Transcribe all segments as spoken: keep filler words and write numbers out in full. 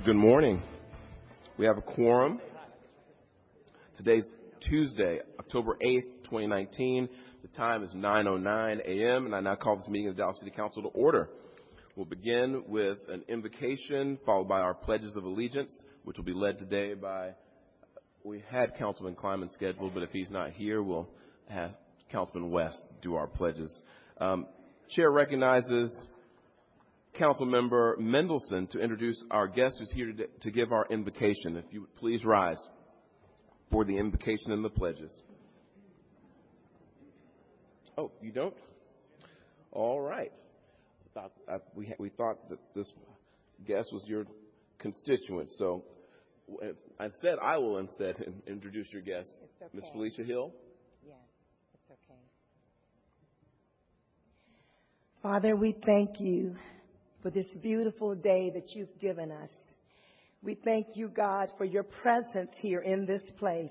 Good morning. We have a quorum. Today's Tuesday, October eighth, twenty nineteen. The time is nine oh nine a.m. and I now call this meeting of the Dallas City Council to order. We'll begin with an invocation followed by our pledges of allegiance, which will be led today by, we had Councilman Kleiman scheduled, but if he's not here, we'll have Councilman West do our pledges. Um, Chair recognizes Councilmember Mendelson to introduce our guest who's here to, to give our invocation. If you would please rise for the invocation and the pledges. Oh, you don't? All right. I thought, I, we, we thought that this guest was your constituent, so instead I will instead introduce your guest, okay. Miz Felicia Hill. Yes, it's okay. Father, we thank you for this beautiful day that you've given us. We thank you, God, for your presence here in this place.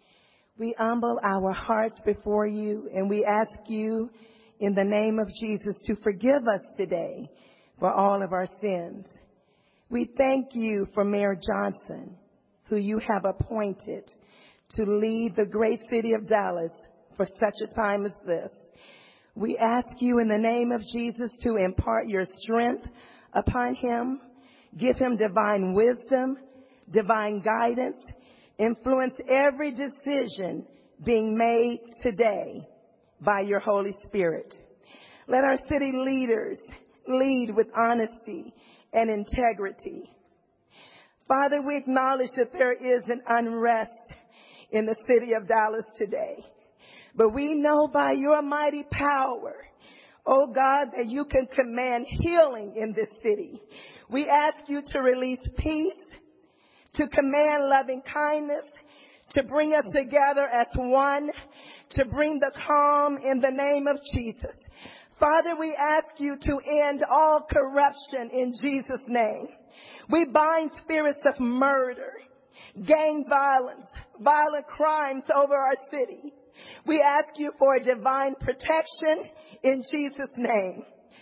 We humble our hearts before you, and we ask you in the name of Jesus to forgive us today for all of our sins. We thank you for Mayor Johnson, who you have appointed to lead the great city of Dallas for such a time as this. We ask you in the name of Jesus to impart your strength upon him, give him divine wisdom, divine guidance, influence every decision being made today by your Holy Spirit. Let our city leaders lead with honesty and integrity. Father, we acknowledge that there is an unrest in the city of Dallas today. But we know by your mighty power, oh God, that you can command healing in this city. We ask you to release peace, to command loving kindness, to bring us together as one, to bring the calm in the name of Jesus. Father, we ask you to end all corruption in Jesus' name. We bind spirits of murder, gang violence, violent crimes over our city. We ask you for a divine protection in Jesus' name.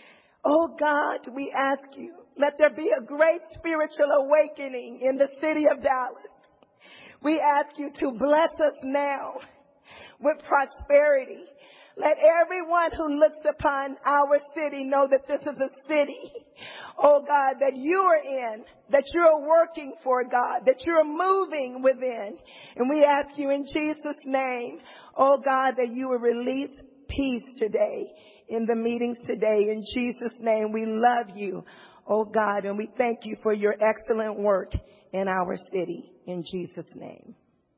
Oh God, we ask you, let there be a great spiritual awakening in the city of Dallas. We ask you to bless us now with prosperity. Let everyone who looks upon our city know that this is a city, oh God, that you are in, that you're working for, God, that you're moving within. And we ask you in Jesus' name, oh God, that you will release peace today in the meetings today. In Jesus' name, we love you, oh God, and we thank you for your excellent work in our city. In Jesus' name.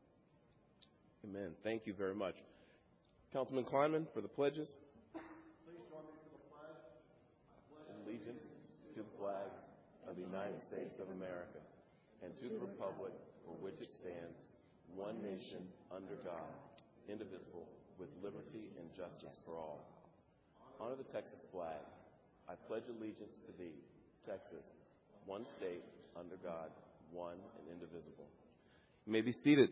Amen. Thank you very much. Councilman Kleiman for the pledges. Please join me for the pledge. Allegiance to the flag of the United States of America and to the republic for which it stands, one nation under God, indivisible, with liberty and justice for all. Honor the Texas flag. I pledge allegiance to thee, Texas, one state under God, one and indivisible. You may be seated.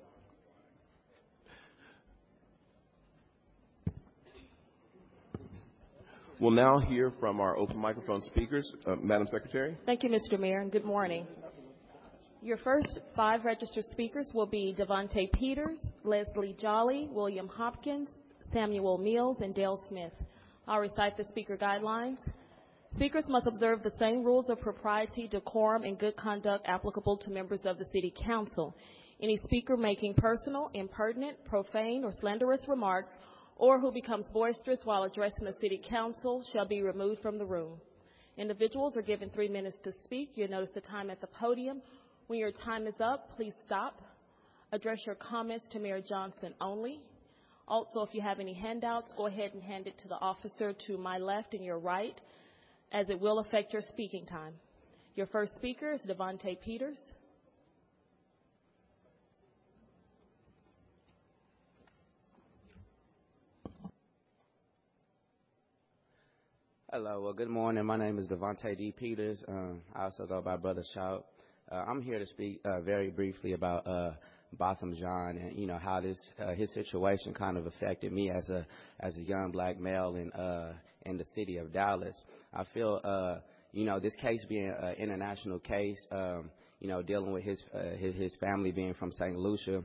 We'll now hear from our open microphone speakers. Uh, Madam Secretary. Thank you, Mister Mayor, and good morning. Your first five registered speakers will be Devontae Peters, Leslie Jolly, William Hopkins, Samuel Mills, and Dale Smith. I'll recite the speaker guidelines. Speakers must observe the same rules of propriety, decorum, and good conduct applicable to members of the City Council. Any speaker making personal, impertinent, profane, or slanderous remarks, or who becomes boisterous while addressing the City Council, shall be removed from the room. Individuals are given three minutes to speak. You'll notice the time at the podium. When your time is up, please stop. Address your comments to Mayor Johnson only. Also, if you have any handouts, go ahead and hand it to the officer to my left and your right, as it will affect your speaking time. Your first speaker is Devontae Peters. Hello, well, good morning. My name is Devontae D. Peters. Um, I also go by Brother Shout. Uh, I'm here to speak uh, very briefly about uh, Botham Jean and, you know, how this uh, his situation kind of affected me as a as a young black male in uh, in the city of Dallas. I feel, uh, you know, this case being an international case, um, you know, dealing with his, uh, his, his family being from Saint Lucia.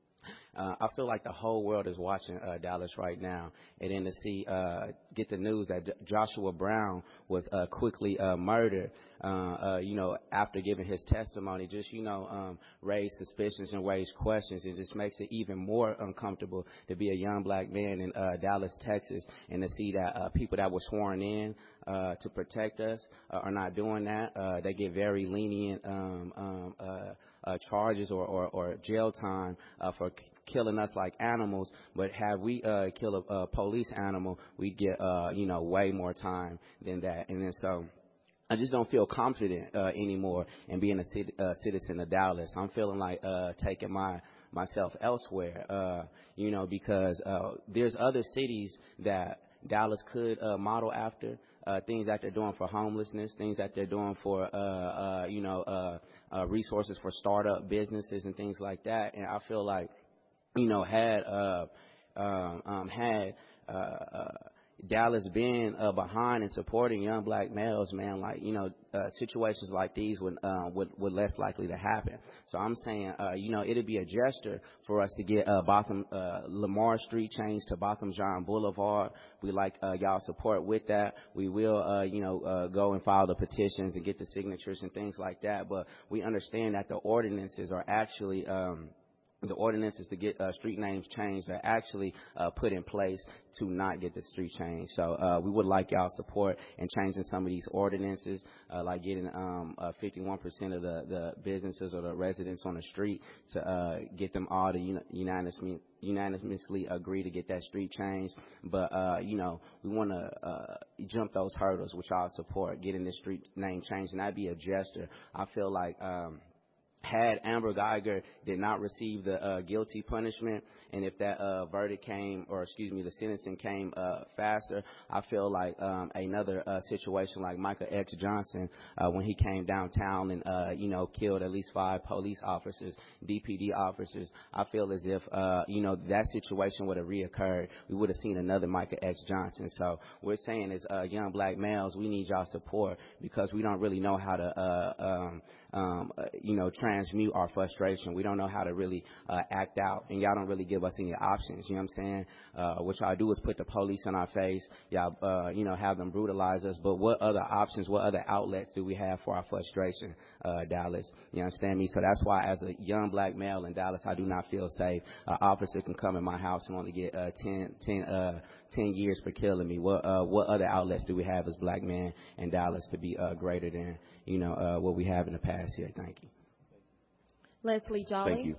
Uh, I feel like the whole world is watching uh, Dallas right now, and then to see, uh, get the news that J- Joshua Brown was uh, quickly uh, murdered, uh, uh, you know, after giving his testimony, just, you know, um, raise suspicions and raise questions. It just makes it even more uncomfortable to be a young black man in uh, Dallas, Texas, and to see that uh, people that were sworn in uh, to protect us uh, are not doing that. Uh, they get very lenient um, um, uh, uh, charges or, or, or jail time uh, for c- killing us like animals, but have we uh, kill a, a police animal, we get, uh, you know, way more time than that. And then so I just don't feel confident uh, anymore in being a cit- uh, citizen of Dallas. I'm feeling like uh, taking my myself elsewhere, uh, you know, because uh, there's other cities that Dallas could uh, model after. Uh, things that they're doing for homelessness, things that they're doing for, uh, uh, you know, uh, uh, resources for startup businesses and things like that. And I feel like, you know, had uh, um, um, had uh, uh, Dallas been uh, behind and supporting young black males, man, like, you know, uh, situations like these would, uh, would would less likely to happen. So I'm saying, uh, you know, it'd be a gesture for us to get uh, Botham uh, Lamar Street changed to Botham Jean Boulevard. We like uh, y'all support with that. We will, uh, you know, uh, go and file the petitions and get the signatures and things like that. But we understand that the ordinances are actually um, the ordinances to get uh, street names changed are actually uh, put in place to not get the street changed. So uh, we would like y'all support in changing some of these ordinances, uh, like getting um, uh, fifty-one percent of the, the businesses or the residents on the street to uh, get them all to uni- unanimously, unanimously agree to get that street changed. But, uh, you know, we want to uh, jump those hurdles, which y'all support, getting the street name changed, and that'd be a gesture. I feel like um, had Amber Geiger did not receive the uh, guilty punishment, and if that uh, verdict came, or excuse me, the sentencing came uh, faster, I feel like um, another uh, situation like Michael X. Johnson, uh, when he came downtown and, uh, you know, killed at least five police officers, D P D officers, I feel as if, uh, you know, that situation would have reoccurred. We would have seen another Michael X. Johnson. So we're saying as uh, young black males, we need y'all support because we don't really know how to, uh, um, um, uh, you know, transmute our frustration. We don't know how to really uh, act out, and y'all don't really give us any options. You know what I'm saying? Uh, what y'all do is put the police in our face. Y'all, uh, you know, have them brutalize us. But what other options, what other outlets do we have for our frustration, uh, Dallas? You understand me? So that's why, as a young black male in Dallas, I do not feel safe. An officer can come in my house and only get uh, ten, ten, uh, ten years for killing me. What, uh, what other outlets do we have as black men in Dallas to be uh, greater than, you know, uh, what we have in the past here? Thank you. Leslie Jolly. Thank you.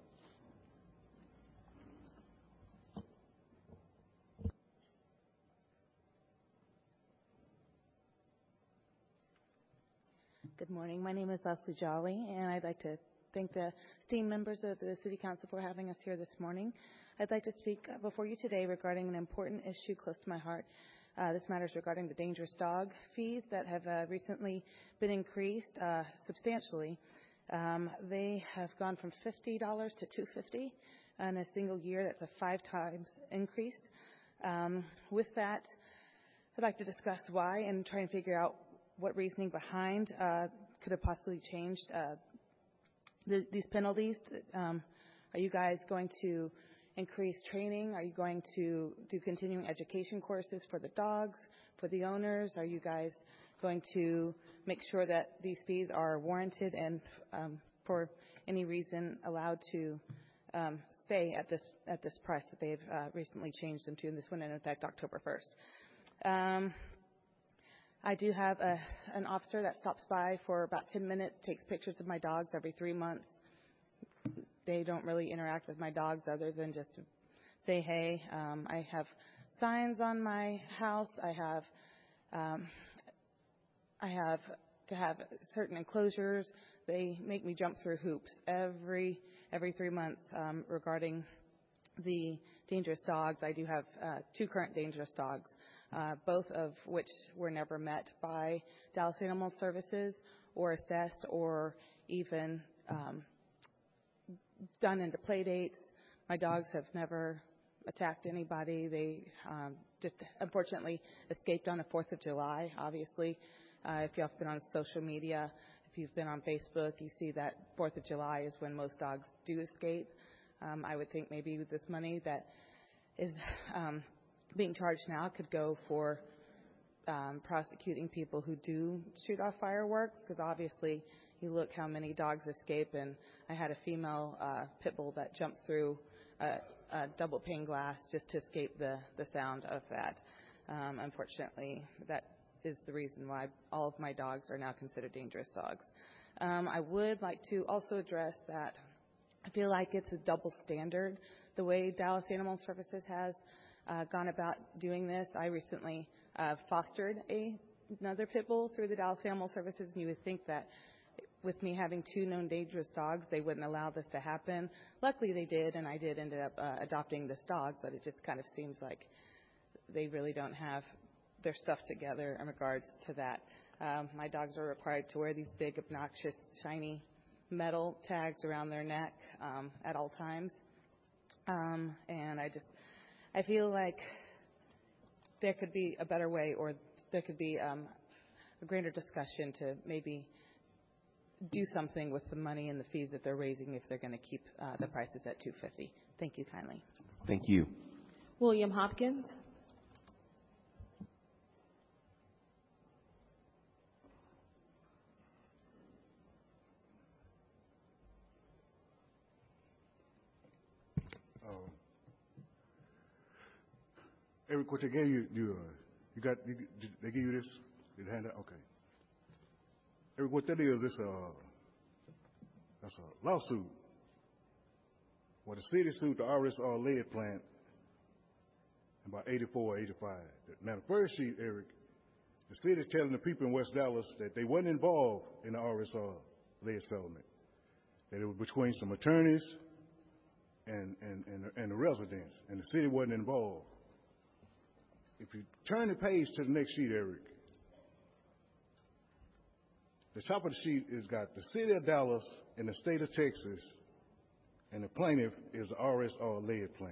Good morning. My name is Leslie Jolly, and I'd like to thank the esteemed members of the City Council for having us here this morning. I'd like to speak before you today regarding an important issue close to my heart. Uh, this matters regarding the dangerous dog fees that have uh, recently been increased uh, substantially. Um, they have gone from fifty dollars to two hundred fifty dollars in a single year. That's a five times increase. Um, with that, I'd like to discuss why and try and figure out what reasoning behind uh, could have possibly changed uh, the, these penalties. Um, are you guys going to increase training? Are you going to do continuing education courses for the dogs, for the owners? Are you guys going to make sure that these fees are warranted and um, for any reason allowed to um, stay at this at this price that they've uh, recently changed them to, and this went into effect October first? Um, I do have a, an officer that stops by for about ten minutes, takes pictures of my dogs every three months. They don't really interact with my dogs other than just to say hey. Um, I have signs on my house. I have um, I have to have certain enclosures. They make me jump through hoops every every three months um, regarding the dangerous dogs. I do have uh, two current dangerous dogs, uh, both of which were never met by Dallas Animal Services or assessed or even um, done into play dates. My dogs have never attacked anybody. They um, just unfortunately escaped on the fourth of July, obviously. Uh, if y'all have been on social media, if if you've been on Facebook, you see that fourth of July is when most dogs do escape. Um, I would think maybe with this money that is um, being charged now could go for um, prosecuting people who do shoot off fireworks, because obviously you look how many dogs escape, and I had a female uh, pit bull that jumped through a, a double pane glass just to escape the, the sound of that. Um, unfortunately, that is the reason why all of my dogs are now considered dangerous dogs. Um, I would like to also address that I feel like it's a double standard the way Dallas Animal Services has uh, gone about doing this. I recently uh, fostered a, another pit bull through the Dallas Animal Services, and you would think that with me having two known dangerous dogs, they wouldn't allow this to happen. Luckily, they did, and I did end up uh, adopting this dog, but it just kind of seems like they really don't have their stuff together in regards to that. Um, my dogs are required to wear these big, obnoxious, shiny metal tags around their neck um, at all times. Um, and I just, I feel like there could be a better way, or there could be um, a greater discussion to maybe do something with the money and the fees that they're raising if they're going to keep uh, the prices at two hundred fifty dollars. Thank you kindly. Thank you. William Hopkins. Um, Eric, what they gave you, you, uh, you got, you, did they give you this? Did they hand it? Okay. Eric, what that is, it's a, that's a lawsuit. Well, the city sued the R S R lead plant in about eighty-four or eighty-five. Now, the first sheet, Eric, the city is telling the people in West Dallas that they wasn't involved in the R S R lead settlement, that it was between some attorneys and, and, and, and the residents, and the city wasn't involved. If you turn the page to the next sheet, Eric, the top of the sheet has got the city of Dallas and the state of Texas, and the plaintiff is the R S R lead plant.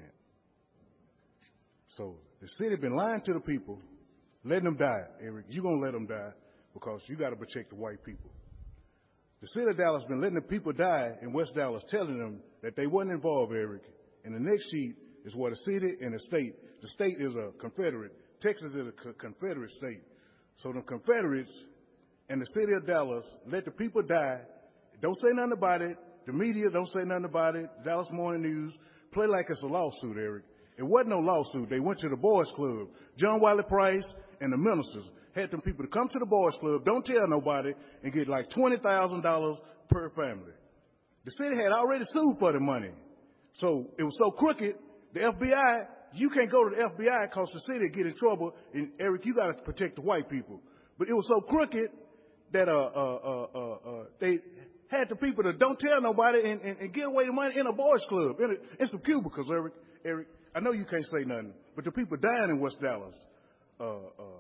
So the city been lying to the people, letting them die, Eric. You're going to let them die because you got to protect the white people. The city of Dallas been letting the people die in West Dallas, telling them that they wasn't involved, Eric. And the next sheet is where the city and the state, the state is a Confederate, Texas is a Confederate state. So the Confederates and the city of Dallas let the people die. Don't say nothing about it. The media don't say nothing about it. Dallas Morning News play like it's a lawsuit, Eric. It wasn't no lawsuit. They went to the boys club. John Wiley Price and the ministers had them people to come to the boys club, don't tell nobody, and get like twenty thousand dollars per family. The city had already sued for the money. So it was so crooked, the F B I, you can't go to the F B I because the city get in trouble, and Eric, you got to protect the white people. But it was so crooked that uh, uh, uh, uh, uh, they had the people to don't tell nobody and, and, and get away the money in a boys club, in, a, in some cubicles, Eric. Eric, I know you can't say nothing, but the people dying in West Dallas, uh, uh,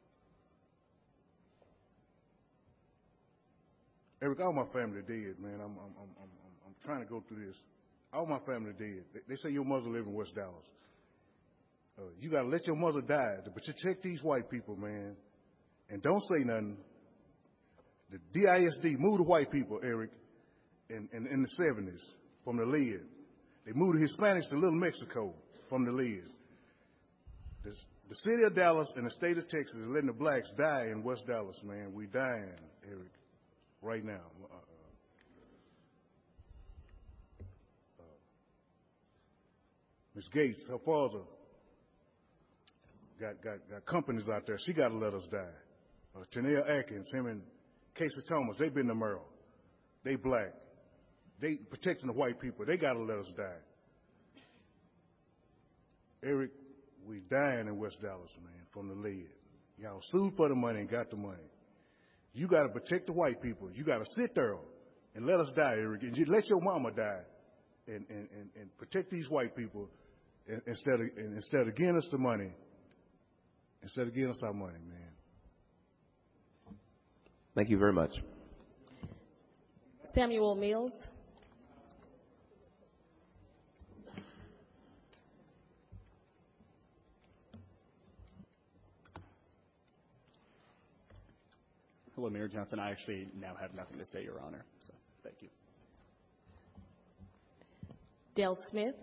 Eric, all my family dead, man. I'm, I'm, I'm, I'm, I'm trying to go through this. All my family dead. They, they say your mother live in West Dallas. Uh, you got to let your mother die, but you protect these white people, man, and don't say nothing. The D I S D moved the white people, Eric, in, in, in the seventies from the lid. They moved the Hispanics to Little Mexico from the lid. The, the city of Dallas and the state of Texas is letting the blacks die in West Dallas, man. We dying, Eric, right now. Uh, uh, Miss Gates, her father, got, got, got companies out there. She got to let us die. Uh, Tanea Atkins, him and Casey Thomas, they been to Merrill. They black. They protecting the white people. They got to let us die. Eric, we dying in West Dallas, man, from the lid. Y'all sued for the money and got the money. You got to protect the white people. You got to sit there and let us die, Eric. And you let your mama die and, and, and, and protect these white people instead of, instead of giving us the money, instead of giving us our money, man. Thank you very much. Samuel Mills. Councilor Mayor Johnson, I actually now have nothing to say, Your Honor. So, thank you. Dale Smith.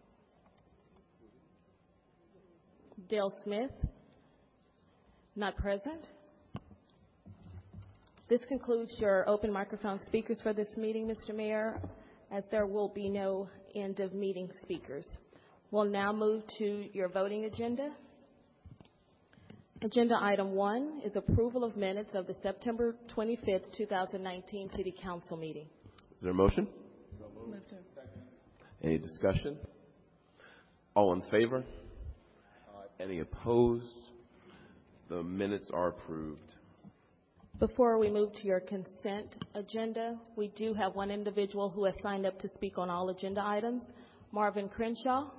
Dale Smith. Not present. This concludes your open microphone speakers for this meeting, Mister Mayor, as there will be no end of meeting speakers. We'll now move to your voting agenda. Agenda item one is approval of minutes of the September twenty-fifth, two thousand nineteen City Council meeting. Is there a motion? So moved. Any discussion? All in favor? Any opposed? The minutes are approved. Before we move to your consent agenda, we do have one individual who has signed up to speak on all agenda items, Marvin Crenshaw.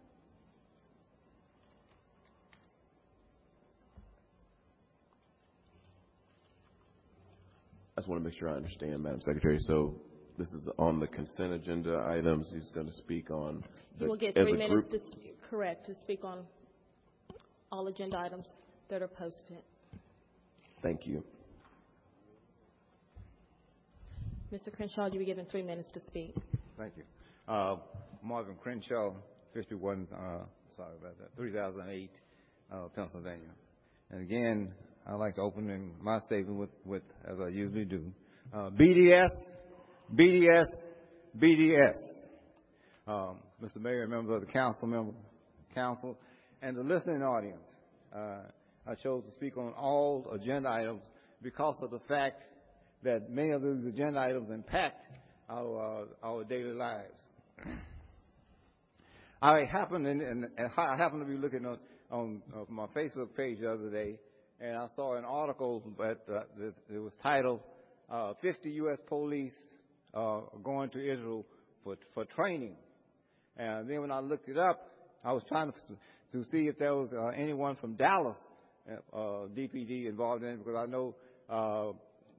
I just want to make sure I understand, Madam Secretary. So this is on the consent agenda items. He's going to speak on. The, We'll get three minutes to correct to speak on all agenda items that are posted. Thank you. Mister Crenshaw, you'll be given three minutes to speak. Thank you. Uh, Marvin Crenshaw, fifty-one, uh, sorry about that, three thousand eight, uh, Pennsylvania. And again, I'd like to open in my statement with, with as I usually do, uh, B D S, B D S, B D S. Um, Mister Mayor, members of the council, member, council, and the listening audience. Uh, I chose to speak on all agenda items because of the fact that many of those agenda items impact our uh, our daily lives. I happened in, in, I happened to be looking on, on uh, my Facebook page the other day, and I saw an article that uh, it was titled uh, fifty U S police uh, going to Israel for for training. And then when I looked it up, I was trying to to see if there was uh, anyone from Dallas uh, D P D involved in it, because I know. Uh,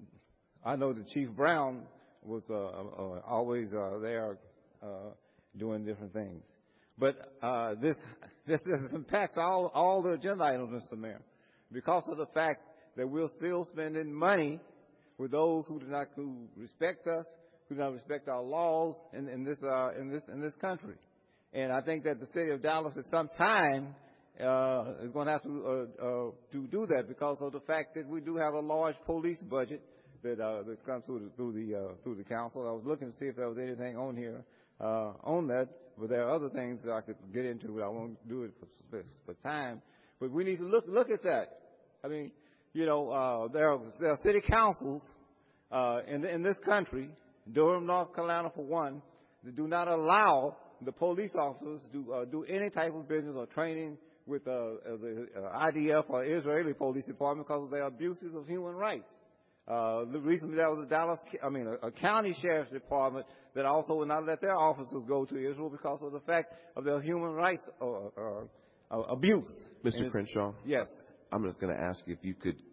I know that Chief Brown was uh, uh, always uh, there uh, doing different things. But uh, this, this this impacts all, all the agenda items, Mister Mayor, because of the fact that we're still spending money with those who do not who respect us, who do not respect our laws in, in this uh, in this in this country. And I think that the city of Dallas at some time uh, is going to have to uh, uh, to do that because of the fact that we do have a large police budget that uh, that's come through the through the uh, through the council. I was looking to see if there was anything on here uh, on that, but there are other things that I could get into, but I won't do it for, for time. But we need to look look at that. I mean, you know, uh, there are there are city councils uh, in in this country, Durham, North Carolina, for one, that do not allow the police officers to uh, do any type of business or training with uh, the uh, I D F or Israeli Police Department because of their abuses of human rights. Uh, recently, there was a Dallas, I mean, a, a county sheriff's department that also would not let their officers go to Israel because of the fact of their human rights uh, uh, uh, abuse. Mister Crenshaw? Yes. I'm just going to ask you if you could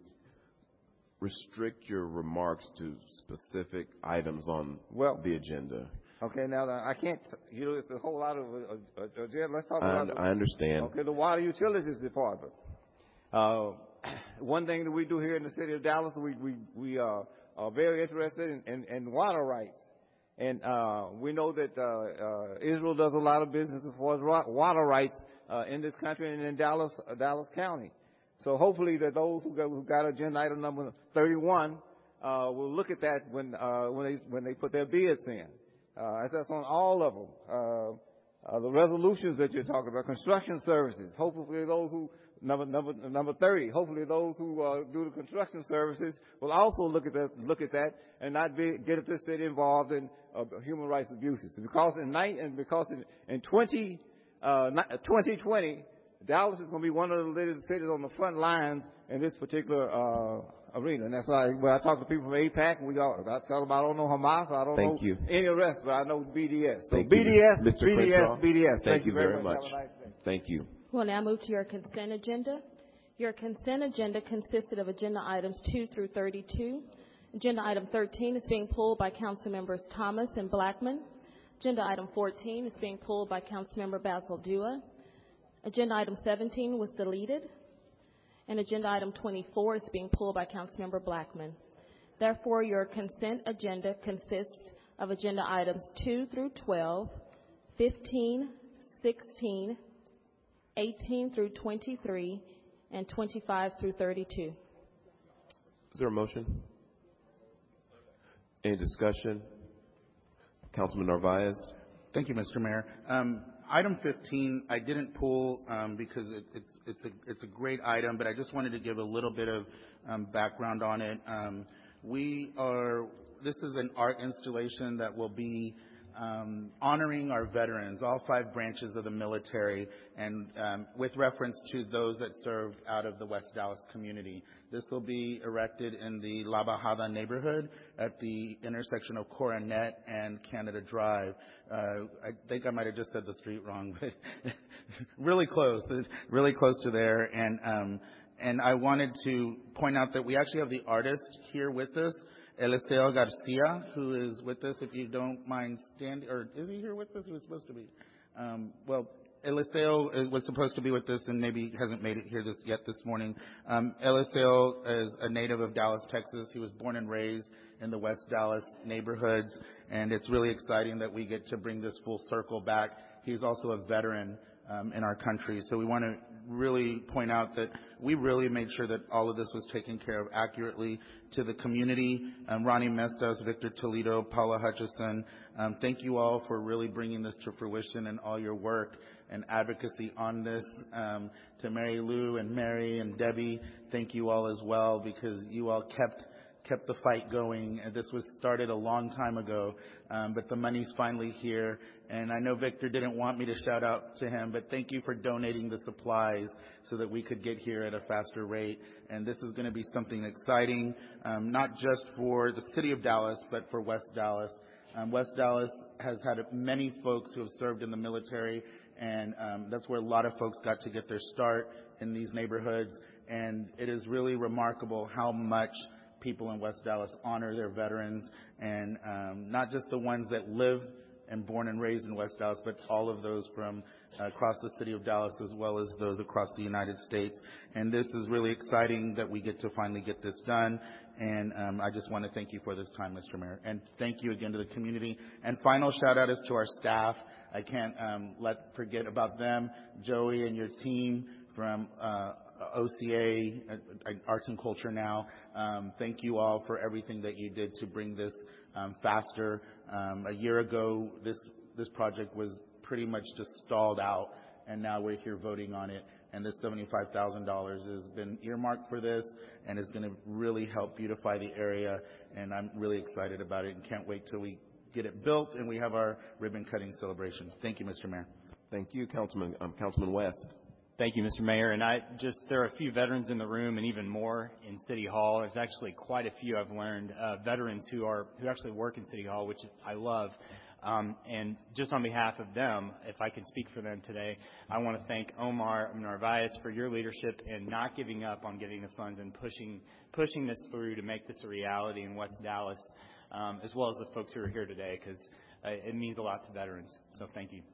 restrict your remarks to specific items on well, the agenda. Okay, now I can't, you know, it's a whole lot of uh, uh, agenda. Let's talk I, about I understand. Okay, the Water Utilities Department. Uh, One thing that we do here in the city of Dallas, we we, we uh, are very interested in, in, in water rights. And uh, we know that uh, uh, Israel does a lot of business as far as water rights uh, in this country and in Dallas uh, Dallas County. So hopefully that those who got, who got agenda item number thirty-one uh, will look at that when uh, when they when they put their bids in. Uh, that's on all of them. Uh, uh, the resolutions that you're talking about, construction services. Hopefully those who Number, number, number thirty. Hopefully, those who uh, do the construction services will also look at that, look at that, and not be, get the city involved in uh, human rights abuses. Because in night, and because in, in twenty, uh, twenty twenty, Dallas is going to be one of the cities on the front lines in this particular uh, arena. And that's why when I talk to people from AIPAC, and we all I tell them I don't know Hamas, I don't Thank know you. any rest, but I know B D S. So Thank B D S, you, Mister B D S, Crenshaw. B D S. Thank, Thank you very much. much. Nice Thank you. We'll now move to your consent agenda. Your consent agenda consisted of agenda items two through thirty-two. Agenda item thirteen is being pulled by Council Members Thomas and Blackman. Agenda item fourteen is being pulled by Councilmember Basil Dua. Agenda item seventeen was deleted. And agenda item twenty-four is being pulled by Councilmember Blackman. Therefore, your consent agenda consists of agenda items two through twelve, fifteen, sixteen, eighteen through twenty-three, and twenty-five through thirty-two. Is there a motion? Any discussion? Councilman Narvaez. Thank you, Mister Mayor. Um, item fifteen, I didn't pull um, because it, it's it's a it's a great item, but I just wanted to give a little bit of um, background on it. Um, we are. This is an art installation that will be um, honoring our veterans, all five branches of the military, and um, with reference to those that served out of the West Dallas community. This will be erected in the La Bajada neighborhood at the intersection of Coronet and Canada Drive. Uh, I think I might have just said the street wrong, but really close, really close to there. And um, and I wanted to point out that we actually have the artist here with us, Eliseo Garcia, who is with us. If you don't mind standing, or is he here with us? He was supposed to be. Um, well. Eliseo was supposed to be with us and maybe hasn't made it here this, yet this morning. Um, Eliseo is a native of Dallas, Texas. He was born and raised in the West Dallas neighborhoods, and it's really exciting that we get to bring this full circle back. He's also a veteran um, in our country, so we want to really point out that we really made sure that all of this was taken care of accurately to the community. Um, Ronnie Mestas, Victor Toledo, Paula Hutchison, um, thank you all for really bringing this to fruition and all your work and advocacy on this. Um, to Mary Lou and Mary and Debbie, thank you all as well, because you all kept kept the fight going. And this was started a long time ago, um, but the money's finally here. And I know Victor didn't want me to shout out to him, but thank you for donating the supplies so that we could get here at a faster rate. And this is going to be something exciting, um, not just for the city of Dallas, but for West Dallas. Um, West Dallas has had many folks who have served in the military, and um, that's where a lot of folks got to get their start in these neighborhoods. And it is really remarkable how much people in West Dallas honor their veterans, and um, not just the ones that live and born and raised in West Dallas, but all of those from uh, across the city of Dallas, as well as those across the United States. And this is really exciting that we get to finally get this done. And um, I just want to thank you for this time, Mister Mayor. And thank you again to the community. And final shout out is to our staff. I can't um, let forget about them. Joey and your team from uh, O C A, uh, Arts and Culture Now. Um, thank you all for everything that you did to bring this um, faster. Um, a year ago, this this project was pretty much just stalled out, and now we're here voting on it. And this seventy-five thousand dollars has been earmarked for this, and is going to really help beautify the area. And I'm really excited about it, and can't wait till we get it built and we have our ribbon cutting celebration. Thank you, Mister Mayor. Thank you, Councilman um, Councilman West. Thank you, Mister Mayor. And I just, there are a few veterans in the room and even more in City Hall. There's actually quite a few I've learned, uh, veterans who are, who actually work in City Hall, which I love. Um, and just on behalf of them, if I can speak for them today, I want to thank Omar Narvaez for your leadership in not giving up on getting the funds and pushing, pushing this through to make this a reality in West Dallas, um, as well as the folks who are here today, because uh, it means a lot to veterans. So thank you.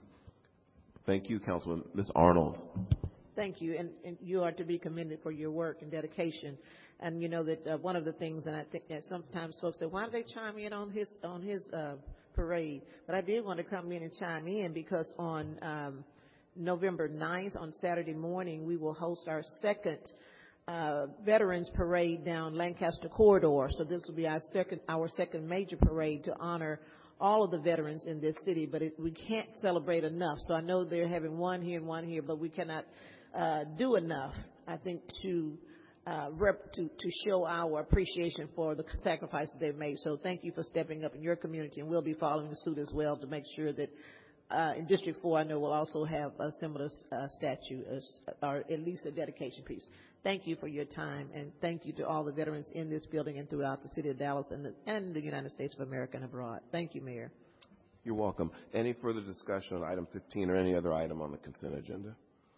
Thank you, Councilman. Miz Arnold. Thank you, and, and you are to be commended for your work and dedication. And you know that uh, one of the things, and I think that sometimes folks say, why do they chime in on his on his uh, parade? But I did want to come in and chime in because on um, November ninth, on Saturday morning, we will host our second uh, Veterans Parade down Lancaster Corridor. So this will be our second our second major parade to honor all of the veterans in this city. But it, we can't celebrate enough. So I know they're having one here and one here, but we cannot Uh, do enough, I think, to, uh, rep, to to show our appreciation for the sacrifices they've made. So thank you for stepping up in your community, and we'll be following suit as well to make sure that uh, in District four, I know we'll also have a similar uh, statue, as, or at least a dedication piece. Thank you for your time, and thank you to all the veterans in this building and throughout the city of Dallas and the, and the United States of America and abroad. Thank you, Mayor. You're welcome. Any further discussion on item fifteen or any other item on the consent agenda?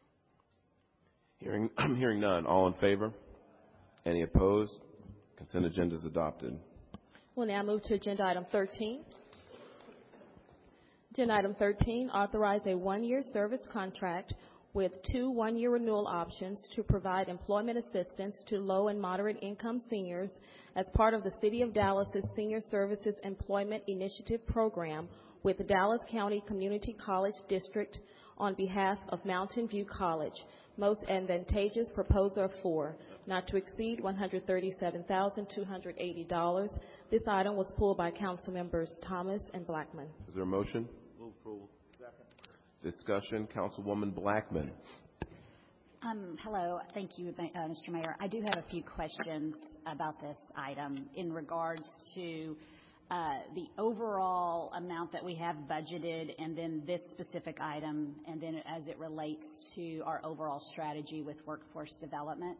Hearing, hearing none. All in favor? Any opposed? Consent agenda is adopted. We'll now move to agenda item thirteen. Agenda item thirteen, authorize a one-year service contract with two one-year renewal options to provide employment assistance to low and moderate income seniors as part of the City of Dallas's Senior Services Employment Initiative program with the Dallas County Community College District on behalf of Mountain View College. Most advantageous proposer of four, not to exceed one hundred thirty-seven thousand two hundred eighty dollars. This item was pulled by Council members Thomas and Blackman. Is there a motion? Move approval. Second. Discussion. Councilwoman Blackman. Um, hello. Thank you, uh, Mister Mayor. I do have a few questions about this item in regards to uh, the overall amount that we have budgeted and then this specific item, and then as it relates to our overall strategy with workforce development.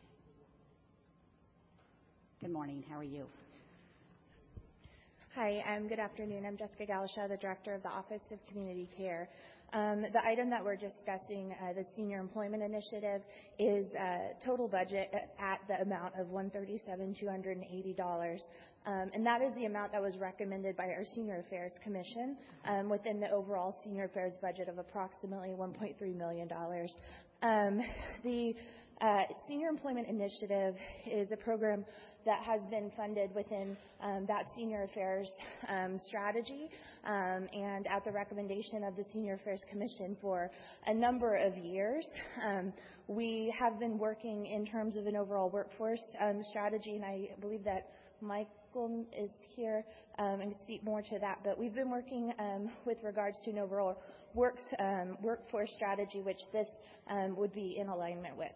Good morning. How are you? Hi, um, good afternoon. I'm Jessica Galasha, the Director of the Office of Community Care. Um, the item that we're discussing, uh, the Senior Employment Initiative, is uh, total budget at the amount of one hundred thirty-seven thousand two hundred eighty dollars. Um, and that is the amount that was recommended by our Senior Affairs Commission um, within the overall Senior Affairs budget of approximately one point three million dollars. Um, the uh, Senior Employment Initiative is a program that has been funded within um, that Senior Affairs um, strategy um, and at the recommendation of the Senior Affairs Commission for a number of years. Um, we have been working in terms of an overall workforce um, strategy, and I believe that Michael is here um, and can speak more to that, but we've been working um, with regards to an overall works, um, workforce strategy, which this um, would be in alignment with.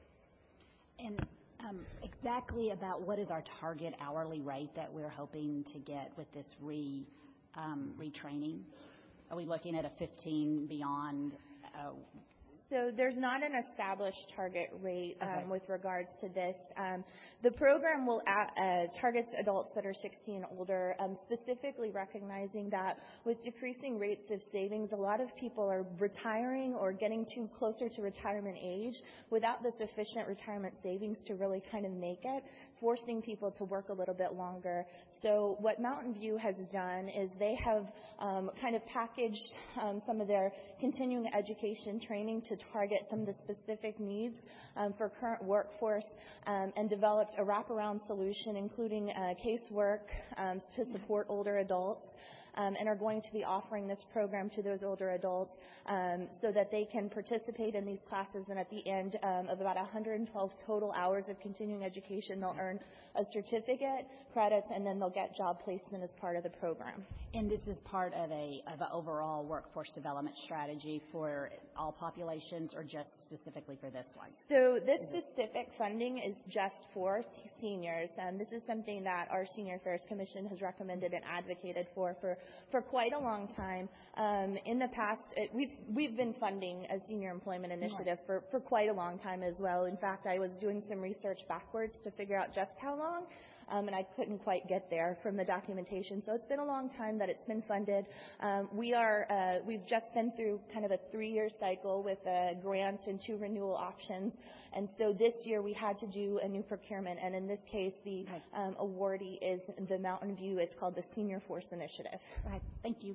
And Um, exactly about what is our target hourly rate that we're hoping to get with this re um, retraining? Are we looking at a fifteen beyond? Uh, So there's not an established target rate um, okay. with regards to this. Um, the program will uh, uh, target adults that are sixty and older, um, specifically recognizing that with decreasing rates of savings, a lot of people are retiring or getting too closer to retirement age without the sufficient retirement savings to really kind of make it, forcing people to work a little bit longer. So what Mountain View has done is they have um, kind of packaged um, some of their continuing education training to target some of the specific needs um, for current workforce um, and developed a wraparound solution, including uh, casework um, to support older adults. Um, and are going to be offering this program to those older adults um, so that they can participate in these classes, and at the end um, of about one hundred twelve total hours of continuing education, they'll earn a certificate, credits, and then they'll get job placement as part of the program. And this is part of a of an overall workforce development strategy for all populations, or just specifically for this one? So this specific funding is just for seniors, and this is something that our Senior Affairs Commission has recommended and advocated for for, for quite a long time. Um, in the past, it, we've we've been funding a Senior Employment Initiative for, for quite a long time as well. In fact, I was doing some research backwards to figure out just how long. Um, and I couldn't quite get there from the documentation. So it's been a long time that it's been funded. Um, we are, uh, we've just been through kind of a three-year cycle with a grant and two renewal options. And so this year we had to do a new procurement. And in this case, the um, awardee is the Mountain View. It's called the Senior Force Initiative. Right. Thank you.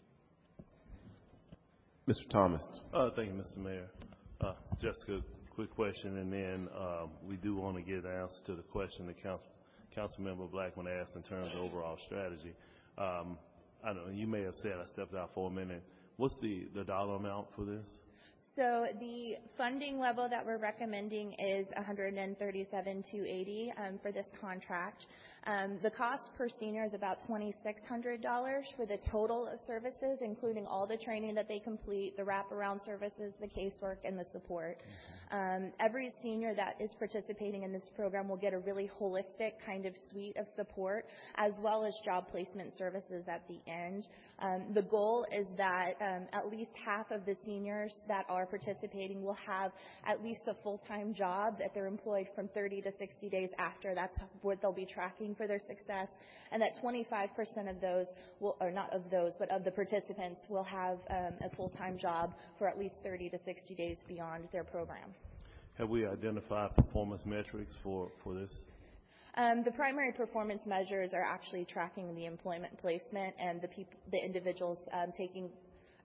Mister Thomas. Uh, thank you, Mister Mayor. Uh, Jessica, quick question, and then uh, we do want to get an answer to the question the council. Councilmember Blackman asked in terms of overall strategy. Um, I don't know, you may have said, I stepped out for a minute. What's the, the dollar amount for this? So the funding level that we're recommending is one hundred thirty-seven thousand two hundred eighty dollars um, for this contract. Um, the cost per senior is about two thousand six hundred dollars for the total of services, including all the training that they complete, the wraparound services, the casework, and the support. Um, every senior that is participating in this program will get a really holistic kind of suite of support, as well as job placement services at the end. Um, the goal is that um, at least half of the seniors that are participating will have at least a full-time job, that they're employed from thirty to sixty days after. That's what they'll be tracking for their success, and that twenty-five percent of those, will, or not of those, but of the participants will have um, a full-time job for at least thirty to sixty days beyond their program. Have we identified performance metrics for, for this? Um, the primary performance measures are actually tracking the employment placement and the people, the individuals um, taking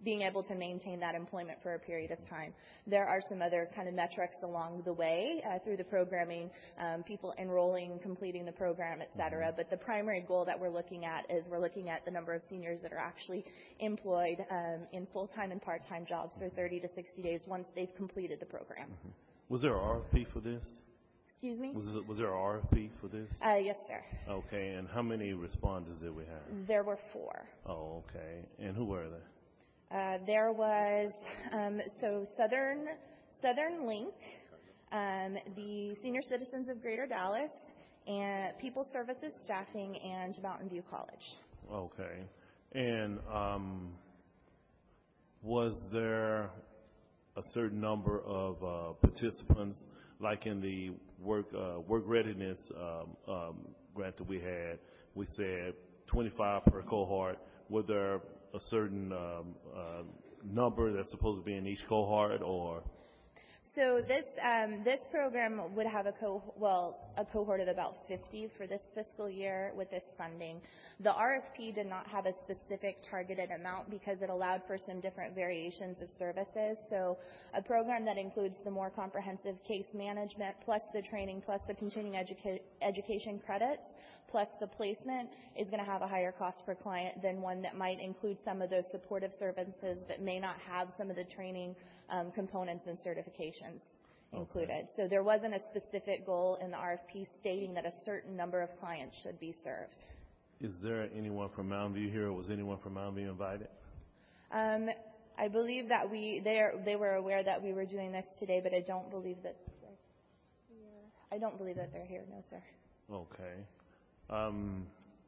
being able to maintain that employment for a period of time. There are some other kind of metrics along the way uh, through the programming, um, people enrolling, completing the program, et cetera. But the primary goal that we're looking at is we're looking at the number of seniors that are actually employed um, in full-time and part-time jobs for thirty to sixty days once they've completed the program. Mm-hmm. Was there an R F P for this? Excuse me? Was, it, was there an R F P for this? Uh, yes, sir. Okay, and how many responders did we have? There were four. Oh, okay. And who were they? Uh, there was, um, so Southern, Southern Link, um, the Senior Citizens of Greater Dallas, and People Services Staffing, and Mountain View College. Okay. And um, was there a certain number of uh, participants, like in the work uh, work readiness um, um, grant that we had? We said twenty-five per cohort. Were there a certain um, uh, number that's supposed to be in each cohort, or? So this um, this program would have a co well a cohort of about fifty for this fiscal year with this funding. The R F P did not have a specific targeted amount because it allowed for some different variations of services. So a program that includes the more comprehensive case management plus the training plus the continuing educa- education credits plus the placement is going to have a higher cost per client than one that might include some of those supportive services but may not have some of the training um, components and certifications included. Okay. So there wasn't a specific goal in the R F P stating that a certain number of clients should be served. Is there anyone from Mountain View here, or was anyone from Mountain View invited? Um, I believe that we they are, they were aware that we were doing this today, but I don't believe that I don't believe that they're here. No, sir. Okay. Um,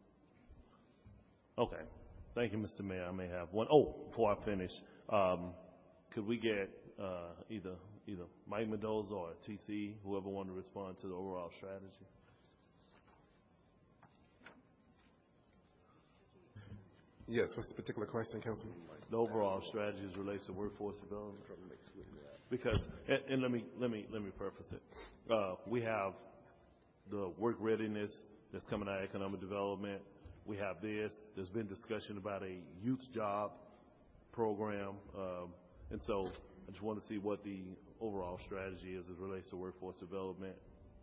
okay. Thank you, Mister Mayor. I may have one. Oh, before I finish, um, could we get uh, either either Mike Mendoza or T C, whoever wanted to respond to the overall strategy? Yes, what's the particular question, Councilman? The overall strategy as relates to workforce development. Because, and, and let me let me let me preface it. Uh, we have the work readiness that's coming out of economic development. We have this. There's been discussion about a youth job program, um, and so I just want to see what the overall strategy is as it relates to workforce development.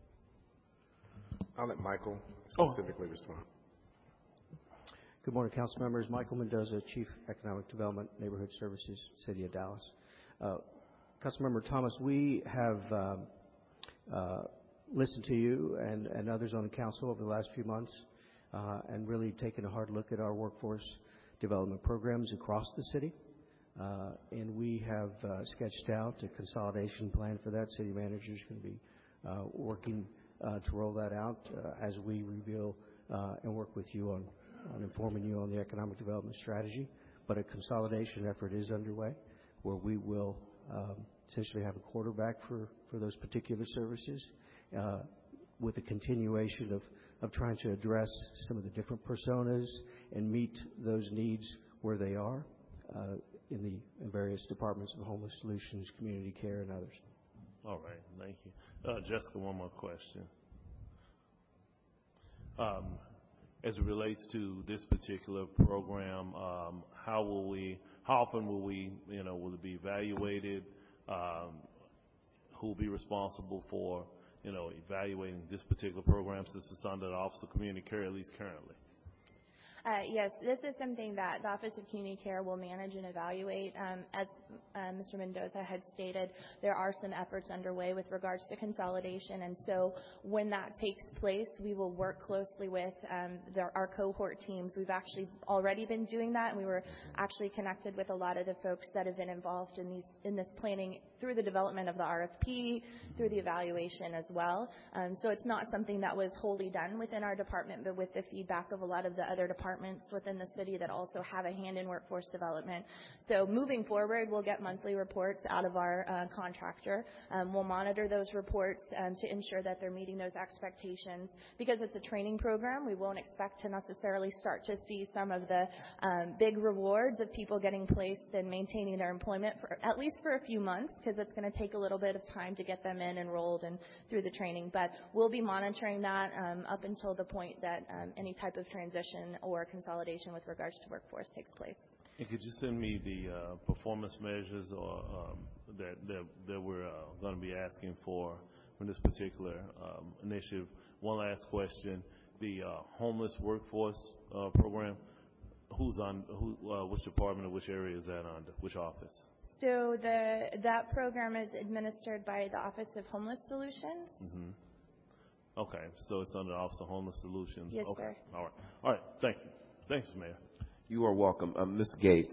I'll let Michael specifically oh. respond. Good morning, council members. Michael Mendoza, Chief Economic Development, Neighborhood Services, City of Dallas. Uh, Councilmember Thomas, we have um, uh, listened to you and, and others on the council over the last few months uh, and really taken a hard look at our workforce development programs across the city. Uh, and we have uh, sketched out a consolidation plan for that. City manager is going to be uh, working uh, to roll that out uh, as we reveal uh, and work with you on on informing you on the economic development strategy, but a consolidation effort is underway where we will um, essentially have a quarterback for, for those particular services uh, with a continuation of, of trying to address some of the different personas and meet those needs where they are uh, in the in various departments of homeless solutions, community care, and others. All right, thank you. Uh, Jessica, one more question. Um, As it relates to this particular program, um, how will we, how often will we, you know, will it be evaluated? Um, who will be responsible for, you know, evaluating this particular program since it's under the Office of Community Care, at least currently? Uh, yes, this is something that the Office of Community Care will manage and evaluate. Um, as uh, Mister Mendoza had stated, there are some efforts underway with regards to consolidation, and so when that takes place, we will work closely with um, the, our cohort teams. We've actually already been doing that, and we were actually connected with a lot of the folks that have been involved in these in this planning through the development of the R F P, through the evaluation as well. Um, so it's not something that was wholly done within our department, but with the feedback of a lot of the other departments within the city that also have a hand in workforce development. So moving forward, we'll get monthly reports out of our uh, contractor. Um, we'll monitor those reports um, to ensure that they're meeting those expectations. Because it's a training program, we won't expect to necessarily start to see some of the um, big rewards of people getting placed and maintaining their employment for at least for a few months, because it's going to take a little bit of time to get them in, enrolled, and through the training. But we'll be monitoring that um, up until the point that um, any type of transition or consolidation with regards to workforce takes place. And could you send me the uh, performance measures or um, that, that that we're uh, going to be asking for from this particular um, initiative? One last question: the uh, homeless workforce uh, program. Who's on? Who? Uh, which department or which area is that under? Which office? So the that program is administered by the Office of Homeless Solutions. Mm-hmm. Okay, so it's under the Office of Homeless Solutions. Yes, okay. sir. All right. All right. Thank you. Thanks, Mayor. You are welcome. Uh, Miz Gates.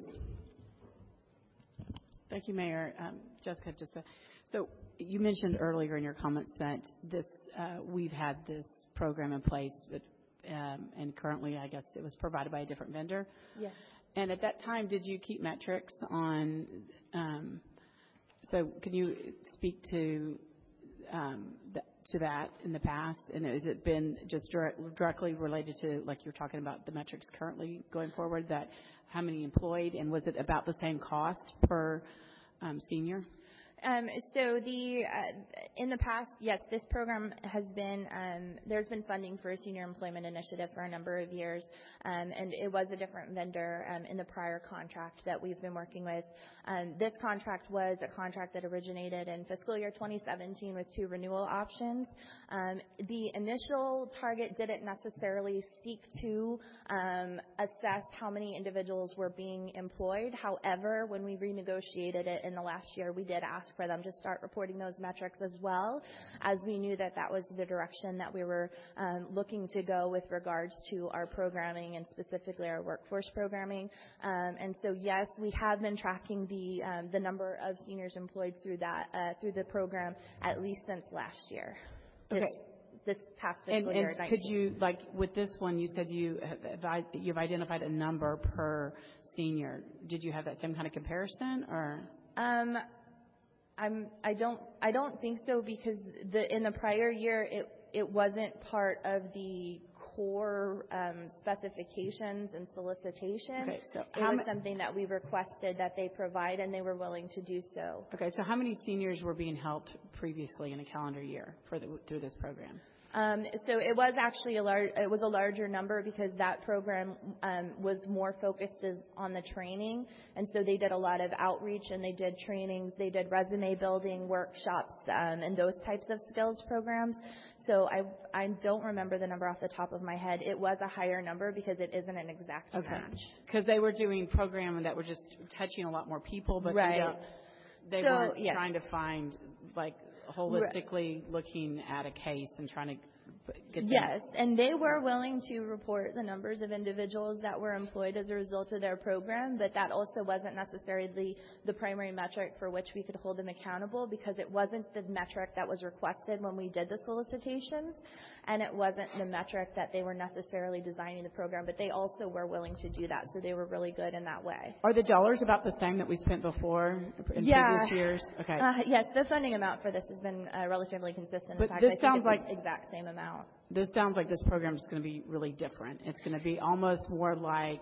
Thank you, Mayor. Um, Jessica, just a, so you mentioned earlier in your comments that this uh, we've had this program in place, but, um, and currently, I guess it was provided by a different vendor. Yes. And at that time, did you keep metrics on? Um, so, can you speak to um, th- to that in the past? And has it been just direct, directly related to, like you're talking about, the metrics currently going forward? That how many employed, and was it about the same cost per um, senior? Um, so the uh, in the past, yes, this program has been um, there's been funding for a senior employment initiative for a number of years, um, and it was a different vendor um, in the prior contract that we've been working with. Um, this contract was a contract that originated in fiscal year twenty seventeen with two renewal options. Um, the initial target didn't necessarily seek to um, assess how many individuals were being employed. However, when we renegotiated it in the last year, we did ask for them to start reporting those metrics as well, as we knew that that was the direction that we were um, looking to go with regards to our programming and specifically our workforce programming. Um, and so, yes, we have been tracking the um, the number of seniors employed through that uh, through the program at least since last year. This, Okay. This past fiscal And, year. and could you, like with this one, you said you have, you've identified a number per senior. Did you have that same kind of comparison, or? Um, I'm, I don't, I don't think so, because the in the prior year it it wasn't part of the core um, specifications and solicitation. Okay, so it how was ma- something that we requested that they provide, and they were willing to do so. Okay, so how many seniors were being helped previously in a calendar year for the, through this program? Um, so it was actually a large, it was a larger number, because that program um, was more focused as, on the training, and so they did a lot of outreach, and they did trainings, they did resume building workshops, um, and those types of skills programs. So I I don't remember the number off the top of my head. It was a higher number because it isn't an exact Okay. match. Because they were doing programming that were just touching a lot more people, but Right. they, don't- they So, weren't yes. trying to find, like, holistically looking at a case and trying to get them. Yes, and they were willing to report the numbers of individuals that were employed as a result of their program, but that also wasn't necessarily the primary metric for which we could hold them accountable, because it wasn't the metric that was requested when we did the solicitations, and it wasn't the metric that they were necessarily designing the program, but they also were willing to do that, so they were really good in that way. Are the dollars about the same that we spent before in Yeah. previous years? Okay. Uh, yes, the funding amount for this has been uh, relatively consistent. But in fact, this I think sounds it's like- the exact same amount. This sounds like this program is going to be really different. It's going to be almost more like,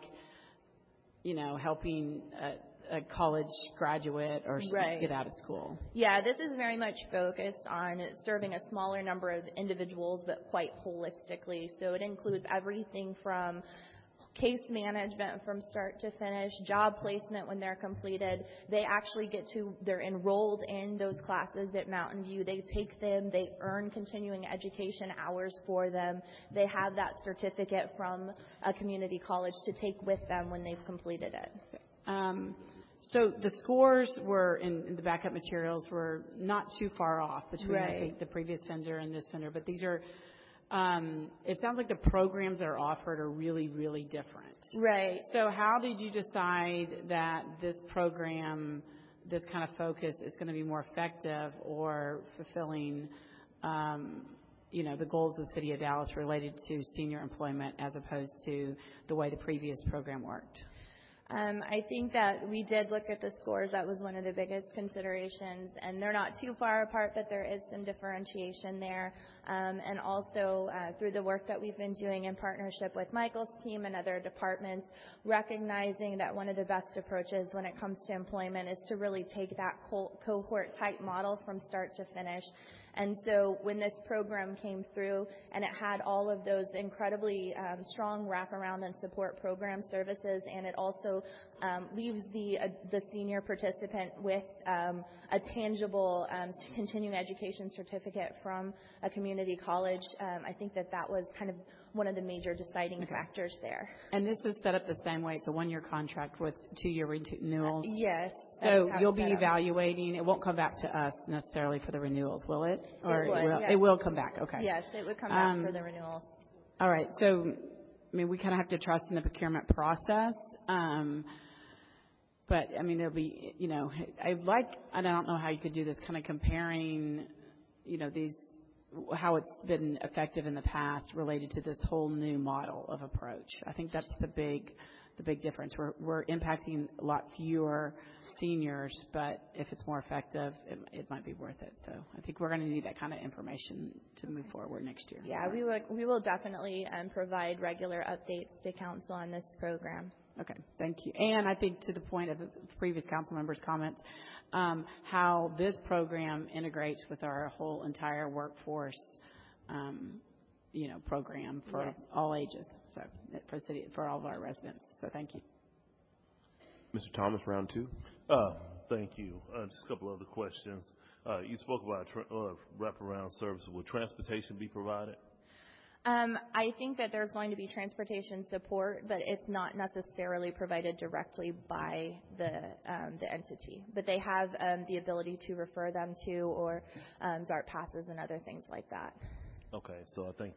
you know, helping a, a college graduate or s- Right. get out of school. Yeah, this is very much focused on serving a smaller number of individuals, but quite holistically. So it includes everything from case management from start to finish, job placement when they're completed. They actually get to, they're enrolled in those classes at Mountain View. They take them, they earn continuing education hours for them. They have that certificate from a community college to take with them when they've completed it. Um, so the scores were in, in the backup materials were not too far off between I Right. think the previous vendor and this vendor, but these are. Um, it sounds like the programs that are offered are really, really different. Right. So how did you decide that this program, this kind of focus, is going to be more effective or fulfilling, um, you know, the goals of the City of Dallas related to senior employment as opposed to the way the previous program worked? Um, I think that we did look at the scores. That was one of the biggest considerations, and they're not too far apart, but there is some differentiation there. Um, and also uh, through the work that we've been doing in partnership with Michael's team and other departments, recognizing that one of the best approaches when it comes to employment is to really take that co- cohort type model from start to finish And so when this program came through and it had all of those incredibly um, strong wraparound and support program services, and it also um, leaves the uh, the senior participant with um, a tangible um, continuing education certificate from a community college, um, I think that that was kind of one of the major deciding okay. factors there. And this is set up the same way. It's a one-year contract with two-year renewals? Uh, yes. So you'll be evaluating. It won't come back to us necessarily for the renewals, will it? Or it, would, it will, yes. it will come back. Okay. Yes, it would come back um, for the renewals. All right. So, I mean, we kind of have to trust in the procurement process. Um, but, I mean, there'll be, you know, I'd like, I don't know how you could do this, kind of comparing, you know, these, how it's been effective in the past related to this whole new model of approach. I think that's the big, the big difference. We're, we're impacting a lot fewer seniors, but if it's more effective, it, it might be worth it. So I think we're going to need that kind of information to move forward next year. Yeah, we will, we will definitely um, provide regular updates to council on this program. Okay, thank you. And I think to the point of the previous council members' comments, um, how this program integrates with our whole entire workforce, um, you know, program for yes. all ages, so for city, for all of our residents. So thank you. Mister Thomas, round two. Uh, thank you. Uh, just a couple other questions. Uh, you spoke about tra- uh, wraparound services. Will transportation be provided? Um, I think that there's going to be transportation support, but it's not necessarily provided directly by the um, the entity. But they have um, the ability to refer them to or um, DART passes and other things like that. Okay, so I think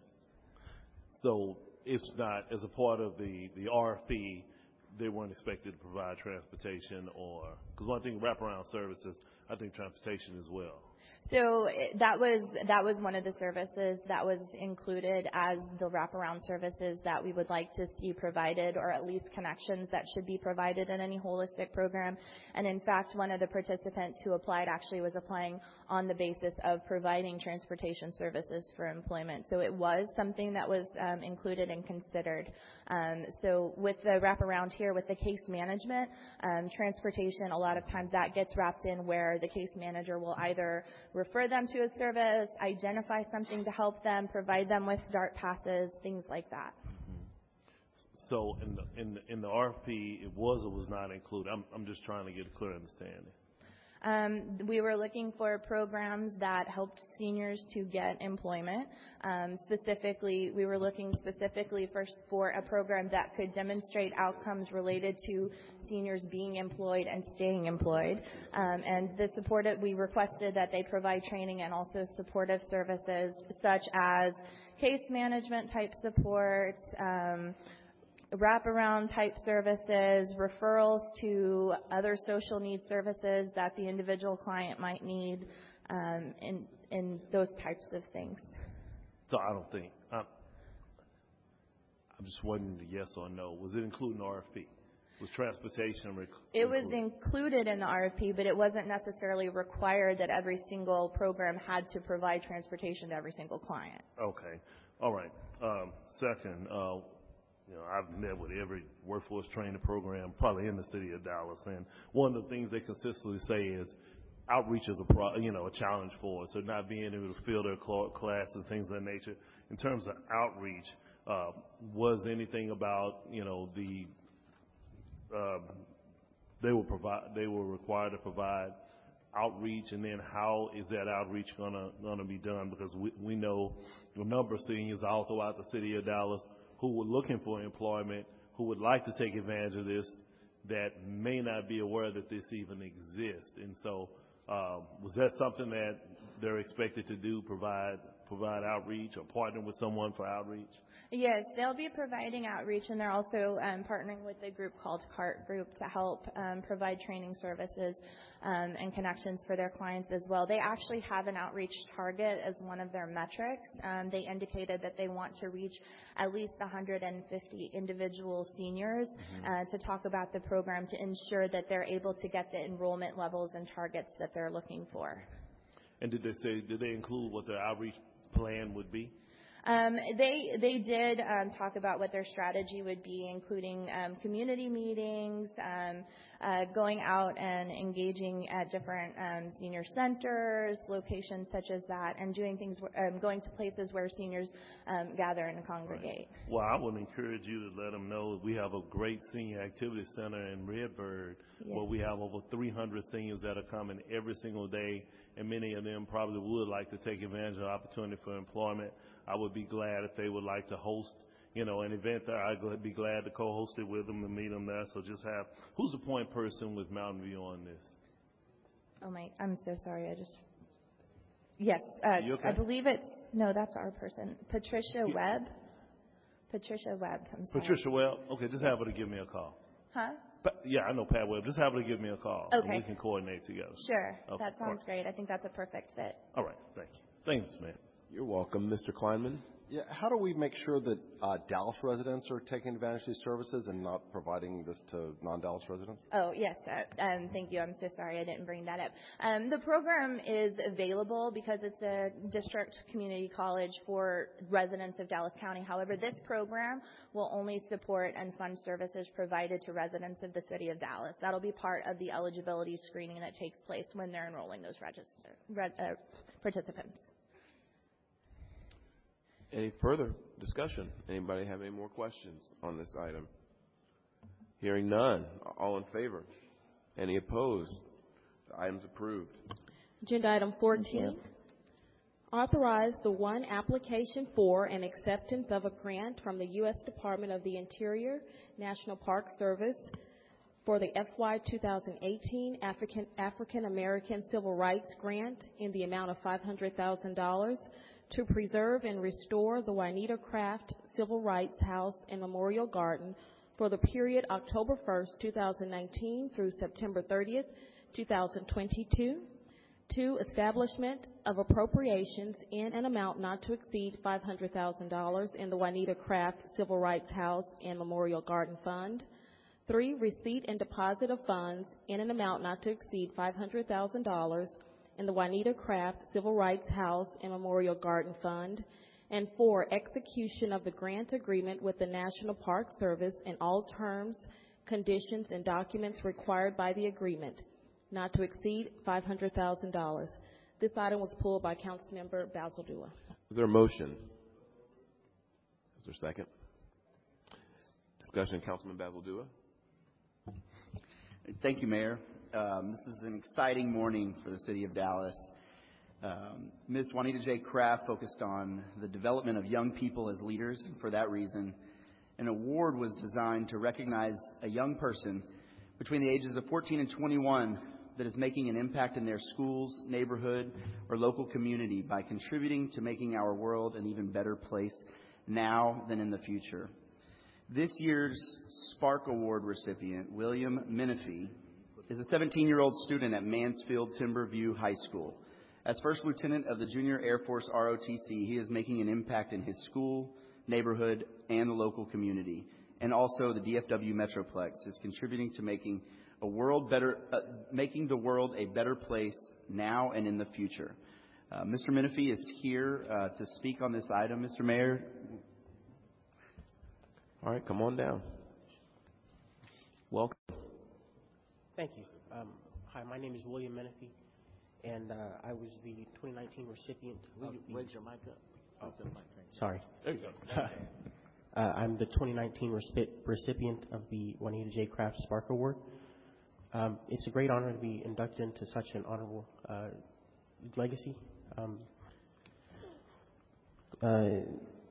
so. It's not as a part of the the R F P. They weren't expected to provide transportation, or because one thing wraparound services, I think transportation as well. So that was that was one of the services that was included as the wraparound services that we would like to see provided, or at least connections that should be provided in any holistic program. And in fact, one of the participants who applied actually was applying on the basis of providing transportation services for employment. So it was something that was um, included and considered. Um, so with the wraparound here, with the case management, um, transportation, a lot of times that gets wrapped in where the case manager will either refer them to a service, identify something to help them, provide them with DART passes, things like that. Mm-hmm. So in the, in the, in the R F P, it was or was not included? I'm, I'm just trying to get a clear understanding. Um, we were looking for programs that helped seniors to get employment. Um, specifically, we were looking specifically for, for a program that could demonstrate outcomes related to seniors being employed and staying employed. Um, and the supportive, we requested that they provide training and also supportive services such as case management type support, um, wraparound type services, referrals to other social needs services that the individual client might need, um, and, and those types of things. So I don't think, I'm, I'm just wondering the yes or no. Was it included in the R F P? Was transportation rec- It included? was included in the R F P, but it wasn't necessarily required that every single program had to provide transportation to every single client. Okay. All right. Um, second, uh, You know, I've met with every workforce training program probably in the city of Dallas, and one of the things they consistently say is outreach is a pro, you know a challenge for us. So not being able to fill their classes and things of that nature. In terms of outreach, uh, was anything about you know the uh, they were provide they were required to provide outreach, and then how is that outreach gonna gonna be done? Because we we know a number of seniors all throughout the city of Dallas who were looking for employment, who would like to take advantage of this, that may not be aware that this even exists. And so um, was that something that they're expected to do, provide provide outreach or partner with someone for outreach? Yes, they'll be providing outreach, and they're also um, partnering with a group called CART Group to help um, provide training services um, and connections for their clients as well. They actually have an outreach target as one of their metrics. Um, they indicated that they want to reach at least one hundred fifty individual seniors mm-hmm. uh, to talk about the program to ensure that they're able to get the enrollment levels and targets that they're looking for. And did they say, did they include what their outreach plan would be? Um, they they did um, talk about what their strategy would be, including um, community meetings, um, uh, going out and engaging at different um, senior centers, locations such as that, and doing things, um, going to places where seniors um, gather and congregate. Right. Well, I would encourage you to let them know that we have a great senior activity center in Redbird, yes, where we have over three hundred seniors that are coming every single day, and many of them probably would like to take advantage of the opportunity for employment. I would be glad if they would like to host, you know, an event there. I'd be glad to co-host it with them and meet them there. So just have, who's the point person with Mountain View on this? Oh my, I'm so sorry. I just, yes, uh, you okay? I believe it's, no, that's our person. Patricia Webb. Patricia Webb. I'm sorry. Patricia Webb? Okay, just have her to give me a call. Huh? But, yeah, I know Pat Webb. Just have her to give me a call. Okay. And we can coordinate together. Sure. Okay. That sounds great. I think that's a perfect fit. All right. Thank you. Thanks, man. You're welcome, Mister Kleinman. Yeah, how do we make sure that uh, Dallas residents are taking advantage of these services and not providing this to non-Dallas residents? Oh, yes. Uh, um, thank you. I'm so sorry I didn't bring that up. Um, the program is available because it's a district community college for residents of Dallas County. However, this program will only support and fund services provided to residents of the city of Dallas. That'll be part of the eligibility screening that takes place when they're enrolling those register, re- uh, participants. Any further discussion? Anybody have any more questions on this item? Hearing none. All in favor? Any opposed? The item's approved. Agenda item fourteen. Authorize the one application for and acceptance of a grant from the U S Department of the Interior, National Park Service for the F Y twenty eighteen African African American Civil Rights Grant in the amount of five hundred thousand dollars to preserve and restore the Juanita Craft Civil Rights House and Memorial Garden for the period October first, twenty nineteen through September thirtieth, twenty twenty-two. Two, establishment of appropriations in an amount not to exceed five hundred thousand dollars in the Juanita Craft Civil Rights House and Memorial Garden Fund. Three, receipt and deposit of funds in an amount not to exceed five hundred thousand dollars in the Juanita Craft Civil Rights House and Memorial Garden Fund. And four, execution of the grant agreement with the National Park Service in all terms, conditions, and documents required by the agreement, not to exceed five hundred thousand dollars. This item was pulled by Councilmember Basil Dua. Is there a motion? Is there a second? Discussion, Councilman Basil Dua. Thank you, Mayor. Um, this is an exciting morning for the city of Dallas. Um, Miz Juanita J. Craft focused on the development of young people as leaders. For that reason, an award was designed to recognize a young person between the ages of fourteen and twenty-one that is making an impact in their schools, neighborhood, or local community by contributing to making our world an even better place now than in the future. This year's Spark Award recipient, William Menifee, is a seventeen-year-old student at Mansfield Timberview High School. As First Lieutenant of the Junior Air Force R O T C, he is making an impact in his school, neighborhood, and the local community. And also the D F W Metroplex is contributing to making a world better, uh, making the world a better place now and in the future. Uh, Mister Menifee is here uh, to speak on this item. Mister Mayor. All right, come on down. Welcome. Thank you. Um, hi, my name is William Menifee, and uh, I was the twenty nineteen recipient. Of the, Raise your mic up. Oh, sorry. There you go. uh, I'm the twenty nineteen resp- recipient of the Juanita J. Craft Spark Award. Um, it's a great honor to be inducted into such an honorable uh, legacy. Um, uh,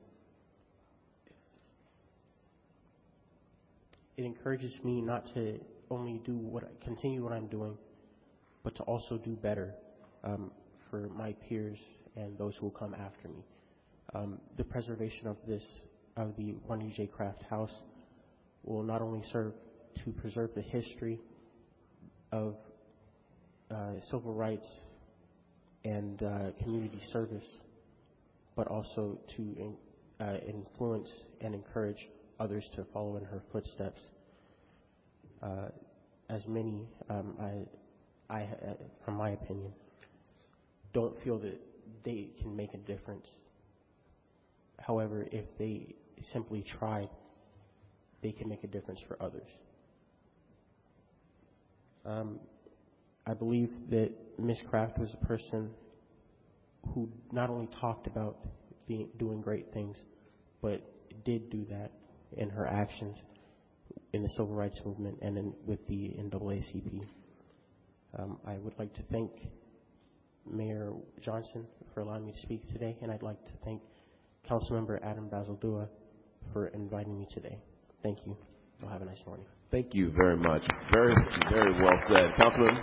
it encourages me not to only do what I, continue what I'm doing, but to also do better um, for my peers and those who will come after me. Um, the preservation of this, of the Juanita J. Craft House, will not only serve to preserve the history of uh, civil rights and uh, community service, but also to in, uh, influence and encourage others to follow in her footsteps. Uh, as many, um, I, I, uh, from my opinion, don't feel that they can make a difference. However, if they simply try, they can make a difference for others. Um, I believe that Miz Kraft was a person who not only talked about being, doing great things, but did do that in her actions in the civil rights movement and in, with the N double A C P. Um, I would like to thank Mayor Johnson for allowing me to speak today, and I'd like to thank Councilmember Adam Bazaldua for inviting me today. Thank you. You'll have a nice morning. Thank you very much. Very, very well said. Councilman?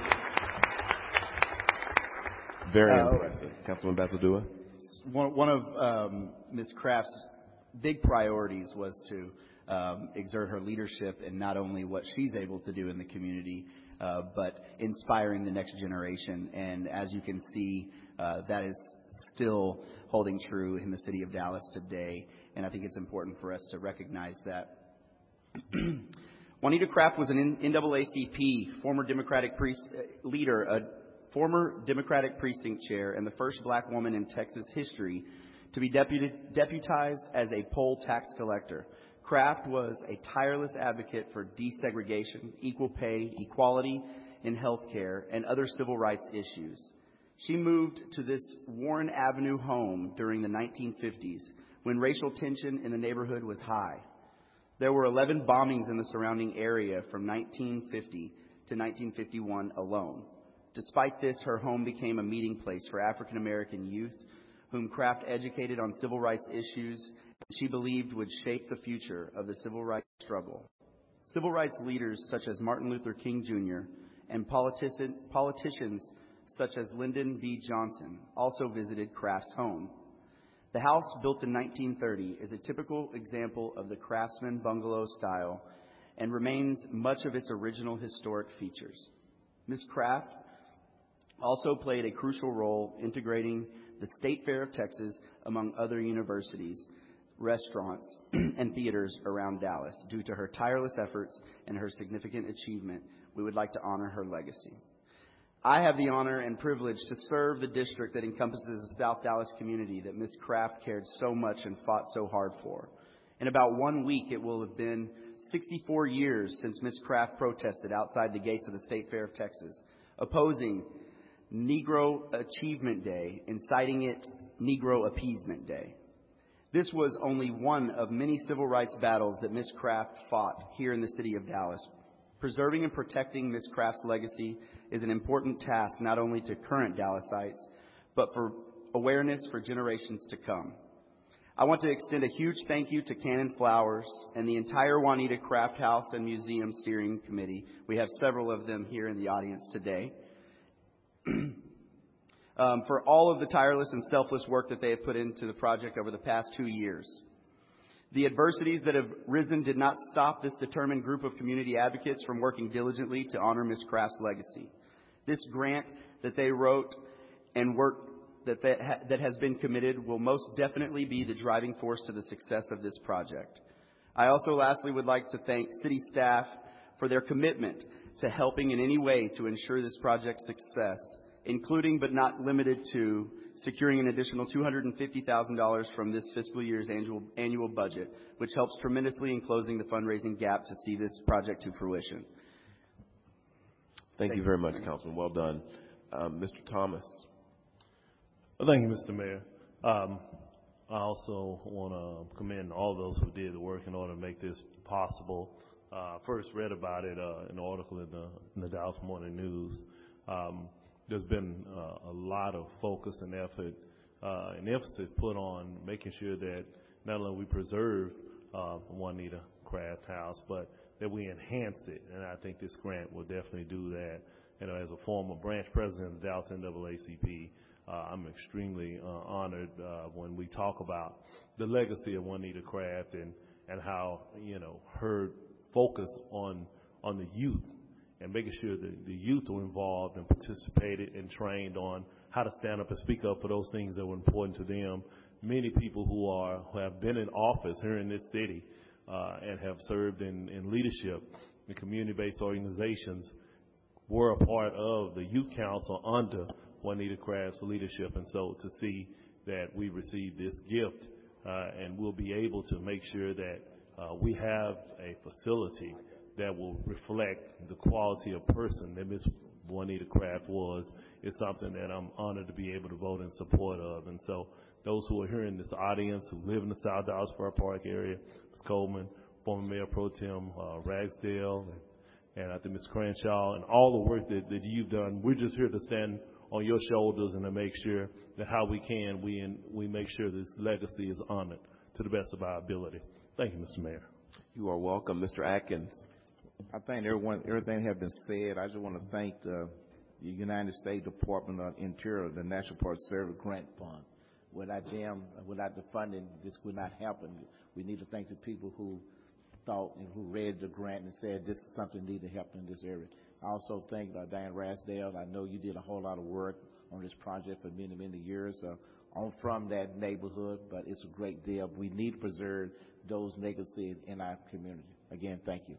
Very Uh, impressive. Councilman Bazaldua? One, one of um, Miz Kraft's big priorities was to um, exert her leadership in not only what she's able to do in the community, uh, but inspiring the next generation. And as you can see, uh, that is still holding true in the city of Dallas today. And I think it's important for us to recognize that. Juanita Kraft was an N double A C P, former Democratic pre- leader, a former Democratic precinct chair, and the first black woman in Texas history to be deputi- deputized as a poll tax collector. Kraft was a tireless advocate for desegregation, equal pay, equality in health care, and other civil rights issues. She moved to this Warren Avenue home during the nineteen fifties when racial tension in the neighborhood was high. There were eleven bombings in the surrounding area from nineteen fifty to nineteen fifty-one alone. Despite this, her home became a meeting place for African American youth, whom Kraft educated on civil rights issues she believed would shape the future of the civil rights struggle. Civil rights leaders such as Martin Luther King Junior and politician, politicians such as Lyndon B. Johnson also visited Kraft's home. The house, built in nineteen thirty, is a typical example of the Craftsman bungalow style and remains much of its original historic features. Miz Kraft also played a crucial role integrating the State Fair of Texas among other universities, restaurants, and theaters around Dallas. Due to her tireless efforts and her significant achievement, we would like to honor her legacy. I have the honor and privilege to serve the district that encompasses the South Dallas community that Miz Kraft cared so much and fought so hard for. In about one week, it will have been sixty-four years since Miz Kraft protested outside the gates of the State Fair of Texas, opposing Negro Achievement Day and citing it Negro Appeasement Day. This was only one of many civil rights battles that Miz Kraft fought here in the city of Dallas. Preserving and protecting Miz Kraft's legacy is an important task not only to current Dallasites, but for awareness for generations to come. I want to extend a huge thank you to Cannon Flowers and the entire Juanita Kraft House and Museum Steering Committee. We have several of them here in the audience today. um, for all of the tireless and selfless work that they have put into the project over the past two years. The adversities that have risen did not stop this determined group of community advocates from working diligently to honor Miz Kraft's legacy. This grant that they wrote and work that, that, ha- that has been committed will most definitely be the driving force to the success of this project. I also lastly would like to thank city staff for their commitment to helping in any way to ensure this project's success, including but not limited to securing an additional two hundred fifty thousand dollars from this fiscal year's annual, annual budget, which helps tremendously in closing the fundraising gap to see this project to fruition. Thank, Thank you very much, Councilman. Well done. Um, Mister Thomas. Well, thank you, Mister Mayor. Um, I also want to commend all those who did the work in order to make this possible. Uh, first read about it uh, in an article in the, in the Dallas Morning News. Um, There's been uh, a lot of focus and effort uh, and emphasis put on making sure that not only we preserve uh, Juanita Kraft House, but that we enhance it. And I think this grant will definitely do that. You know, as a former branch president of the Dallas N double A C P, uh, I'm extremely uh, honored uh, when we talk about the legacy of Juanita Kraft and, and how, you know, her focus on on the youth and making sure that the youth are involved and participated and trained on how to stand up and speak up for those things that were important to them. Many people who are who have been in office here in this city uh, and have served in, in leadership in community-based organizations were a part of the youth council under Juanita Kraft's leadership. And so to see that we received this gift uh, and we'll be able to make sure that uh, we have a facility that will reflect the quality of person that Miz Juanita Craft was is something that I'm honored to be able to vote in support of. And so those who are here in this audience who live in the South Dallas Fair Park area, Miz Coleman, former Mayor Pro Tem uh, Ragsdale, and, and I think Miz Crenshaw, and all the work that, that you've done, we're just here to stand on your shoulders and to make sure that how we can, we, in, we make sure this legacy is honored to the best of our ability. Thank you, Mister Mayor. You are welcome. Mister Atkins. I think everyone, everything has been said. I just want to thank the, the United States Department of Interior, the National Park Service Grant Fund. Without them, without the funding, this would not happen. We need to thank the people who thought and who read the grant and said this is something needed to happen in this area. I also thank uh, Diane Ragsdale. I know you did a whole lot of work on this project for many, many years. Uh, I'm from that neighborhood, but it's a great deal. We need to preserve those legacies in our community. Again, thank you.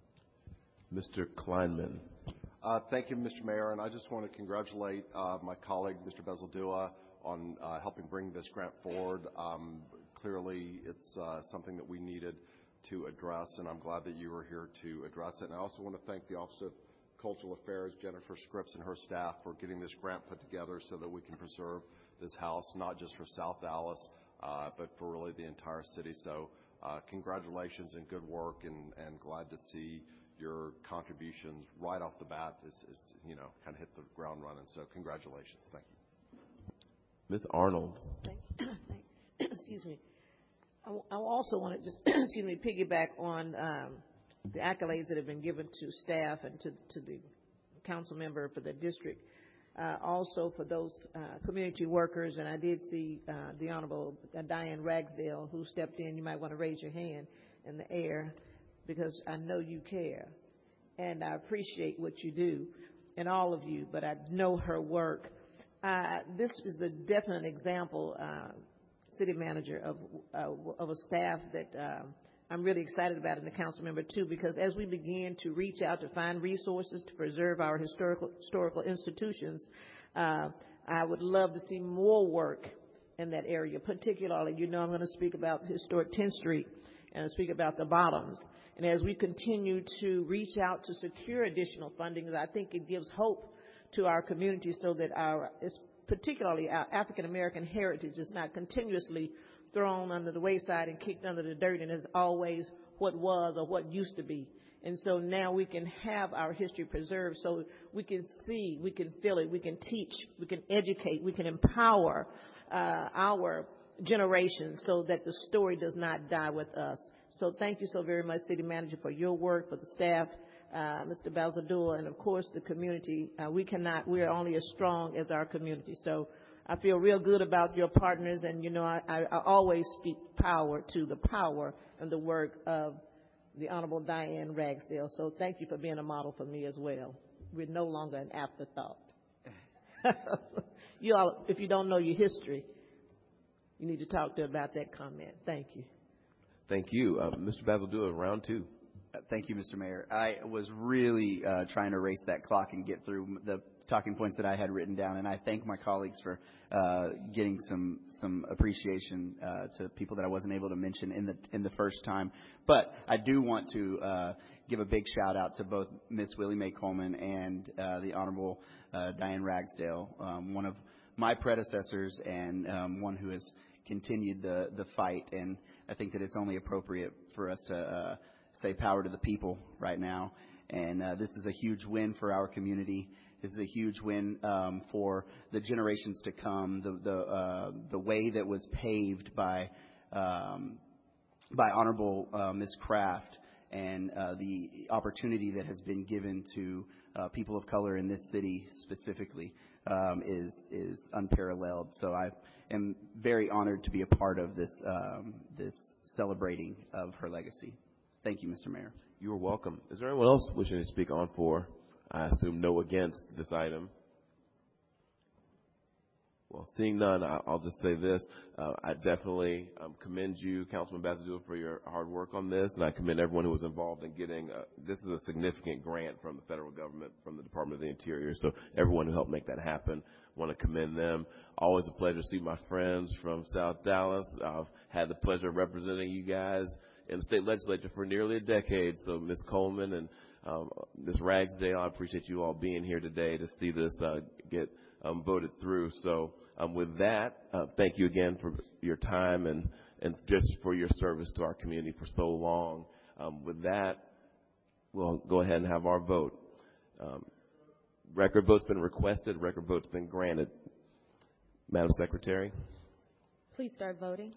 Mister Kleinman. Uh, thank you, Mister Mayor, and I just want to congratulate uh, my colleague, Mister Bezaldua, on uh, helping bring this grant forward. Um, clearly, it's uh, something that we needed to address, and I'm glad that you were here to address it. And I also want to thank the Office of Cultural Affairs, Jennifer Scripps and her staff, for getting this grant put together so that we can preserve this house, not just for South Dallas, uh, but for really the entire city. So uh, congratulations and good work, and, and glad to see your contributions right off the bat is, is, you know, kind of hit the ground running. So congratulations. Thank you. Miz Arnold. Thanks. Excuse me. I, I also want to just, excuse me, piggyback on um, the accolades that have been given to staff and to, to the council member for the district. Uh, also for those uh, community workers, and I did see uh, the Honorable Diane Ragsdale, who stepped in. You might want to raise your hand in the air, because I know you care, and I appreciate what you do, and all of you, but I know her work. Uh, this is a definite example, uh, city manager, of, uh, of a staff that uh, I'm really excited about, and the council member too, because as we begin to reach out to find resources to preserve our historical, historical institutions, uh, I would love to see more work in that area, particularly, you know, I'm going to speak about historic tenth Street and speak about the Bottoms. And as we continue to reach out to secure additional funding, I think it gives hope to our community so that our, particularly our African American heritage, is not continuously thrown under the wayside and kicked under the dirt and is always what was or what used to be. And so now we can have our history preserved so we can see, we can feel it, we can teach, we can educate, we can empower uh, our generation so that the story does not die with us. So thank you so very much, City Manager, for your work, for the staff, uh, Mister Bezaldua, and of course the community. Uh, we cannot, we are only as strong as our community. So I feel real good about your partners, and you know, I, I, I always speak power to the power and the work of the Honorable Diane Ragsdale. So thank you for being a model for me as well. We're no longer an afterthought. You all, if you don't know your history, you need to talk to her about that comment. Thank you. Thank you. Uh, Mister Bezaldua, round two. Uh, thank you, Mister Mayor. I was really uh, trying to race that clock and get through the talking points that I had written down, and I thank my colleagues for uh, getting some some appreciation uh, to people that I wasn't able to mention in the in the first time. But I do want to uh, give a big shout out to both Miss Willie Mae Coleman and uh, the Honorable uh, Diane Ragsdale, um, one of my predecessors and um, one who has continued the the fight. And I think that it's only appropriate for us to uh, say power to the people right now. And uh, this is a huge win for our community. This is a huge win um, for the generations to come. The the uh, the way that was paved by um, by Honorable uh, Miz Craft, and uh, the opportunity that has been given to uh, people of color in this city specifically um, is is unparalleled. So I am very honored to be a part of this um, this celebrating of her legacy. Thank you, Mister Mayor. You are welcome. Is there anyone else wishing to speak on for? I assume no against this item. Well, seeing none, I'll just say this. Uh, I definitely um, commend you, Councilman Bezaldua, for your hard work on this, and I commend everyone who was involved in getting, uh, this is a significant grant from the federal government, from the Department of the Interior, so everyone who helped make that happen, I want to commend them. Always a pleasure to see my friends from South Dallas. I've had the pleasure of representing you guys in the state legislature for nearly a decade. So Miz Coleman and um, Miz Ragsdale, I appreciate you all being here today to see this uh, get um, voted through. So um, with that, uh, thank you again for your time and, and just for your service to our community for so long. Um, with that, we'll go ahead and have our vote. Um, record vote's been requested. Record vote's been granted. Madam Secretary. Please start voting.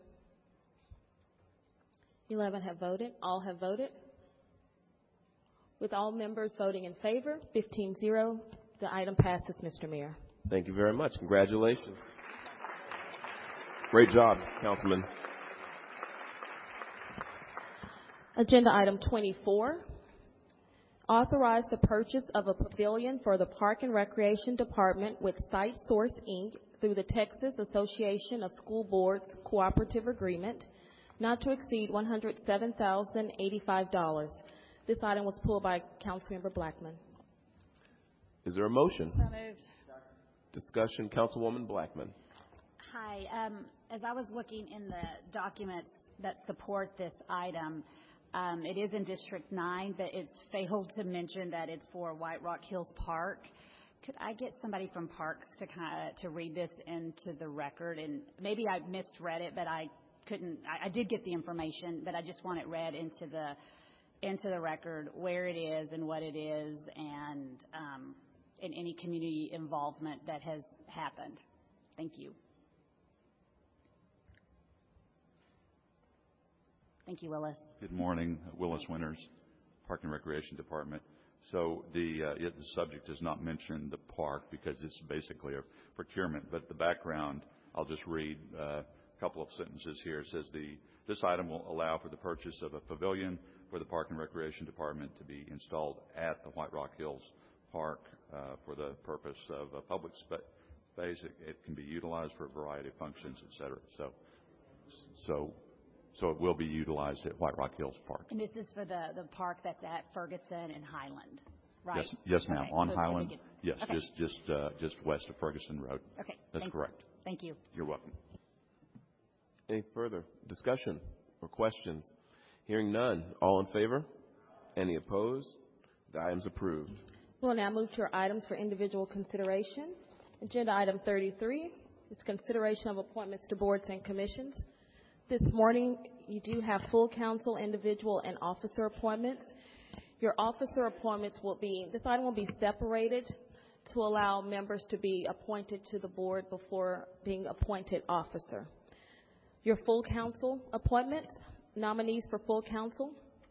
eleven have voted. All have voted. With all members voting in favor, fifteen zero, the item passes, Mister Mayor. Thank you very much. Congratulations. Great job, Councilman. Agenda item twenty-four, authorize the purchase of a pavilion for the Park and Recreation Department with Site Source, Incorporated through the Texas Association of School Boards Cooperative Agreement, not to exceed one hundred seven thousand eighty-five dollars. This item was pulled by Councilmember Blackman. Is there a motion? So moved. Discussion, Councilwoman Blackman. Hi. Um, as I was looking in the documents that support this item, um, it is in District nine, but it's failed to mention that it's for White Rock Hills Park. Could I get somebody from Parks to kind of to read this into the record? And maybe I misread it, but I couldn't. I, I did get the information, but I just want it read into the into the record where it is and what it is, and um, and any community involvement that has happened. Thank you. Thank you, Willis. Good morning. Willis Winters, Park and Recreation Department. So the, uh, it, the subject does not mention the park because it's basically a procurement. But the background, I'll just read uh, a couple of sentences here. It says the this item will allow for the purchase of a pavilion for the Park and Recreation Department to be installed at the White Rock Hills Park uh, for the purpose of a public spa- space. It, it can be utilized for a variety of functions, et cetera. So, so. So it will be utilized at White Rock Hills Park. And this is for the, the park that's at Ferguson and Highland, right? Yes, yes, ma'am. Okay. On so Highland, get, yes, okay. just just uh, just west of Ferguson Road. Okay, that's thank, correct. Thank you. You're welcome. Any further discussion or questions? Hearing none. All in favor? Any opposed? The item's approved. We'll now move to our items for individual consideration. Agenda item thirty-three is consideration of appointments to boards and commissions. This morning, you do have full council, individual, and officer appointments. Your officer appointments will be, this item will be separated to allow members to be appointed to the board before being appointed officer. Your full council appointments, nominees for full council.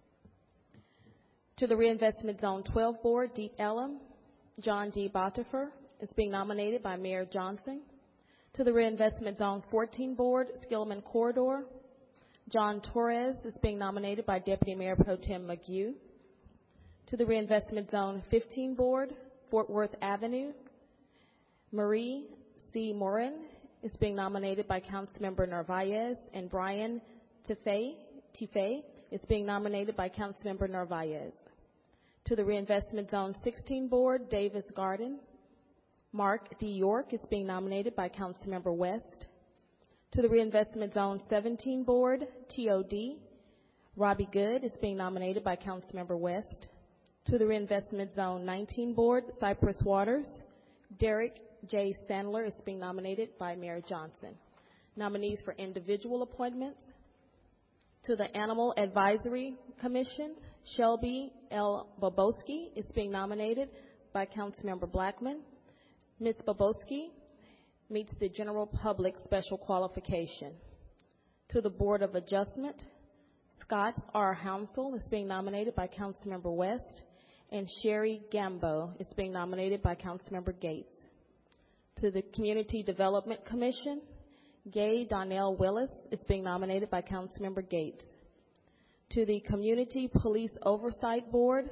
To the Reinvestment Zone twelve Board, Deep Ellum, John D. Botifer is being nominated by Mayor Johnson. To the Reinvestment Zone fourteen Board, Skillman Corridor, John Torres is being nominated by Deputy Mayor Pro Tem McGue. To the Reinvestment Zone fifteen Board, Fort Worth Avenue, Marie C. Morin is being nominated by Councilmember Narvaez, and Brian Tife is being nominated by Councilmember Narvaez. To the Reinvestment Zone sixteen Board, Davis Garden, Mark D. York is being nominated by Councilmember West. To the Reinvestment Zone seventeen Board, T O D, Robbie Good is being nominated by Councilmember West. To the Reinvestment Zone nineteen Board, Cypress Waters, Derek J. Sandler is being nominated by Mayor Johnson. Nominees for individual appointments. To the Animal Advisory Commission, Shelby L. Boboski is being nominated by Councilmember Blackman. Miz Boboski meets the general public special qualification. To the Board of Adjustment, Scott R. Hounsel is being nominated by Councilmember West, and Sherry Gambo is being nominated by Councilmember Gates. To the Community Development Commission, Gay Donnell Willis is being nominated by Councilmember Gates. To the Community Police Oversight Board,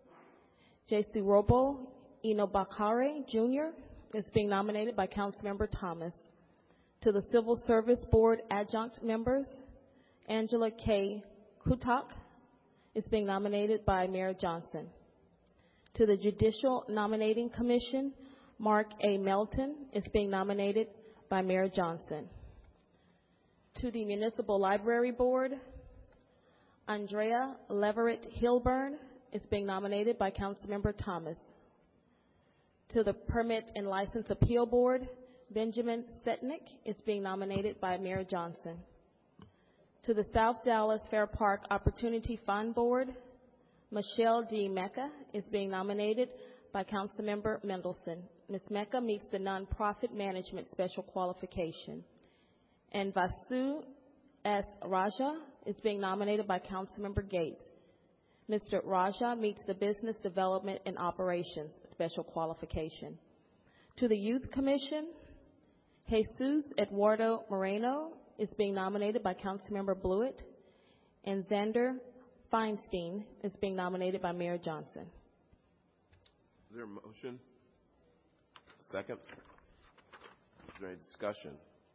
J C Robo Inobakare Junior is being nominated by Councilmember Thomas. To the Civil Service Board adjunct members, Angela K. Kutak is being nominated by Mayor Johnson. To the Judicial Nominating Commission, Mark A. Melton is being nominated by Mayor Johnson. To the Municipal Library Board, Andrea Leverett Hilburn is being nominated by Councilmember Thomas. To the Permit and License Appeal Board, Benjamin Setnick is being nominated by Mayor Johnson. To the South Dallas Fair Park Opportunity Fund Board, Michelle D. Mecca is being nominated by Councilmember Mendelson. Miz Mecca meets the nonprofit management special qualification. And Vasu S. Raja is being nominated by Councilmember Gates. Mister Raja meets the business development and operations special qualification. To the Youth Commission, Jesus Eduardo Moreno is being nominated by Councilmember Blewett, and Xander Feinstein is being nominated by Mayor Johnson. Is there a motion? Second? Is there any discussion?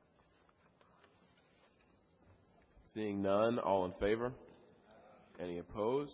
Seeing none, all in favor? Any opposed?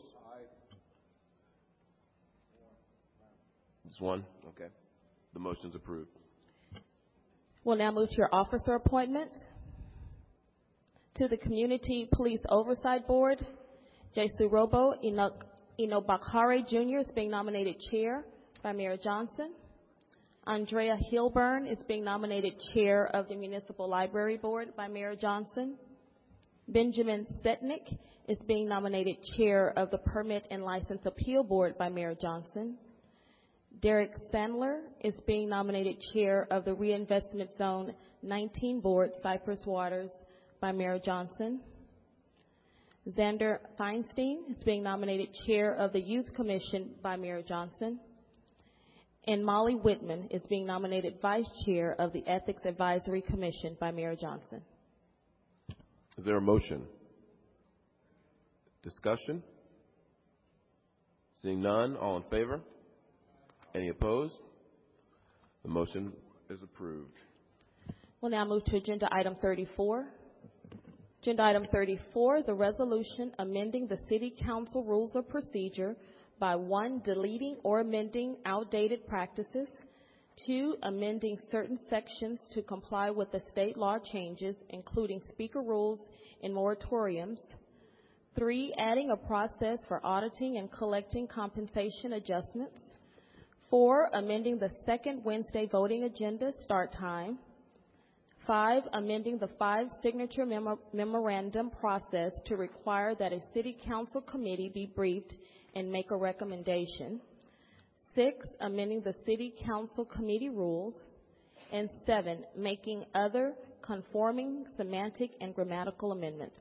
Just one? Okay. The motion is approved. We'll now move to your officer appointments. To the Community Police Oversight Board, Jesu Robo Inobakare Junior is being nominated chair by Mayor Johnson. Andrea Hilburn is being nominated chair of the Municipal Library Board by Mayor Johnson. Benjamin Setnick is being nominated chair of the Permit and License Appeal Board by Mayor Johnson. Derek Sandler is being nominated chair of the Reinvestment Zone nineteen Board, Cypress Waters, by Mayor Johnson. Xander Feinstein is being nominated chair of the Youth Commission by Mayor Johnson. And Molly Whitman is being nominated vice chair of the Ethics Advisory Commission by Mayor Johnson. Is there a motion? Discussion? Seeing none, all in favor? Any opposed? The motion is approved. We'll now move to agenda item thirty-four. Agenda item thirty-four is a resolution amending the City Council Rules of Procedure by one, deleting or amending outdated practices, two, amending certain sections to comply with the state law changes, including speaker rules and moratoriums, three, adding a process for auditing and collecting compensation adjustments, four, amending the second Wednesday voting agenda start time, five, amending the five signature mem- memorandum process to require that a city council committee be briefed and make a recommendation, six, amending the city council committee rules, and seven, making other conforming semantic and grammatical amendments.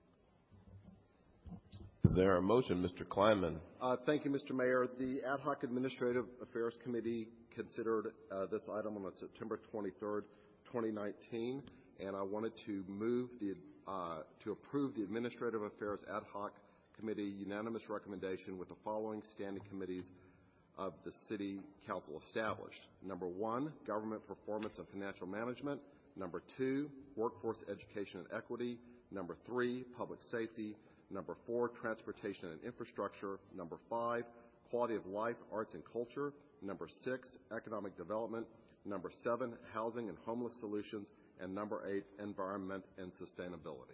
Is there a motion, Mister Kleinman? Uh, thank you, Mister Mayor. The Ad hoc Administrative Affairs Committee considered uh, this item on September twenty-third, twenty nineteen, and I wanted to move the uh, to approve the Administrative Affairs Ad hoc Committee unanimous recommendation with the following standing committees of the City Council established. Number one, Government Performance and Financial Management. Number two, Workforce Education and Equity. Number three, Public Safety. Number four, Transportation and Infrastructure. Number five, Quality of Life, Arts and Culture. Number six, Economic Development. Number seven, Housing and Homeless Solutions. And number eight, Environment and Sustainability.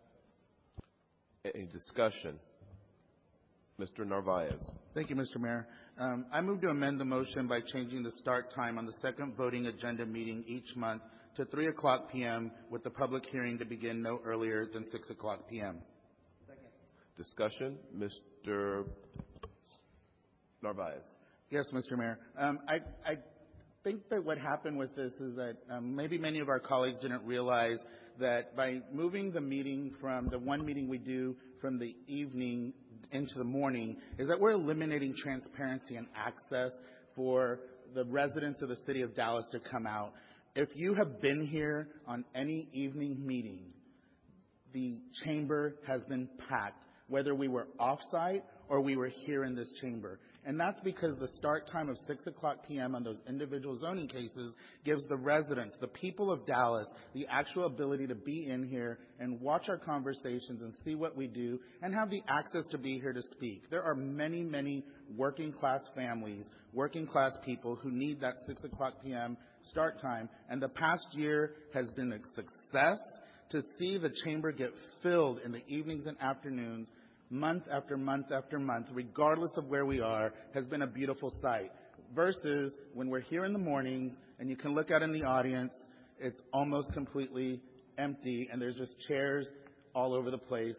Any discussion? Mister Narvaez. Thank you, Mister Mayor. Um, I move to amend the motion by changing the start time on the second voting agenda meeting each month to three o'clock p.m. with the public hearing to begin no earlier than six o'clock p.m. Discussion? Mister Narvaez. Yes, Mister Mayor. Um, I, I think that what happened with this is that um, maybe many of our colleagues didn't realize that by moving the meeting from the one meeting we do from the evening into the morning is that we're eliminating transparency and access for the residents of the city of Dallas to come out. If you have been here on any evening meeting, the chamber has been packed, whether we were off-site or we were here in this chamber. And that's because the start time of six o'clock p.m. on those individual zoning cases gives the residents, the people of Dallas, the actual ability to be in here and watch our conversations and see what we do and have the access to be here to speak. There are many, many working class families, working class people who need that six o'clock p.m. start time. And the past year has been a success. to see the chamber get filled in the evenings and afternoons, month after month after month, regardless of where we are, has been a beautiful sight. Versus when we're here in the mornings and you can look out in the audience, it's almost completely empty and there's just chairs all over the place.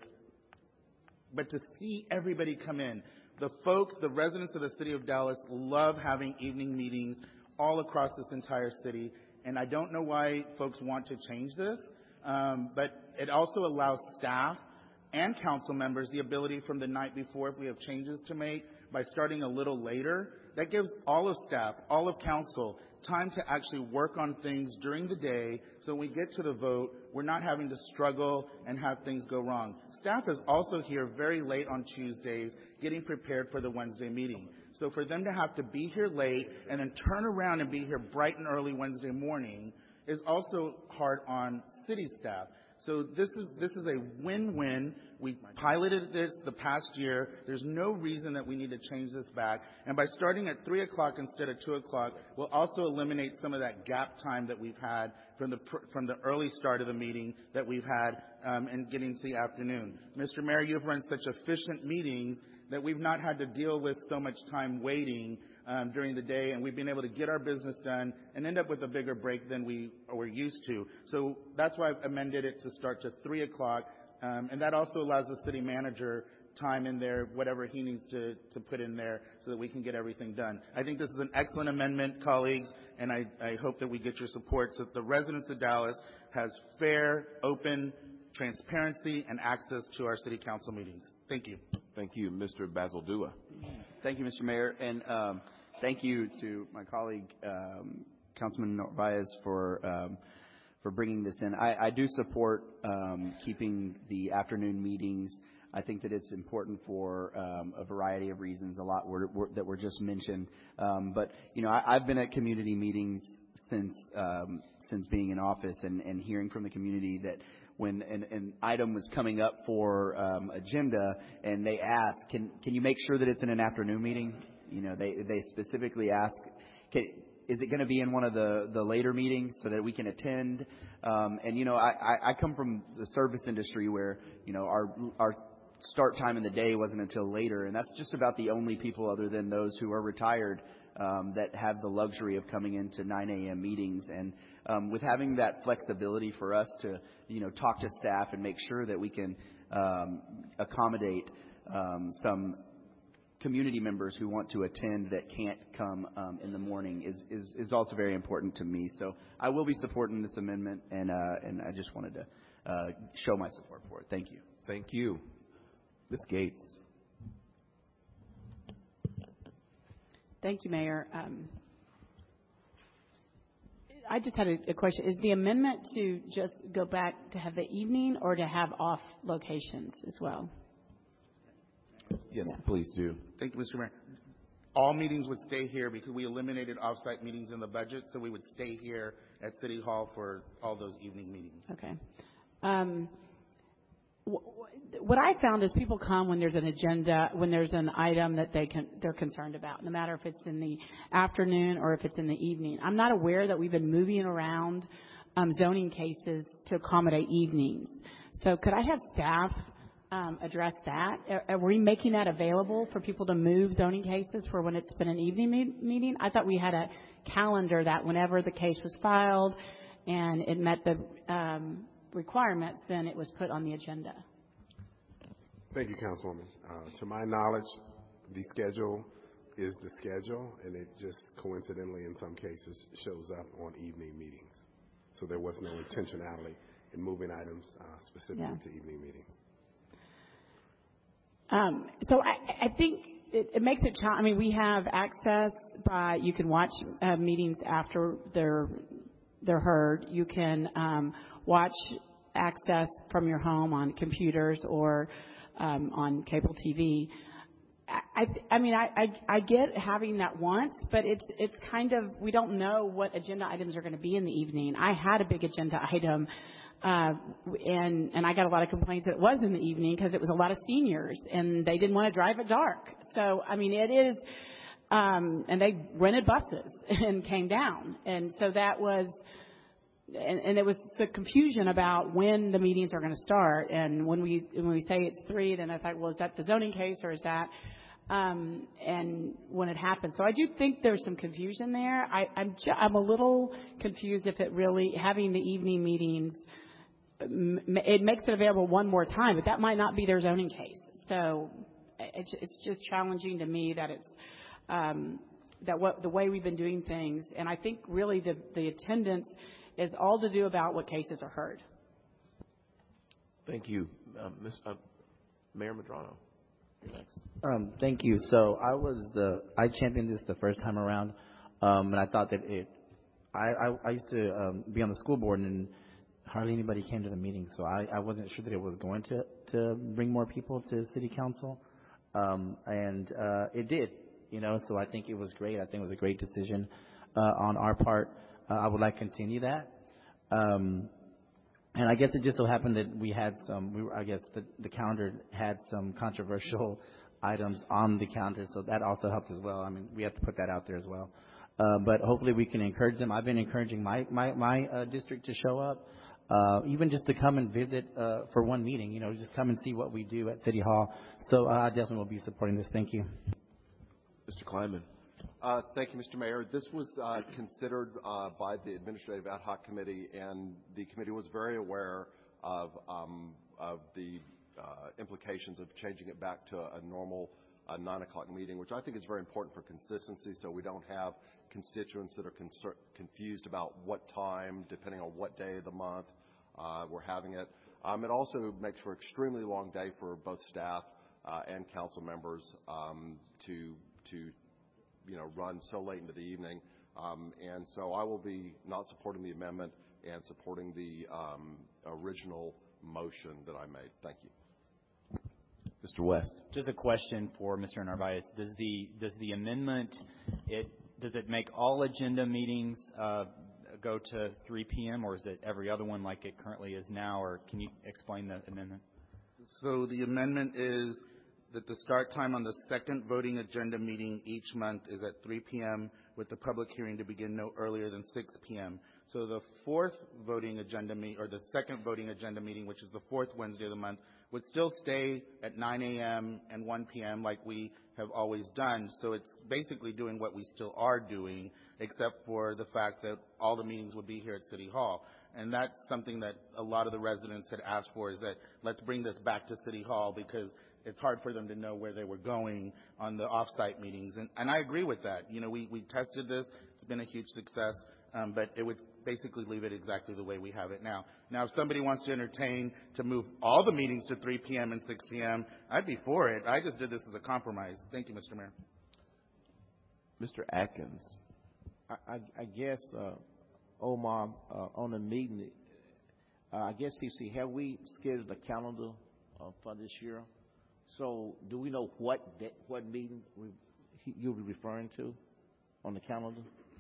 But to see everybody come in, the folks, the residents of the city of Dallas love having evening meetings all across this entire city. And I don't know why folks want to change this, um, but it also allows staff and council members the ability from the night before, if we have changes to make, by starting a little later. That gives all of staff, all of council, time to actually work on things during the day, so when we get to the vote, we're not having to struggle and have things go wrong. Staff is also here very late on Tuesdays getting prepared for the Wednesday meeting. So for them to have to be here late and then turn around and be here bright and early Wednesday morning is also hard on city staff. So this is this is a win-win. We piloted this the past year. There's no reason that we need to change this back. And by starting at three o'clock instead of two o'clock, we'll also eliminate some of that gap time that we've had from the from the early start of the meeting that we've had um, and getting to the afternoon. Mister Mayor, you've run such efficient meetings that we've not had to deal with so much time waiting um, during the day, and we've been able to get our business done and end up with a bigger break than we were used to. So that's why I've amended it to start to three o'clock, um, and that also allows the city manager time in there, whatever he needs to, to put in there so that we can get everything done. I think this is an excellent amendment, colleagues, and I, I hope that we get your support so that the residents of Dallas has fair, open, transparency, and access to our city council meetings. Thank you. Thank you. Mister Basil Dua. Thank you, Mister Mayor, and um, thank you to my colleague, um, Councilman Narvaez, for um, for bringing this in. I, I do support um, keeping the afternoon meetings. I think that it's important for um, a variety of reasons, a lot were, were, that were just mentioned. Um, but you know, I, I've been at community meetings since um, since being in office, and, and hearing from the community that when an, an item was coming up for um, agenda, and they ask, can can you make sure that it's in an afternoon meeting? You know, they they specifically ask, can, is it going to be in one of the, the later meetings so that we can attend? Um, and you know, I, I, I come from the service industry where you know our our start time in the day wasn't until later, and that's just about the only people other than those who are retired um, that have the luxury of coming into nine a.m. meetings. And um, with having that flexibility for us to, you know, talk to staff and make sure that we can um, accommodate um, some community members who want to attend that can't come um, in the morning is, is, is also very important to me. So I will be supporting this amendment, and uh, and I just wanted to uh, show my support for it. Thank you. Thank you. Miz Gates. Thank you, Mayor. Um, I just had a, a question. Is the amendment to just go back to have the evening, or to have off locations as well? Yes, yeah. Please do. Thank you, Mister Mayor. All meetings would stay here because we eliminated off-site meetings in the budget, so we would stay here at City Hall for all those evening meetings. Okay. Um, What I found is people come when there's an agenda, when there's an item that they can, they're concerned about, no matter if it's in the afternoon or if it's in the evening. I'm not aware that we've been moving around um, zoning cases to accommodate evenings. So could I have staff um, address that? Are, are we making that available for people to move zoning cases for when it's been an evening me- meeting? I thought we had a calendar that whenever the case was filed and it met the um, requirements, then it was put on the agenda. Thank you, Councilwoman. Uh, to my knowledge, the schedule is the schedule, and it just coincidentally, in some cases, shows up on evening meetings. So there was no intentionality in moving items uh, specifically yeah. to evening meetings. Um, so I, I think it, it makes it. I mean, we have access by you can watch uh, meetings after they're they're heard. You can um, watch access from your home on computers or Um, on cable T V. I, I mean, I, I, I get having that once, but it's it's kind of, we don't know what agenda items are going to be in the evening. I had a big agenda item, uh, and and I got a lot of complaints that it was in the evening because it was a lot of seniors, and they didn't want to drive at dark. So, I mean, it is, um, and they rented buses and came down. And so that was, and, and there was some confusion about when the meetings are going to start. And when we when we say it's three, then I thought, well, is that the zoning case or is that? Um, and when it happens, so I do think there's some confusion there. I, I'm ju- I'm a little confused if it really having the evening meetings. It makes it available one more time, but that might not be their zoning case. So it's, it's just challenging to me that it's um, that what the way we've been doing things, and I think really the the attendance is all to do about what cases are heard. Thank you, um, Miz Uh, Mayor Medrano. You're next. Um, thank you. So I was the I championed this the first time around, um, and I thought that it. I I, I used to um, be on the school board, and hardly anybody came to the meeting, so I, I wasn't sure that it was going to to bring more people to city council, um, and uh, it did. You know, so I think it was great. I think it was a great decision uh, on our part. Uh, I would like to continue that. Um, And I guess it just so happened that we had some, we were, I guess the, the calendar had some controversial items on the calendar, so that also helped as well. I mean, we have to put that out there as well. Uh, but hopefully we can encourage them. I've been encouraging my, my, my uh, district to show up, uh, even just to come and visit uh, for one meeting, you know, just come and see what we do at City Hall. So uh, I definitely will be supporting this. Thank you. Mister Kleinman. Uh, thank you, Mister Mayor. This was uh, considered uh, by the Administrative Ad Hoc Committee, and the committee was very aware of, um, of the uh, implications of changing it back to a normal uh, nine o'clock meeting, which I think is very important for consistency, so we don't have constituents that are concern- confused about what time, depending on what day of the month uh, we're having it. Um, it also makes for an extremely long day for both staff uh, and council members um, to to you know, run so late into the evening. Um, and so I will be not supporting the amendment and supporting the um, original motion that I made. Thank you. Mister West. Just a question for Mister Narvaez. Does the does the amendment, it does it make all agenda meetings uh, go to three p.m. or is it every other one like it currently is now? Or can you explain the amendment? So the amendment is that the start time on the second voting agenda meeting each month is at three p.m. with the public hearing to begin no earlier than six p.m. So the fourth voting agenda meet, or the second voting agenda meeting, which is the fourth Wednesday of the month, would still stay at nine a.m. and one p.m. like we have always done. So it's basically doing what we still are doing, except for the fact that all the meetings would be here at City Hall. And that's something that a lot of the residents had asked for, is that let's bring this back to City Hall, because it's hard for them to know where they were going on the off-site meetings. And, and I agree with that. You know, we, we tested this. It's been a huge success, um, but it would basically leave it exactly the way we have it now. Now, if somebody wants to entertain to move all the meetings to three p.m. and six p.m., I'd be for it. I just did this as a compromise. Thank you, Mister Mayor. Mister Atkins. I, I, I guess, uh, Omar, uh, on the meeting, uh, I guess, T C, have we scheduled a calendar uh, for this year? So do we know what that, what meeting we, you'll be referring to on the calendar?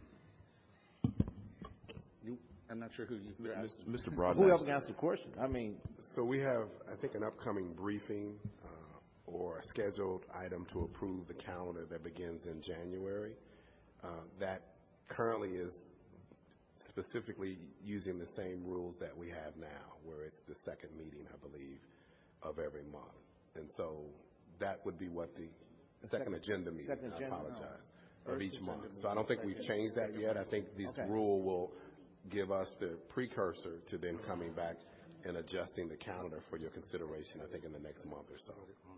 You, I'm not sure who you who asked. Mister Broad. Whoever can answer the question. I mean, so we have, I think, an upcoming briefing uh, or a scheduled item to approve the calendar that begins in January. Uh, that currently is specifically using the same rules that we have now, where it's the second meeting, I believe, of every month. And so that would be what the, the second, second agenda meeting, second I agenda, apologize, no. of each month. So I don't think we've changed that yet. I think this okay. rule will give us the precursor to then coming back and adjusting the calendar for your consideration, I think, in the next month or so.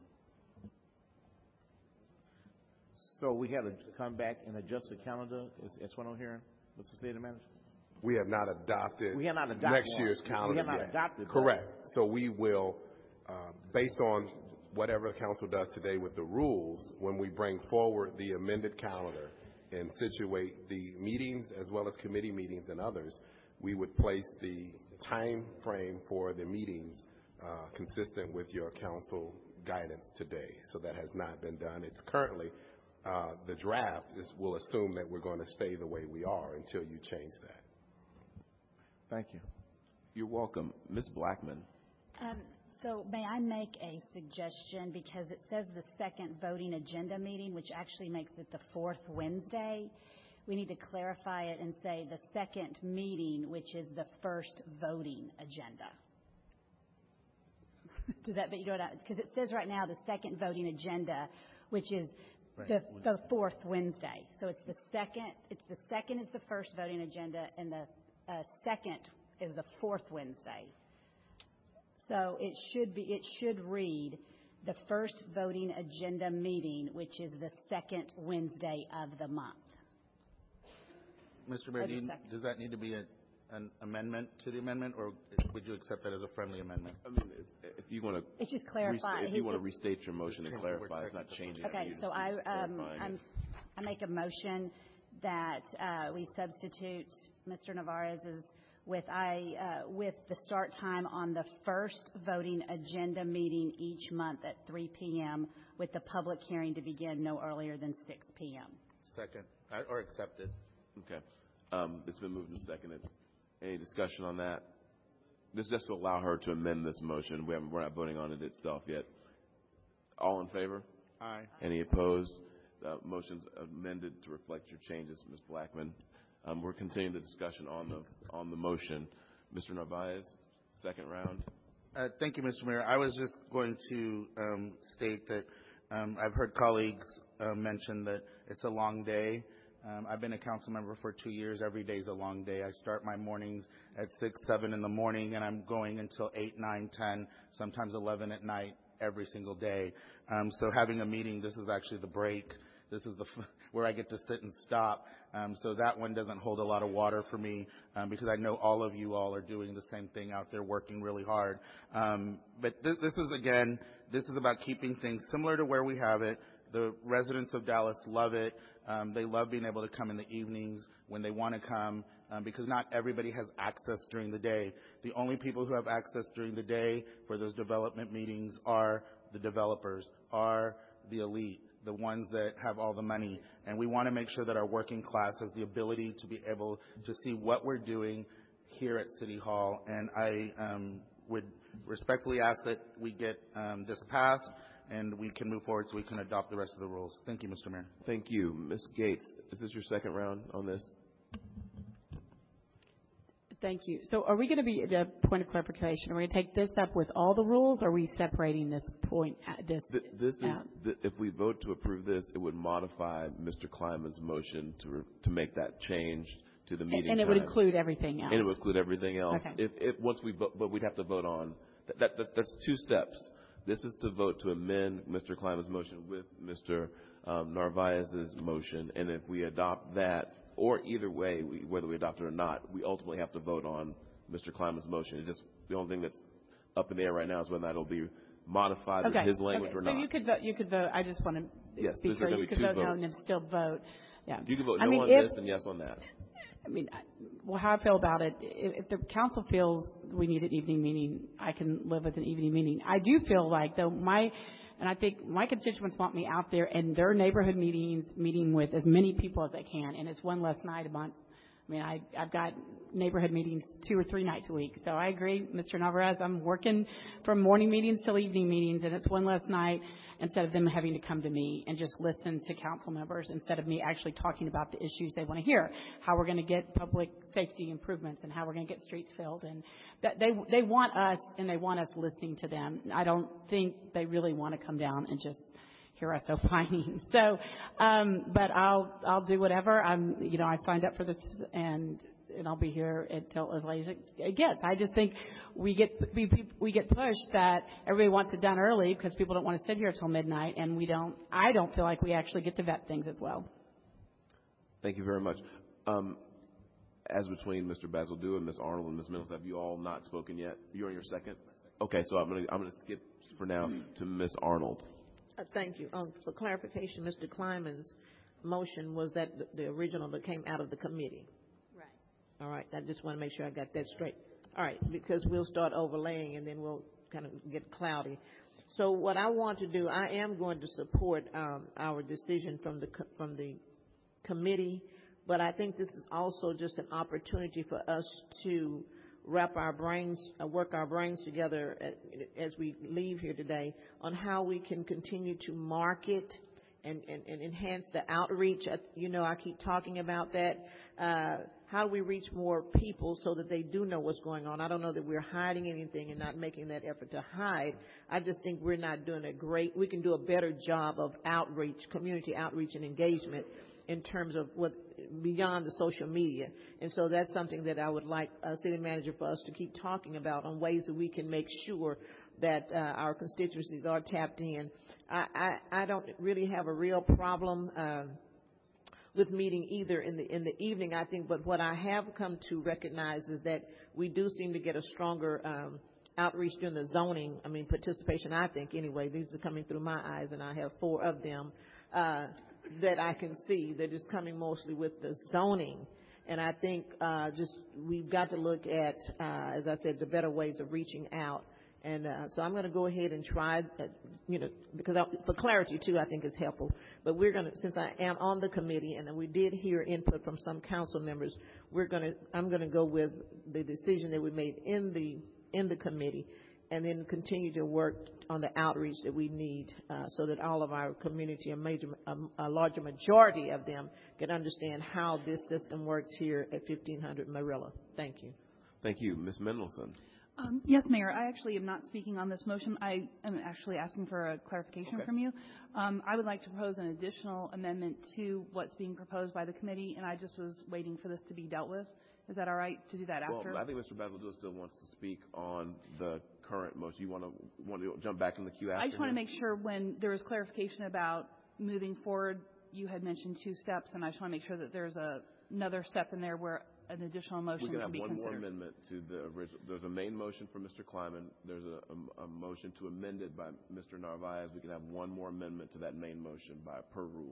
So we had to come back and adjust the calendar. Is, is what I'm hearing, Mister City Manager? We have not adopted, we have not adopted next one. year's calendar we have not yet. Adopted Correct. That. So we will, uh, based on whatever the council does today with the rules, when we bring forward the amended calendar and situate the meetings as well as committee meetings and others, we would place the time frame for the meetings uh, consistent with your council guidance today. So that has not been done. It's currently, uh, the draft is, will assume that we're going to stay the way we are until you change that. Thank you. You're welcome. Miz Blackman. Um, So may I make a suggestion, because it says the second voting agenda meeting, which actually makes it the fourth Wednesday. we need to clarify it and say the second meeting, which is the first voting agenda. Does that, but you know what I, because it says right now the second voting agenda, which is Right. the, the fourth Wednesday. So it's the second, it's the second is the first voting agenda, and the uh, second is the fourth Wednesday. So it should be, it should read the first voting agenda meeting, which is the second Wednesday of the month. Mister Mayor, do you, does that need to be a, an amendment to the amendment, or would you accept that as a friendly amendment? I mean, if, if you want to, it's just clarify. If you want to restate your motion and clarify, it's not changing. Okay, so I, um, I'm, I make a motion that uh, we substitute Mister Navarez's with I uh, with the start time on the first voting agenda meeting each month at three p.m. with the public hearing to begin no earlier than six p.m. Second, uh, or accepted. Okay, um, it's been moved and seconded. Any discussion on that? This is just to allow her to amend this motion. We haven't, we're not voting on it itself yet. All in favor? Aye. Any opposed? The motion's amended to reflect your changes, Miz Blackman. Um, we're continuing the discussion on the on the motion. Mister Narvaez, second round. Uh, thank you, Mister Mayor. I was just going to um, state that um, I've heard colleagues uh, mention that it's a long day. Um, I've been a council member for two years. Every day is a long day. I start my mornings at six, seven in the morning, and I'm going until eight, nine, ten, sometimes eleven at night every single day. Um, so having a meeting, this is actually the break. This is the f- where I get to sit and stop. Um, so that one doesn't hold a lot of water for me um, because I know all of you all are doing the same thing out there, working really hard. Um, but th- this is, again, this is about keeping things similar to where we have it. The residents of Dallas love it. Um, they love being able to come in the evenings when they want to come um, because not everybody has access during the day. The only people who have access during the day for those development meetings are the developers, are the elite, the ones that have all the money. And we want to make sure that our working class has the ability to be able to see what we're doing here at City Hall. And I um, would respectfully ask that we get um, this passed and we can move forward so we can adopt the rest of the rules. Thank you, Mister Mayor. Thank you. Miz Gates, is this your second round on this? Thank you. So are we going to be, a point of clarification, are we going to take this up with all the rules, or are we separating this point, this Th- This is, out? th- if we vote to approve this, it would modify Mister Kleiman's motion to re- to make that change to the meeting And it would time. include everything else? And it would include everything else. Okay. If, if, once we vote, but we'd have to vote on, that, that, that, that's two steps. This is to vote to amend Mister Kleiman's motion with Mister Um, Narvaez's motion, and if we adopt that, or either way, we, whether we adopt it or not, we ultimately have to vote on Mister Kleiman's motion. It's just the only thing that's up in the air right now is whether or not it'll be modified Okay. with his language okay. or so not. So you could vote. You could vote. I just want to Yes, be there's clear. gonna You be could two vote no votes. and then still vote. Yeah. You can vote I no mean, on if, this and yes on that. I mean, I- well, how I feel about it, if, if the council feels we need an evening meeting, I can live with an evening meeting. I do feel like, though, my, and I think my constituents want me out there in their neighborhood meetings, meeting with as many people as they can, and it's one less night a month. I mean, I, I've got neighborhood meetings two or three nights a week. So I agree, Mister Navarez, I'm working from morning meetings till evening meetings, and it's one less night instead of them having to come to me and just listen to council members instead of me actually talking about the issues they want to hear, how we're going to get public safety improvements and how we're going to get streets filled. And that they, they want us, and they want us listening to them. I don't think they really want to come down and just hear us opining. So, um, but I'll, I'll do whatever. I'm, you know, I signed up for this, and, and I'll be here until as late as it gets. I just think we get, we, we get pushed that everybody wants it done early because people don't want to sit here till midnight, and we don't, I don't feel like we actually get to vet things as well. Thank you very much. Um, as between Mister Basildua and Miz Arnold and Miz Mills, have you all not spoken yet? You're on your second? Okay, so I'm going to, I'm going to skip for now to Miz Arnold. Uh, thank you. Um, for clarification, Mister Kleiman's motion was that the, the original that came out of the committee. Right. All right. I just want to make sure I got that straight. All right, because we'll start overlaying and then we'll kind of get cloudy. So what I want to do, I am going to support um, our decision from the co- from the committee, but I think this is also just an opportunity for us to wrap our brains, uh, work our brains together at, as we leave here today on how we can continue to market and, and, and enhance the outreach. Uh, You know, I keep talking about that. Uh, how do we reach more people so that they do know what's going on? I don't know that we're hiding anything and not making that effort to hide. I just think we're not doing a great, we can do a better job of outreach, community outreach and engagement in terms of what beyond the social media. And so that's something that I would like a city manager for us to keep talking about on ways that we can make sure that uh, our constituencies are tapped in. I, I, I don't really have a real problem uh, with meeting either in the in the evening, I think, but what I have come to recognize is that we do seem to get a stronger um, outreach during the zoning, I mean, participation, I think, anyway. These are coming through my eyes, and I have four of them. Uh, that I can see that is coming mostly with the zoning. And I think uh, just we've got to look at, uh, as I said, the better ways of reaching out. And uh, so I'm going to go ahead and try, uh, you know, because I, for clarity, too, I think is helpful. But we're going to, since I am on the committee and we did hear input from some council members, we're going to, I'm going to go with the decision that we made in the, in the committee and then continue to work on the outreach that we need uh, so that all of our community, a, major, a, a larger majority of them, can understand how this system works here at fifteen hundred Marilla. Thank you. Thank you. Miz Mendelson. Um, yes, Mayor. I actually am not speaking on this motion. I am actually asking for a clarification Okay. from you. Um, I would like to propose an additional amendment to what's being proposed by the committee, and I just was waiting for this to be dealt with. Is that all right to do that after? Well, I think Mister Basil still wants to speak on the current motion. You want to want to jump back in the queue after? I just want to him? make sure when there was clarification about moving forward, you had mentioned two steps, and I just want to make sure that there's a, another step in there where an additional motion We can can have be one considered. more amendment to the original. There's a main motion from Mister Kleiman. There's a, a, a motion to amend it by Mister Narvaez. We can have one more amendment to that main motion by per rule.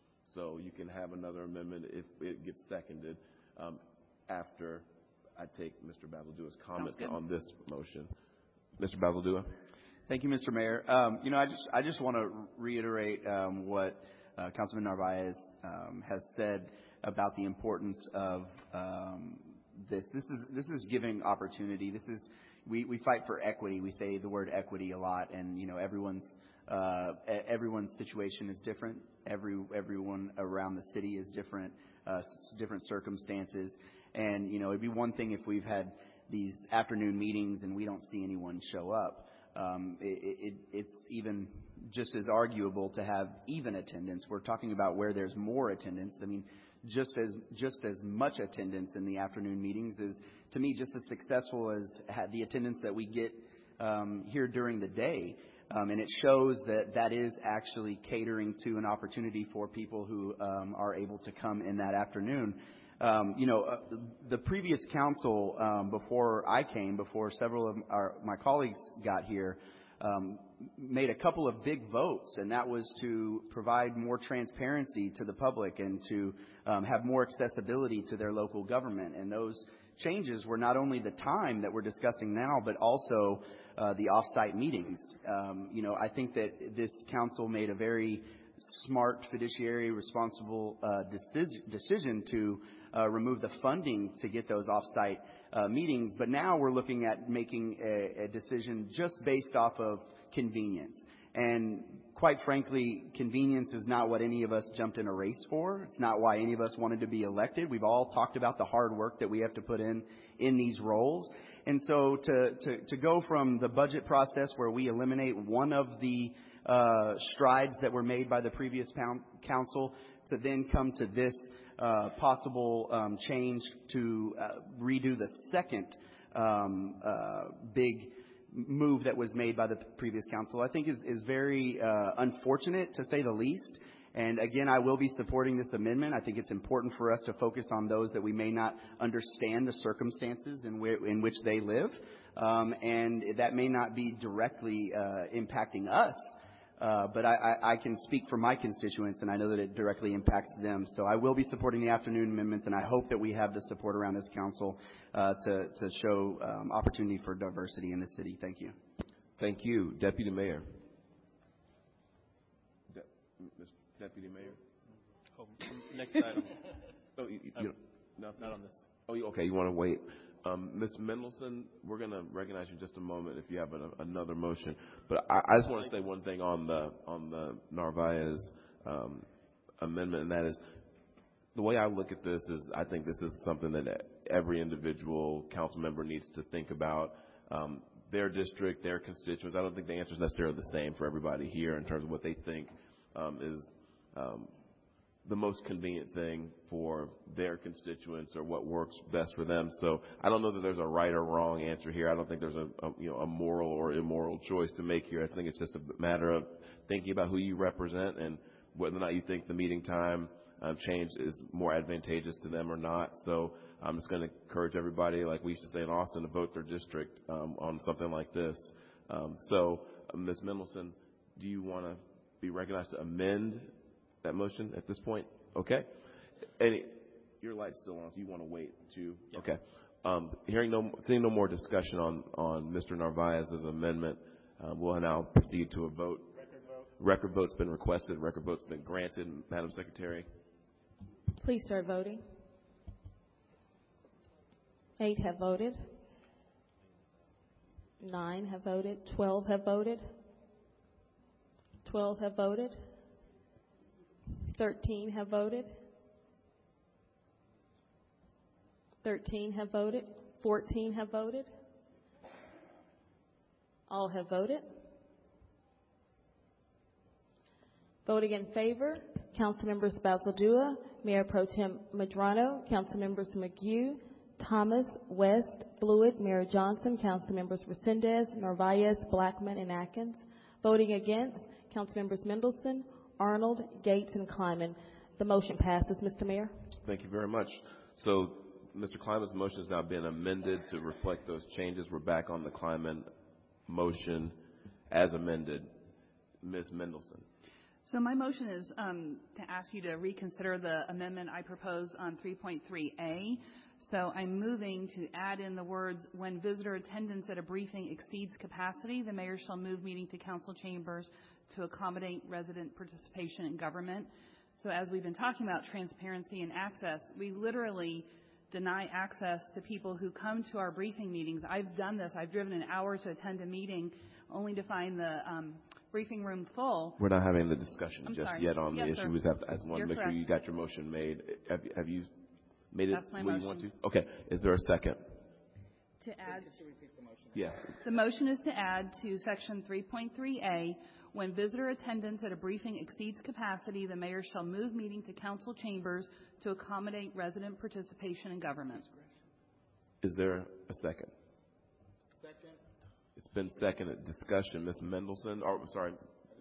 So you can have another amendment if it gets seconded um, after I take Mister Basildua's comments on this motion. Mister Basildua. Thank you, Mister Mayor. Um, you know, I just I just want to reiterate um, what uh, Councilman Narvaez um, has said about the importance of um, this. This is this is giving opportunity. This is we, we fight for equity. We say the word equity a lot, and you know everyone's uh, everyone's situation is different. Every everyone around the city is different, uh, different circumstances. And, you know, it'd be one thing if we've had these afternoon meetings and we don't see anyone show up. Um, it, it, it's even just as arguable to have even attendance. We're talking about where there's more attendance. I mean, just as just as much attendance in the afternoon meetings is, to me, just as successful as the attendance that we get um, here during the day. Um, and it shows that that is actually catering to an opportunity for people who um, are able to come in that afternoon. Um, you know, uh, the previous council, um, before I came, before several of our, my colleagues got here, um, made a couple of big votes, and that was to provide more transparency to the public and to um, have more accessibility to their local government. And those changes were not only the time that we're discussing now, but also uh, the off-site meetings. Um, you know, I think that this council made a very smart, fiduciary, responsible uh, decision, decision to uh, remove the funding to get those off-site uh, meetings. But now we're looking at making a, a decision just based off of convenience. And quite frankly, convenience is not what any of us jumped in a race for. It's not why any of us wanted to be elected. We've all talked about the hard work that we have to put in in these roles. And so to, to, to go from the budget process where we eliminate one of the uh, strides that were made by the previous pound, council to then come to this uh, possible um, change to uh, redo the second um, uh, big move that was made by the previous council, I think is, is very uh, unfortunate, to say the least. And again, I will be supporting this amendment. I think it's important for us to focus on those that we may not understand the circumstances in, where, in which they live. Um, and that may not be directly uh, impacting us. Uh, but I, I, I can speak for my constituents, and I know that it directly impacts them. So I will be supporting the afternoon amendments, and I hope that we have the support around this council uh, to, to show um, opportunity for diversity in the city. Thank you. Thank you. Deputy Mayor. De- Deputy Mayor. Oh, next item. oh, you, you, um, no, not on this. Oh, you, okay. You want to wait? Um, Miz Mendelson, we're going to recognize you in just a moment if you have a, another motion. But I, I just want to say one thing on the on the Narvaez um, amendment, and that is the way I look at this is I think this is something that every individual council member needs to think about. Um, their district, their constituents. I don't think the answer is necessarily the same for everybody here in terms of what they think um, is um, the most convenient thing for their constituents or what works best for them. So I don't know that there's a right or wrong answer here. I don't think there's a, a you know a moral or immoral choice to make here. I think it's just a matter of thinking about who you represent and whether or not you think the meeting time um, change is more advantageous to them or not. So I'm just going to encourage everybody, like we used to say in Austin, to vote their district um, on something like this. Um, so, uh, Miz Mendelson, do you want to be recognized to amend that motion at this point? Okay. Any, your light's still on, so you want to wait to? Yeah. Okay. Um, hearing no, seeing no more discussion on, on Mister Narvaez's amendment, uh, we'll now proceed to a vote. Record vote. Record vote's been requested. Record vote's been granted. Madam Secretary. Please start voting. Eight have voted. Nine have voted. Twelve have voted. Twelve have voted. Thirteen have voted. Thirteen have voted. Fourteen have voted. All have voted. Voting in favor, Councilmembers Basildua, Mayor Pro Tem Medrano, Councilmembers McHugh, Thomas, West, Blewett, Mayor Johnson, Councilmembers Resendez, Narvaez, Blackman, and Atkins. Voting against, Councilmembers Mendelson, Arnold, Gates, and Kleiman. The motion passes. Mister Mayor. Thank you very much. So, Mister Kleiman's motion has now been amended to reflect those changes. We're back on the Kleiman motion as amended. Miz Mendelson. So my motion is um, to ask you to reconsider the amendment I proposed on three point three A. So I'm moving to add in the words, when visitor attendance at a briefing exceeds capacity, the mayor shall move meeting to council chambers to accommodate resident participation in government. So as we've been talking about transparency and access, we literally deny access to people who come to our briefing meetings. I've done this. I've driven an hour to attend a meeting only to find the um, briefing room full. We're not having the discussion I'm just sorry. yet on Yes, the issue. sir. We just have to, I just want You're to make correct. sure you got your motion made. Have, have you made it That's my where you want to? motion. Okay. Is there a second? To add, Yeah. the motion is to add to section three point three A, when visitor attendance at a briefing exceeds capacity, the mayor shall move meeting to council chambers to accommodate resident participation in government. Is there a second? Second. It's been seconded. Discussion. Miz Mendelson. Oh, I'm sorry.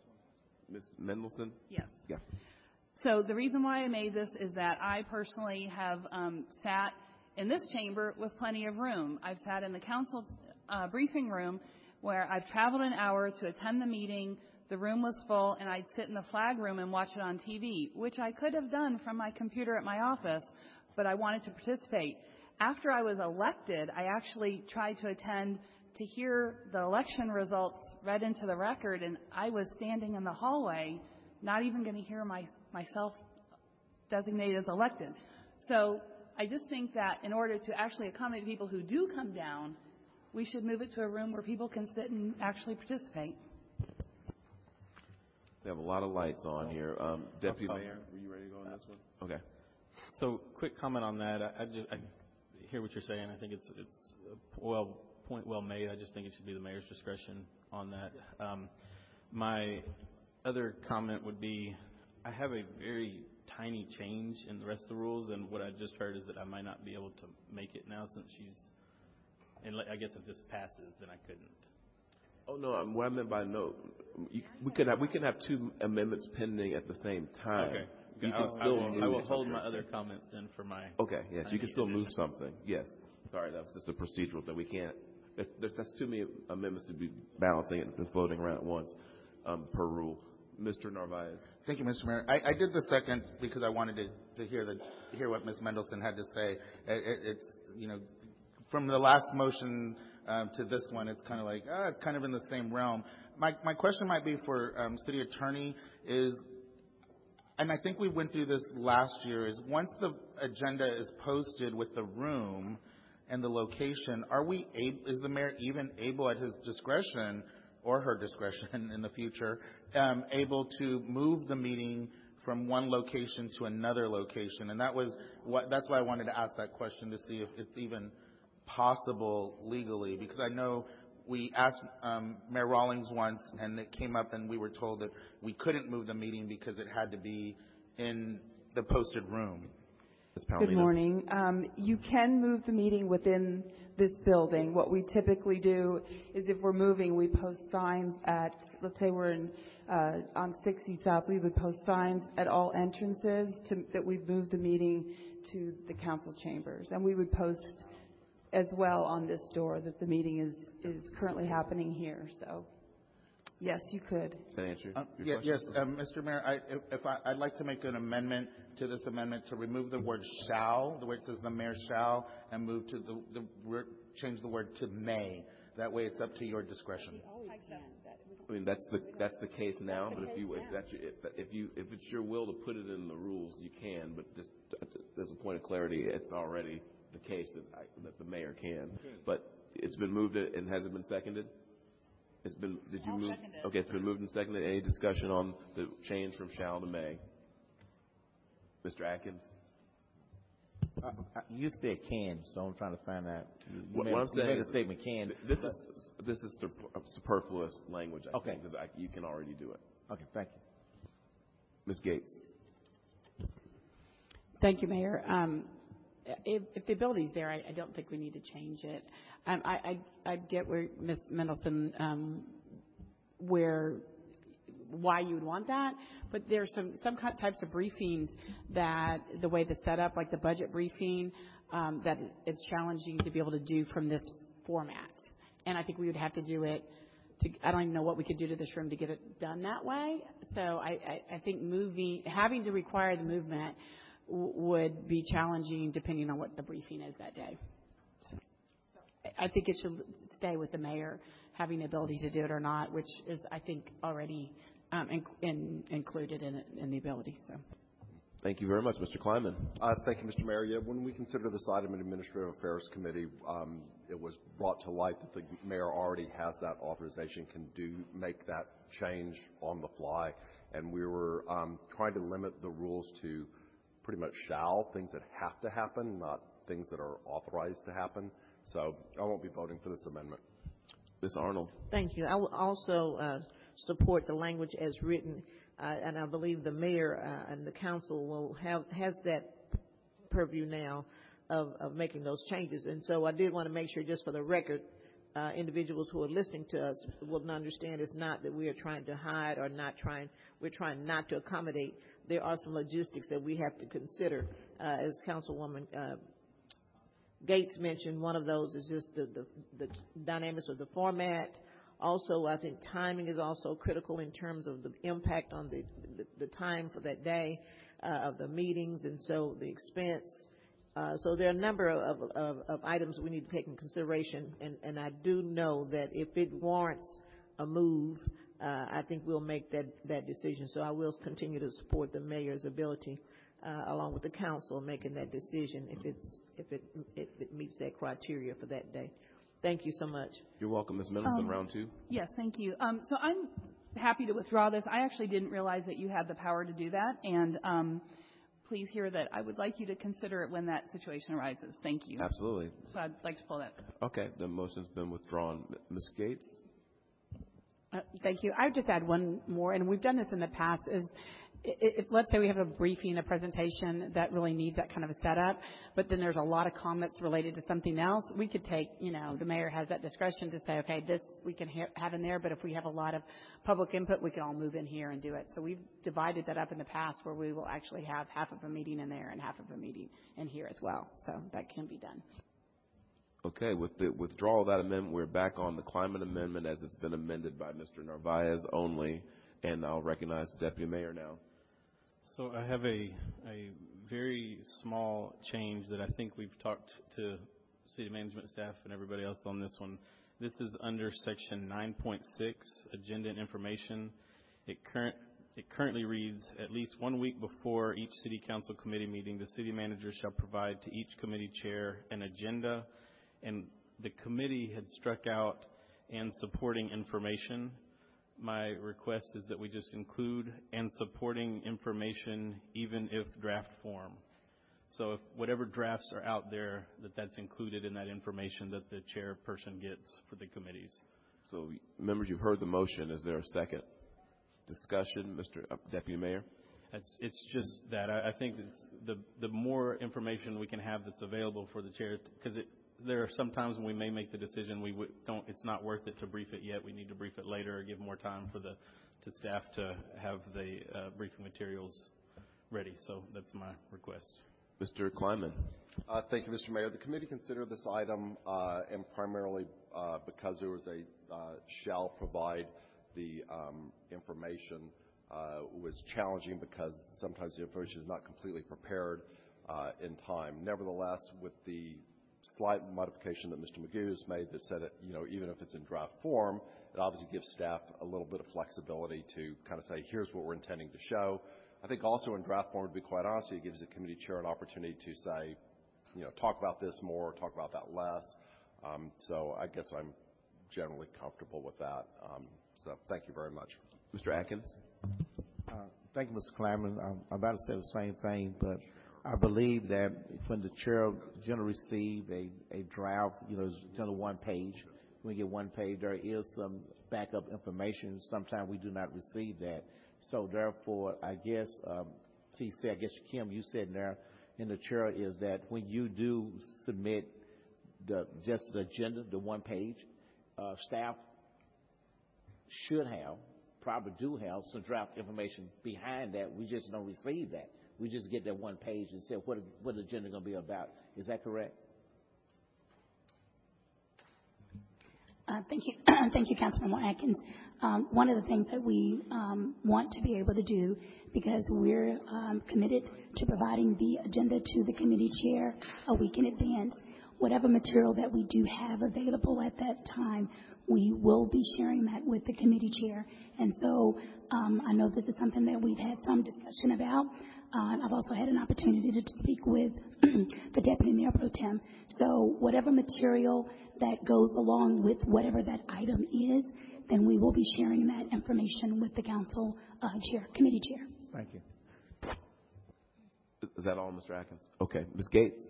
Miz Mendelson? Yes. Yeah. So the reason why I made this is that I personally have um, sat in this chamber with plenty of room. I've sat in the council uh, briefing room where I've traveled an hour to attend the meeting. The room was full, and I'd sit in the flag room and watch it on T V, which I could have done from my computer at my office, but I wanted to participate. After I was elected, I actually tried to attend to hear the election results read into the record, and I was standing in the hallway, not even going to hear my, myself designated as elected. So I just think that in order to actually accommodate people who do come down, we should move it to a room where people can sit and actually participate. We have a lot of lights on here. Um, Deputy Mayor, were you ready to go on this one? Okay. So, quick comment on that. I, I, just, I hear what you're saying. I think it's it's a well point well made. I just think it should be the mayor's discretion on that. Um, my other comment would be, I have a very tiny change in the rest of the rules, and what I just heard is that I might not be able to make it now since she's. And I guess if this passes, then I couldn't. Oh no! um, What I meant by no, you, we could have we can have two amendments pending at the same time. Okay. You I, can will- still I will, move I will hold something. my other comments then for my. Okay. Yes, you can tiny still move addition. something. Yes. Sorry, that was just a procedural thing. We can't. There's, there's, that's too many amendments to be balancing and floating around at once, um, per rule. Mister Narvaez. Thank you, Mister Mayor. I, I did the second because I wanted to, to hear the hear what Miz Mendelson had to say. It, it, it's you know, from the last motion um, to this one, it's kind of like ah, it's kind of in the same realm. My my question might be for um, City Attorney is, and I think we went through this last year. Is once the agenda is posted with the room and the location, are we able, is the mayor even able at his discretion or her discretion in the future, um, able to move the meeting from one location to another location. And that was what, that's why I wanted to ask that question, to see if it's even possible legally, because I know we asked um, Mayor Rawlings once, and it came up, and we were told that we couldn't move the meeting because it had to be in the posted room. Good morning. Um, you can move the meeting within this building. What we typically do is, if we're moving, we post signs at, let's say we're in, uh, on sixty South, we would post signs at all entrances to, that we've moved the meeting to the council chambers. And we would post as well on this door that the meeting is, is currently happening here. So, yes, you could. Can I answer Um, your yeah, question? yes, um, Mister Mayor, I, if, if I, I'd like to make an amendment to this amendment to remove the word shall, the way it says the mayor shall, and move to the, the word- change the word to may. That way, it's up to your discretion. I mean, that's the that's the case now. But if you if that's your, if, if you if it's your will to put it in the rules, you can. But just as a point of clarity, it's already the case that I, that the mayor can. But it's been moved and hasn't been seconded. It's been. Did you I'll move? second it. Okay, it's been moved and seconded. Any discussion on the change from shall to may? Mister Atkins. Uh, uh, You said can, so I'm trying to find out. You What, made, what I'm you saying made a is statement can. This is this is super- superfluous language. I Okay. think, because you can already do it. Okay, thank you. Miz Gates. Thank you, Mayor. Um, if, if the ability's there, I, I don't think we need to change it. Um, I, I, I get where Miz Mendelson, um, where why you would want that, but there's some some kind- types of briefings that the way the setup, like the budget briefing, um, that it's challenging to be able to do from this format. And I think we would have to do it. To, I don't even know what we could do to this room to get it done that way. So I, I, I think moving, having to require the movement w- would be challenging depending on what the briefing is that day. So I think it should stay with the mayor having the ability to do it or not, which is, I think, already um, in, in, included in, it, in the ability. So. Thank you very much, Mister Kleiman. Uh, Thank you, Mister Mayor. Yeah, when we considered this item in Administrative Affairs Committee, um, it was brought to light that the mayor already has that authorization, can do, make that change on the fly. And we were um, trying to limit the rules to pretty much shall, things that have to happen, not things that are authorized to happen. So I won't be voting for this amendment. Miz Arnold. Thank you. I will also uh, support the language as written, uh, and I believe the mayor uh, and the council will have has that purview now of, of making those changes. And so I did want to make sure, just for the record, uh, individuals who are listening to us will understand it's not that we are trying to hide or not trying. We're trying not to accommodate. There are some logistics that we have to consider, uh, as Councilwoman Uh, Gates mentioned. One of those is just the, the, the dynamics of the format. Also, I think timing is also critical in terms of the impact on the, the, the time for that day uh, of the meetings, and so the expense. Uh, so there are a number of, of, of items we need to take in consideration, and, and I do know that if it warrants a move, uh, I think we'll make that, that decision. So I will continue to support the mayor's ability, uh, along with the council, making that decision if it's if it if it meets that criteria for that day. Thank you so much. You're welcome, Miz Mendelson. Um, round two. Yes, thank you. Um, so I'm happy to withdraw this. I actually didn't realize that you had the power to do that, and um, please hear that I would like you to consider it when that situation arises. Thank you. Absolutely. So I'd like to pull that. Okay, the motion's been withdrawn. Miz Gates. Uh, Thank you. I would just add one more, and we've done this in the past, is i- if, let's say we have a briefing, a presentation that really needs that kind of a setup, but then there's a lot of comments related to something else, we could take, you know, the mayor has that discretion to say, okay, this we can ha- have in there, but if we have a lot of public input, we can all move in here and do it. So we've divided that up in the past where we will actually have half of a meeting in there and half of a meeting in here as well. So that can be done. Okay, with the withdrawal of that amendment, we're back on the climate amendment as it's been amended by Mister Narvaez only, and I'll recognize the Deputy Mayor now. So I have a a very small change that I think we've talked to city management staff and everybody else on this one. This is under section nine point six, agenda and information. It current it currently reads, at least one week before each city council committee meeting, the city manager shall provide to each committee chair an agenda, and the committee had struck out and supporting information. my request is that we just include and supporting information even if draft form. So if whatever drafts are out there, that that's included in that information that the chairperson gets for the committees. So, members, you've heard the motion. Is there a second discussion, Mister Deputy Mayor? It's, it's just that I, I think it's the the more information we can have that's available for the chair, because there are some times when we may make the decision we w- don't. It's not worth it to brief it yet. We need to brief it later or give more time for the to staff to have the uh, briefing materials ready. So that's my request. Mister Kleinman. Uh, thank you, Mister Mayor. The committee considered this item, uh, and primarily uh, because there was a uh, shall provide the um, information, uh, was challenging because sometimes the information is not completely prepared uh, in time. Nevertheless, with the slight modification that Mister Magoo has made that said, it, you know, even if it's in draft form, it obviously gives staff a little bit of flexibility to kind of say, here's what we're intending to show. I think also in draft form, to be quite honest, it gives the committee chair an opportunity to say, you know, talk about this more, talk about that less. Um, so I guess I'm generally comfortable with that. Um, so thank you very much. Mister Atkins. Uh, thank you, Mister Kleinman. I'm, I'm about to say the same thing, but I believe that when the chair generally receives a, a draft, you know, it's generally one page. When we get one page, there is some backup information. Sometimes we do not receive that. So therefore, I guess, um, T C, I guess, Kim, you said in there in the chair is that when you do submit the just the agenda, the one page, uh, staff should have, probably do have some draft information behind that. We just don't receive that. We just get that one page and say what what the agenda is going to be about. Is that correct? Uh, thank you, thank you, Councilman Atkins. Um, one of the things that we um, want to be able to do, because we're um, committed to providing the agenda to the committee chair a week in advance, whatever material that we do have available at that time, we will be sharing that with the committee chair. And so um, I know this is something that we've had some discussion about. Uh, I've also had an opportunity to speak with the Deputy Mayor Pro Tem. So whatever material that goes along with whatever that item is, then we will be sharing that information with the council uh, chair, committee chair. Thank you. Is that all, Mister Atkins? Okay. Miz Gates?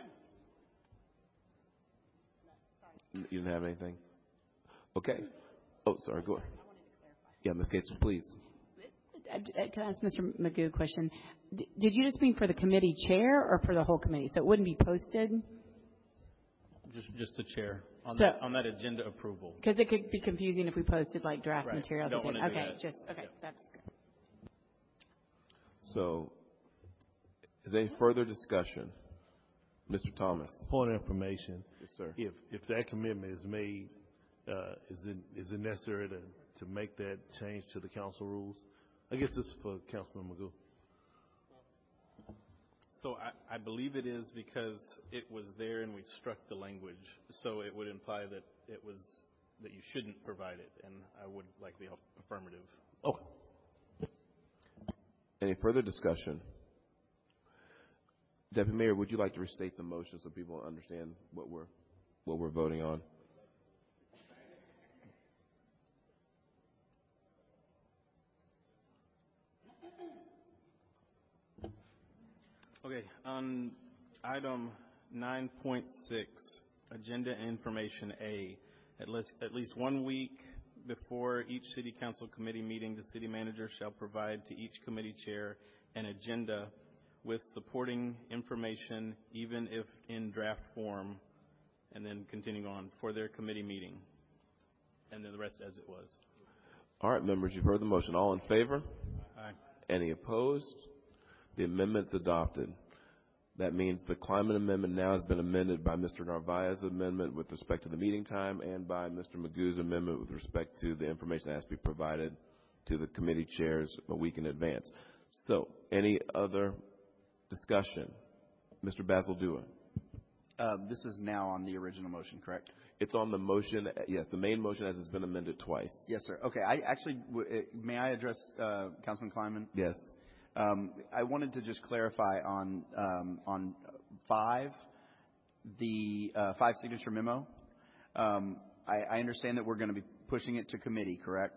You didn't have anything? Okay. Oh, sorry. Go ahead. Yeah, Miz Gates, please. Can I ask Mister Magoo a question? D- did you just mean for the committee chair or for the whole committee? So it wouldn't be posted? Just, just the chair on, So- that, on that agenda approval. Because it could be confusing if we posted like draft Right. material. Don't that wanna didn't- do okay, that. just, okay, Yeah. that's good. So, is there any further discussion? Mister Thomas. Point of information. Yes, sir. If if that commitment is made, uh, is it is it necessary to, to make that change to the council rules? I guess this is for Councilman Magoo. So I, I believe it is because it was there and we struck the language. So it would imply that it was that you shouldn't provide it, and I would like the affirmative. Okay. Any further discussion? Deputy Mayor, would you like to restate the motion so people understand what we're what we're voting on? Okay, on item nine point six, Agenda Information A, at least, at least one week before each City Council committee meeting, the City Manager shall provide to each committee chair an agenda with supporting information, even if in draft form, and then continuing on, for their committee meeting, and then the rest as it was. All right, members, you've heard the motion. All in favor? Aye. Any opposed? The amendment's adopted. That means the Climate Amendment now has been amended by Mister Narvaez's amendment with respect to the meeting time and by Mister Magoo's amendment with respect to the information that has to be provided to the committee chairs a week in advance. So, any other discussion? Mister Basil Dua. Uh, this is now on the original motion, correct? It's on the motion, yes, the main motion as it's been amended twice. Yes, sir. Okay, I actually, w- uh, may I address uh, Councilman Kleinman? Yes. Um, I wanted to just clarify on um, on five, the uh, five signature memo. Um, I, I understand that we're going to be pushing it to committee, correct?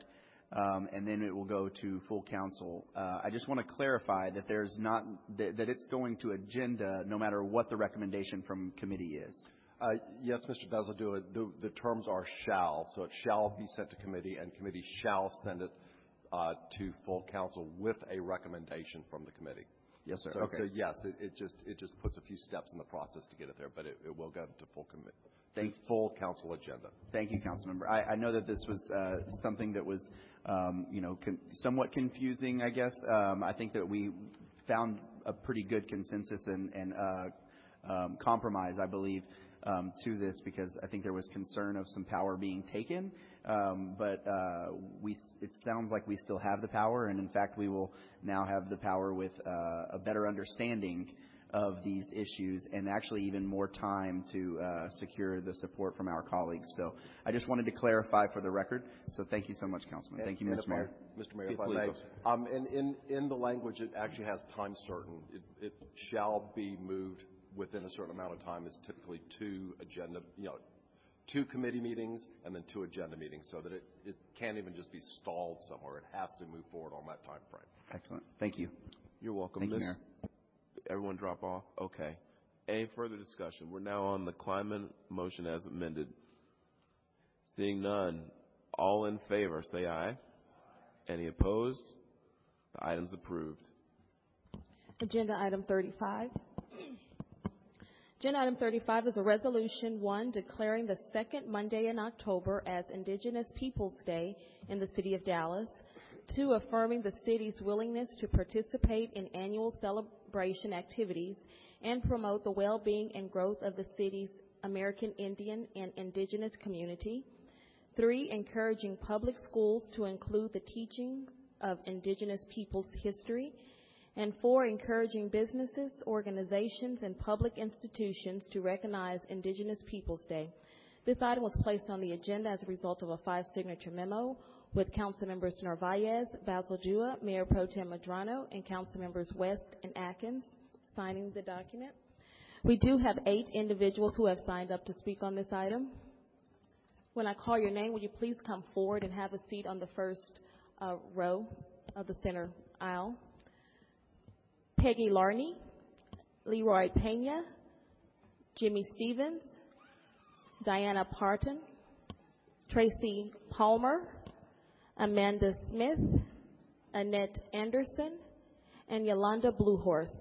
um, and then it will go to full council. Uh, I just want to clarify that there's not that, that it's going to agenda no matter what the recommendation from committee is. Uh, yes, Mister Bezaldua, the, the terms are shall, so it shall be sent to committee, and committee shall send it uh, to full council with a recommendation from the committee. Yes, sir. So, okay. so yes, it, it just it just puts a few steps in the process to get it there, but it, it will go to full committee. Thank full council agenda. Thank you, Councilmember. I, I know that this was uh, something that was, um, you know, con- somewhat confusing, I guess. Um, I think that we found a pretty good consensus and, and uh, um, compromise, I believe, um, to this because I think there was concern of some power being taken. Um, but uh, we, it sounds like we still have the power, and in fact, we will now have the power with uh, a better understanding of these issues and actually even more time to uh, secure the support from our colleagues. So I just wanted to clarify for the record. So thank you so much, Councilman. Thank you, Mister Mayor. Mister Mayor, if I may, um, in, in, in the language, it actually has time certain. It, it shall be moved within a certain amount of time. It's typically two agenda, you know, two committee meetings and then two agenda meetings, so that it, it can't even just be stalled somewhere. It has to move forward on that time frame. Excellent. Thank you. You're welcome. Thank you, Miz- Mayor. Everyone drop off? Okay. Any further discussion? We're now on the Kleinman motion as amended. Seeing none, all in favor, say aye. Any opposed? The item's approved. Agenda item thirty-five. Agenda item thirty-five is a resolution, one, declaring the second Monday in October as Indigenous Peoples Day in the city of Dallas. Two, affirming the city's willingness to participate in annual celebration activities and promote the well-being and growth of the city's American Indian and Indigenous community. Three, encouraging public schools to include the teaching of Indigenous peoples' history. And four, encouraging businesses, organizations, and public institutions to recognize Indigenous Peoples Day. This item was placed on the agenda as a result of a five-signature memo with Council Members Narvaez, Bazaldua, Mayor Pro Tem Medrano, and Council Members West and Atkins signing the document. We do have eight individuals who have signed up to speak on this item. When I call your name, will you please come forward and have a seat on the first uh, row of the center aisle? Peggy Larney, Leroy Pena, Jimmy Stevens, Diana Parton, Tracy Palmer, Amanda Smith, Annette Anderson, and Yolanda Bluehorse.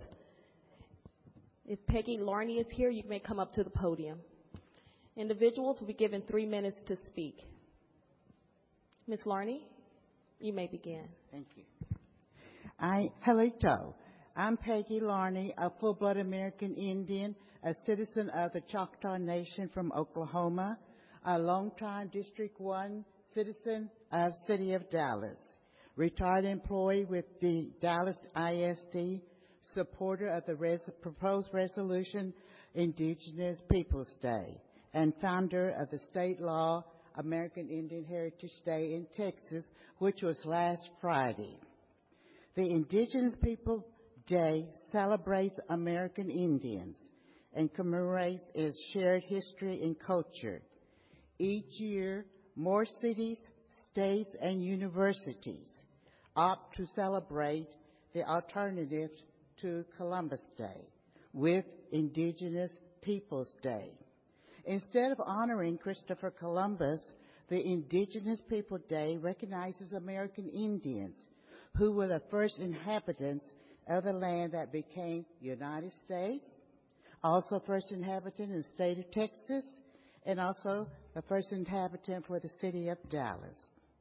If Peggy Larney is here, you may come up to the podium. Individuals will be given three minutes to speak. Miz Larney, you may begin. Thank you. I, hello. I'm Peggy Larney, a full-blood American Indian, a citizen of the Choctaw Nation from Oklahoma, a longtime District one citizen of City of Dallas, retired employee with the Dallas I S D, supporter of the res- proposed resolution Indigenous Peoples Day, and founder of the state law American Indian Heritage Day in Texas, which was last Friday. The Indigenous People Day celebrates American Indians and commemorates its shared history and culture. Each year, more cities, states, and universities opt to celebrate the alternative to Columbus Day with Indigenous Peoples Day. Instead of honoring Christopher Columbus, the Indigenous People Day recognizes American Indians, who were the first inhabitants of the land that became United States, also first inhabitant in the state of Texas, and also the first inhabitant for the city of Dallas.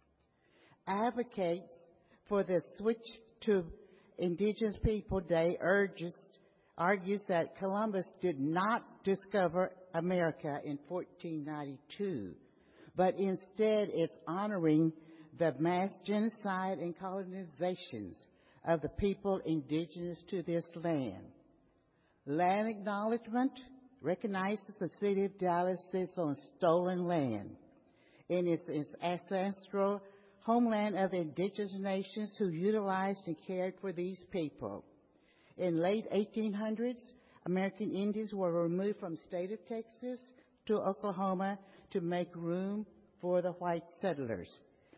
Advocates for the switch to Indigenous People Day urges, argues that Columbus did not discover America in fourteen ninety-two, but instead is honoring the mass genocide and colonizations of the people indigenous to this land. Land acknowledgement recognizes the city of Dallas sits on stolen land and is its ancestral homeland of the indigenous nations who utilized and cared for these people. In late eighteen hundreds, American Indians were removed from the state of Texas to Oklahoma to make room for the white settlers.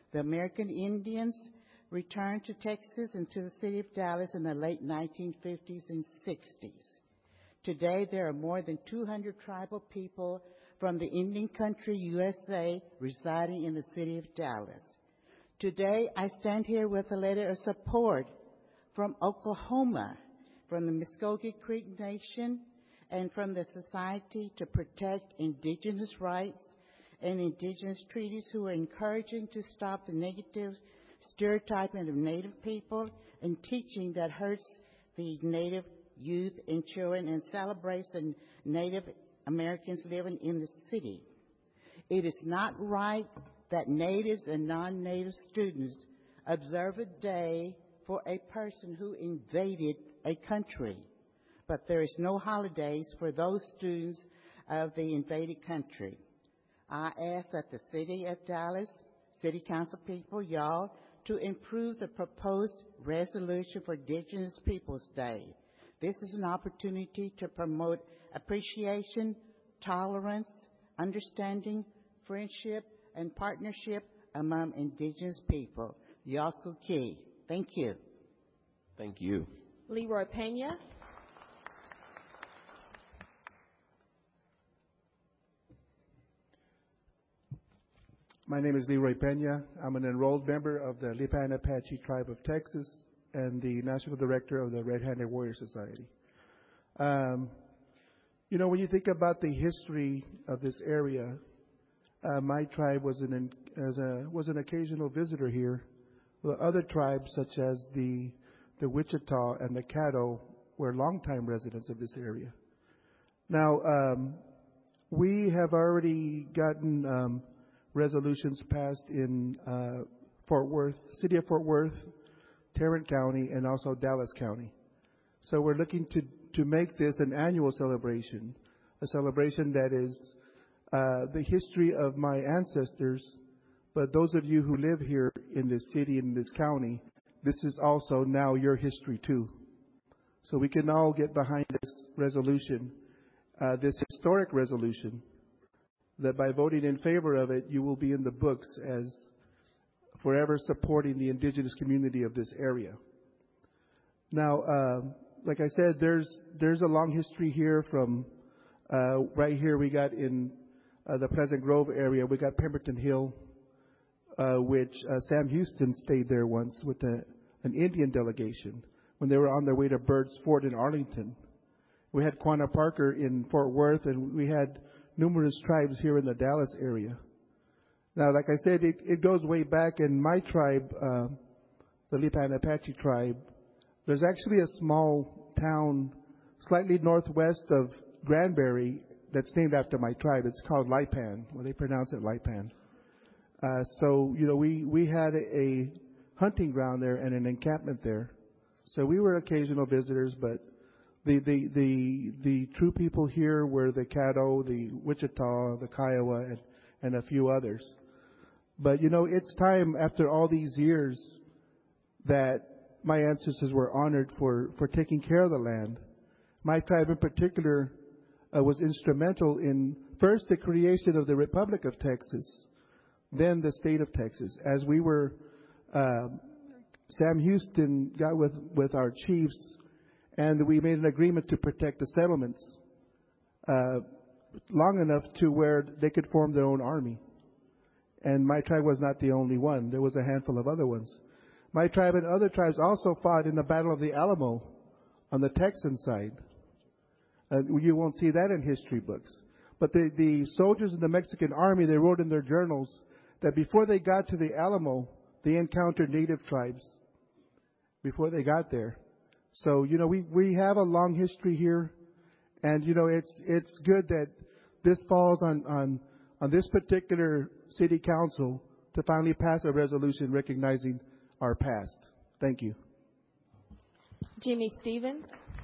The American Indians returned to Texas and to the city of Dallas in the late nineteen fifties and sixties. Today, there are more than two hundred tribal people from the Indian country, U S A, residing in the city of Dallas. Today, I stand here with a letter of support from Oklahoma, from the Muskogee Creek Nation, and from the Society to Protect Indigenous Rights and Indigenous Treaties, who are encouraging to stop the negative stereotyping of Native people and teaching that hurts the Native youth and children and celebrates the Native Americans living in the city. It is not right that Natives and non-Native students observe a day for a person who invaded a country, but there is no holidays for those students of the invaded country. I ask that the City of Dallas, City Council people, y'all, to improve the proposed resolution for Indigenous Peoples Day. This is an opportunity to promote appreciation, tolerance, understanding, friendship, and partnership among Indigenous people. Yaku Key. Thank you. Thank you. Leroy Pena. My name is Leroy Pena. I'm an enrolled member of the Lipan Apache Tribe of Texas and the National Director of the Red-Handed Warrior Society. Um, you know, when you think about the history of this area, uh, my tribe was an, as a, was an occasional visitor here. The other tribes, such as the, the Wichita and the Caddo, were longtime residents of this area. Now, um, we have already gotten um, resolutions passed in uh, Fort Worth, City of Fort Worth, Tarrant County, and also Dallas County. So we're looking to, to make this an annual celebration, a celebration that is uh, the history of my ancestors, but those of you who live here in this city, in this county, this is also now your history too. So we can all get behind this resolution, uh, this historic resolution, that by voting in favor of it, you will be in the books as forever supporting the indigenous community of this area. Now, uh, like I said, there's there's a long history here from uh, right here we got in uh, the Pleasant Grove area, we got Pemberton Hill, uh, which uh, Sam Houston stayed there once with a, an Indian delegation when they were on their way to Bird's Fort in Arlington. We had Quanah Parker in Fort Worth, and we had numerous tribes here in the Dallas area. Now, like I said, it, it goes way back. In my tribe, uh, the Lipan Apache tribe, there's actually a small town slightly northwest of Granbury that's named after my tribe. It's called Lipan. Well, they pronounce it Lipan. Uh, so, you know, we, we had a, a hunting ground there and an encampment there. So we were occasional visitors, but the, the, the, the true people here were the Caddo, the Wichita, the Kiowa, and, and a few others. But, you know, it's time after all these years that my ancestors were honored for, for taking care of the land. My tribe in particular uh, was instrumental in first the creation of the Republic of Texas, then the state of Texas. As we were, uh, Sam Houston got with, with our chiefs, and we made an agreement to protect the settlements uh, long enough to where they could form their own army. And my tribe was not the only one. There was a handful of other ones. My tribe and other tribes also fought in the Battle of the Alamo on the Texan side. Uh, you won't see that in history books. But the, the soldiers in the Mexican army, they wrote in their journals that before they got to the Alamo, they encountered native tribes before they got there. So, you know, we, we have a long history here. And, you know, it's it's good that this falls on, on, on this particular city council to finally pass a resolution recognizing our past. Thank you. Jimmy Stevens.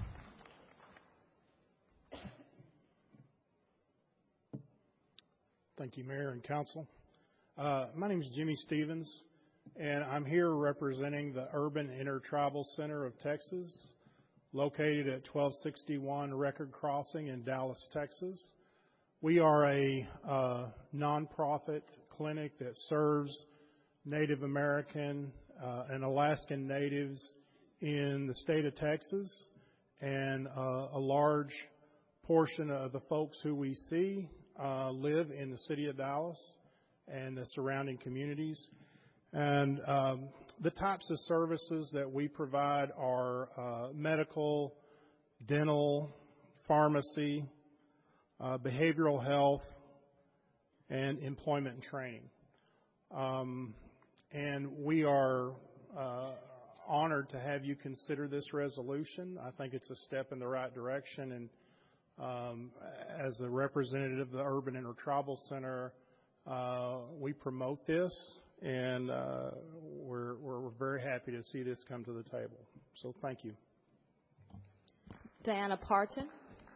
Thank you, Mayor and Council. Uh, my name is Jimmy Stevens, and I'm here representing the Urban Intertribal Center of Texas, located at twelve sixty-one Record Crossing in Dallas, Texas. We are a uh, nonprofit clinic that serves Native American uh, and Alaskan natives in the state of Texas, and uh, a large portion of the folks who we see uh, live in the city of Dallas and the surrounding communities. And um, the types of services that we provide are uh, medical, dental, pharmacy, uh, behavioral health, and employment and training. Um, and we are uh, honored to have you consider this resolution. I think it's a step in the right direction. And um, as a representative of the Urban Intertribal Center, uh, we promote this, and uh, we're, we're very happy to see this come to the table. So thank you. Diana Parton.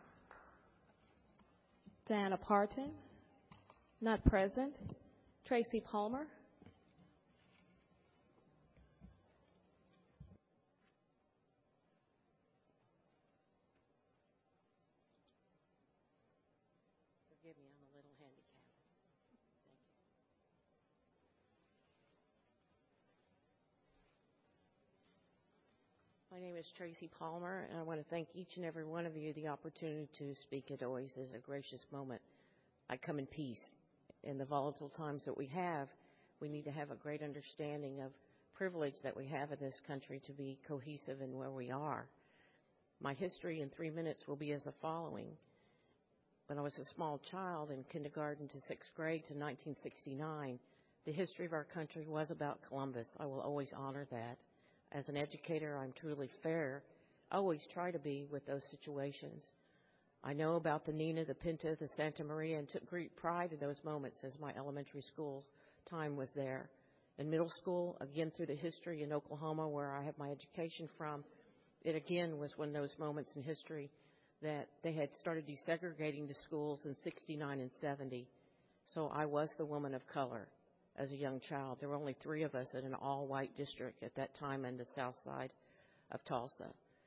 Diana Parton, not present. Tracy Palmer. Forgive me, I'm a little handicapped. Thank you. My name is Tracy Palmer, and I want to thank each and every one of you. The opportunity to speak, it always is a gracious moment. I come in peace. In the volatile times that we have, we need to have a great understanding of privilege that we have in this country to be cohesive in where we are. My history in three minutes will be as the following. When I was a small child in kindergarten to sixth grade to nineteen sixty-nine, the history of our country was about Columbus. I will always honor that. As an educator, I'm truly fair. I always try to be with those situations. I know about the Nina, the Pinta, the Santa Maria, and took great pride in those moments as my elementary school time was there. In middle school, again through the history in Oklahoma, where I have my education from, it again was one of those moments in history that they had started desegregating the schools in sixty-nine and seventy. So I was the woman of color as a young child. There were only three of us in an all-white district at that time in the south side of Tulsa.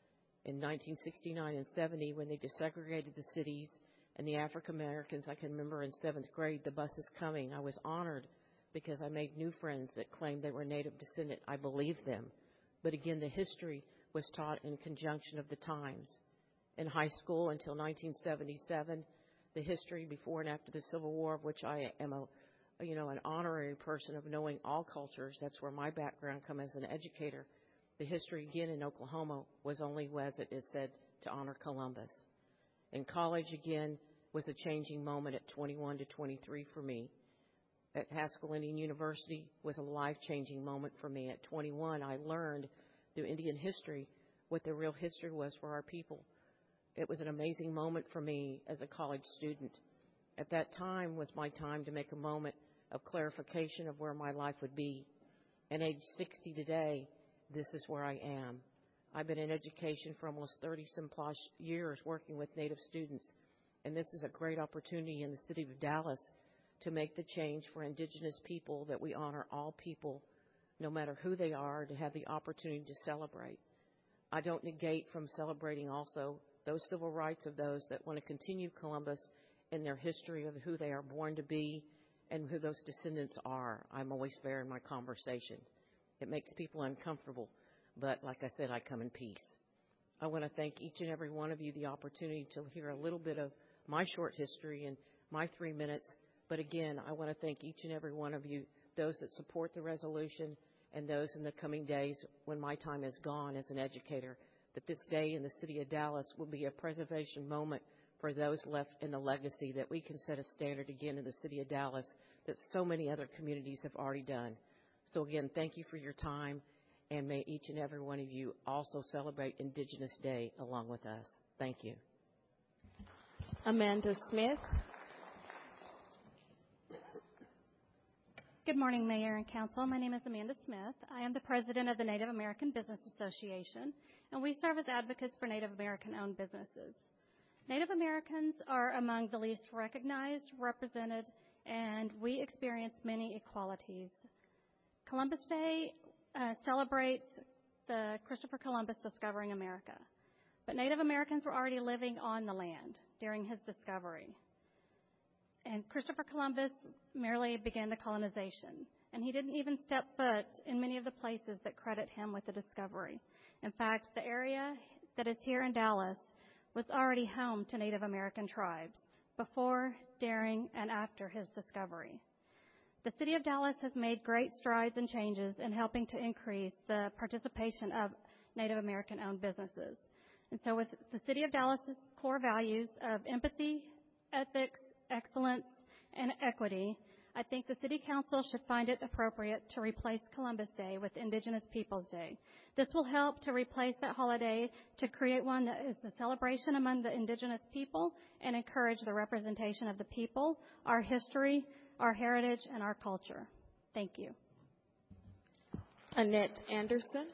In nineteen sixty-nine and seventy, when they desegregated the cities and the African Americans, I can remember in seventh grade, the buses coming. I was honored because I made new friends that claimed they were Native descendant. I believed them. But again, the history was taught in conjunction of the times. In high school until nineteen seventy-seven, the history before and after the Civil War, of which I am a, you know, an honorary person of knowing all cultures. That's where my background comes as an educator. The history, again, in Oklahoma was only, as it is said, to honor Columbus. In college, again, was a changing moment at twenty-one to twenty-three for me. At Haskell Indian University was a life-changing moment for me. At twenty-one, I learned through Indian history what the real history was for our people. It was an amazing moment for me as a college student. At that time was my time to make a moment of clarification of where my life would be. At age sixty today, this is where I am. I've been in education for almost thirty-some plus years working with Native students, and this is a great opportunity in the city of Dallas to make the change for Indigenous people, that we honor all people, no matter who they are, to have the opportunity to celebrate. I don't negate from celebrating also those civil rights of those that want to continue Columbus in their history of who they are born to be and who those descendants are. I'm always fair in my conversation. It makes people uncomfortable, but like I said, I come in peace. I want to thank each and every one of you the opportunity to hear a little bit of my short history in my three minutes. But again, I want to thank each and every one of you, those that support the resolution and those in the coming days when my time is gone as an educator, that this day in the city of Dallas will be a preservation moment for those left in the legacy, that we can set a standard again in the city of Dallas that so many other communities have already done. So again, thank you for your time, and may each and every one of you also celebrate Indigenous Day along with us. Thank you. Amanda Smith. Good morning, Mayor and Council. My name is Amanda Smith. I am the president of the Native American Business Association, and we serve as advocates for Native American-owned businesses. Native Americans are among the least recognized, represented, and we experience many equalities. Columbus Day uh, celebrates the Christopher Columbus discovering America, but Native Americans were already living on the land during his discovery. And Christopher Columbus merely began the colonization. and he didn't even step foot in many of the places that credit him with the discovery. In fact, the area that is here in Dallas was already home to Native American tribes before, during, and after his discovery. The City of Dallas has made great strides and changes in helping to increase the participation of Native American-owned businesses. And so with the City of Dallas's core values of empathy, ethics, excellence, and equity, I think the City Council should find it appropriate to replace Columbus Day with Indigenous Peoples Day. This will help to replace that holiday to create one that is a celebration among the Indigenous people and encourage the representation of the people, our history, our heritage, and our culture. Thank you. Annette Anderson.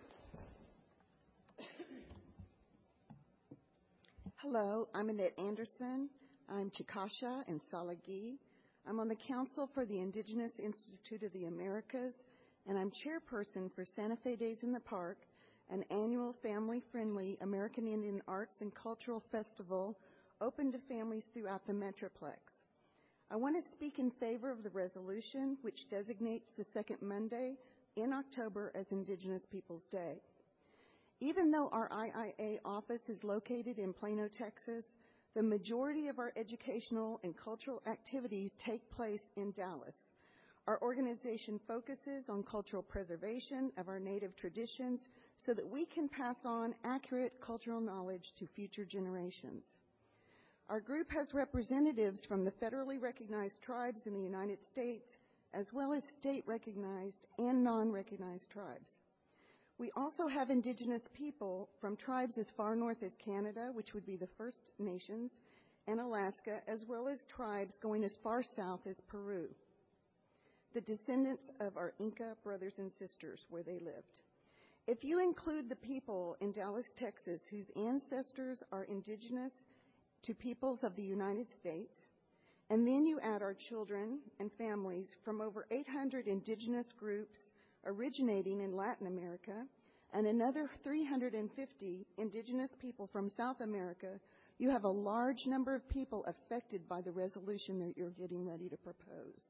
Hello, I'm Annette Anderson. I'm Chicasha and Salagi. I'm on the Council for the Indigenous Institute of the Americas, and I'm chairperson for Santa Fe Days in the Park, an annual family-friendly American Indian Arts and Cultural Festival open to families throughout the Metroplex. I want to speak in favor of the resolution which designates the second Monday in October as Indigenous Peoples Day. Even though our I I A office is located in Plano, Texas, the majority of our educational and cultural activities take place in Dallas. Our organization focuses on cultural preservation of our Native traditions so that we can pass on accurate cultural knowledge to future generations. Our group has representatives from the federally recognized tribes in the United States, as well as state-recognized and non-recognized tribes. We also have Indigenous people from tribes as far north as Canada, which would be the First Nations, and Alaska, as well as tribes going as far south as Peru, the descendants of our Inca brothers and sisters where they lived. If you include the people in Dallas, Texas, whose ancestors are indigenous to peoples of the United States, and then you add our children and families from over eight hundred indigenous groups originating in Latin America, and another three hundred fifty indigenous people from South America, you have a large number of people affected by the resolution that you're getting ready to propose.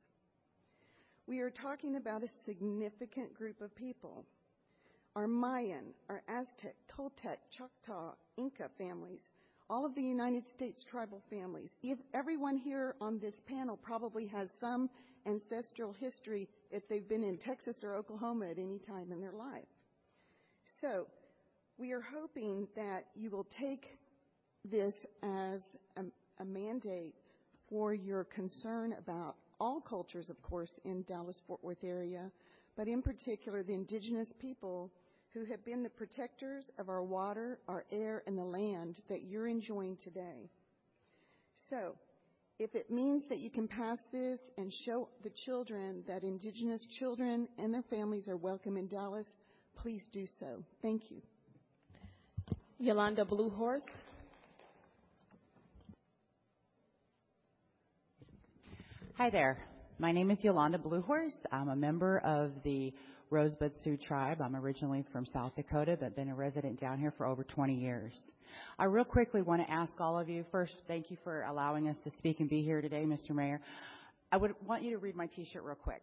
We are talking about a significant group of people. Our Mayan, our Aztec, Toltec, Choctaw, Inca families, all of the United States tribal families. If everyone here on this panel probably has some ancestral history if they've been in Texas or Oklahoma at any time in their life. So we are hoping that you will take this as a, a mandate for your concern about all cultures, of course, in Dallas-Fort Worth area, but in particular the indigenous people who have been the protectors of our water, our air, and the land that you're enjoying today. So, if it means that you can pass this and show the children that indigenous children and their families are welcome in Dallas, please do so. Thank you. Yolanda Bluehorse. Hi there. My name is Yolanda Bluehorse. I'm a member of the Rosebud Sioux tribe. I'm originally from South Dakota, but been a resident down here for over twenty years. I real quickly want to ask all of you, first, thank you for allowing us to speak and be here today, Mister Mayor. I would want you to read my T-shirt real quick.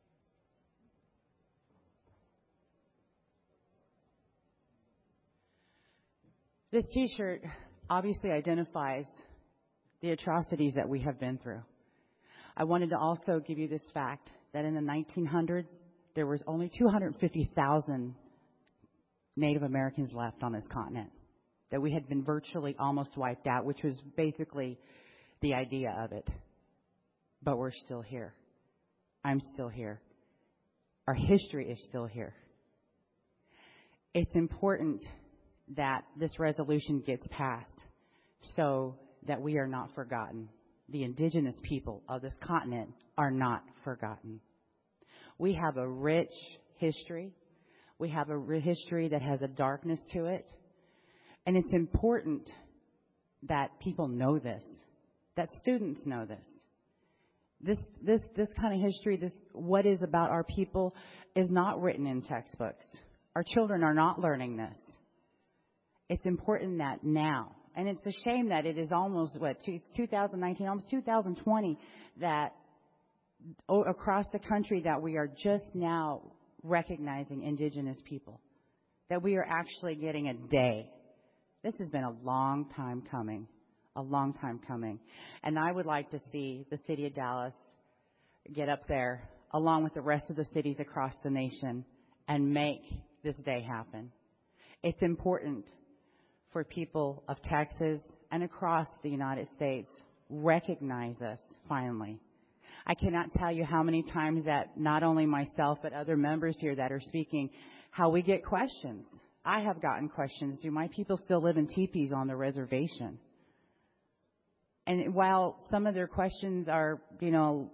This T-shirt obviously identifies the atrocities that we have been through. I wanted to also give you this fact that in the nineteen hundreds, there was only two hundred fifty thousand Native Americans left on this continent, that we had been virtually almost wiped out, which was basically the idea of it. But we're still here. I'm still here. Our history is still here. It's important that this resolution gets passed so that we are not forgotten. The indigenous people of this continent are not forgotten. We have a rich history. We have a history that has a darkness to it. And it's important that people know this, that students know this. This, this, this kind of history, this, what is about our people, is not written in textbooks. Our children are not learning this. It's important that now, and it's a shame that it is almost, what, two thousand nineteen, almost two thousand twenty, that o- across the country that we are just now recognizing indigenous people, that we are actually getting a day. This has been a long time coming, a long time coming. And I would like to see the city of Dallas get up there along with the rest of the cities across the nation and make this day happen. It's important for people of Texas and across the United States recognize us finally. I cannot tell you how many times that not only myself but other members here that are speaking, how we get questions. I have gotten questions. Do my people still live in teepees on the reservation? And while some of their questions are, you know,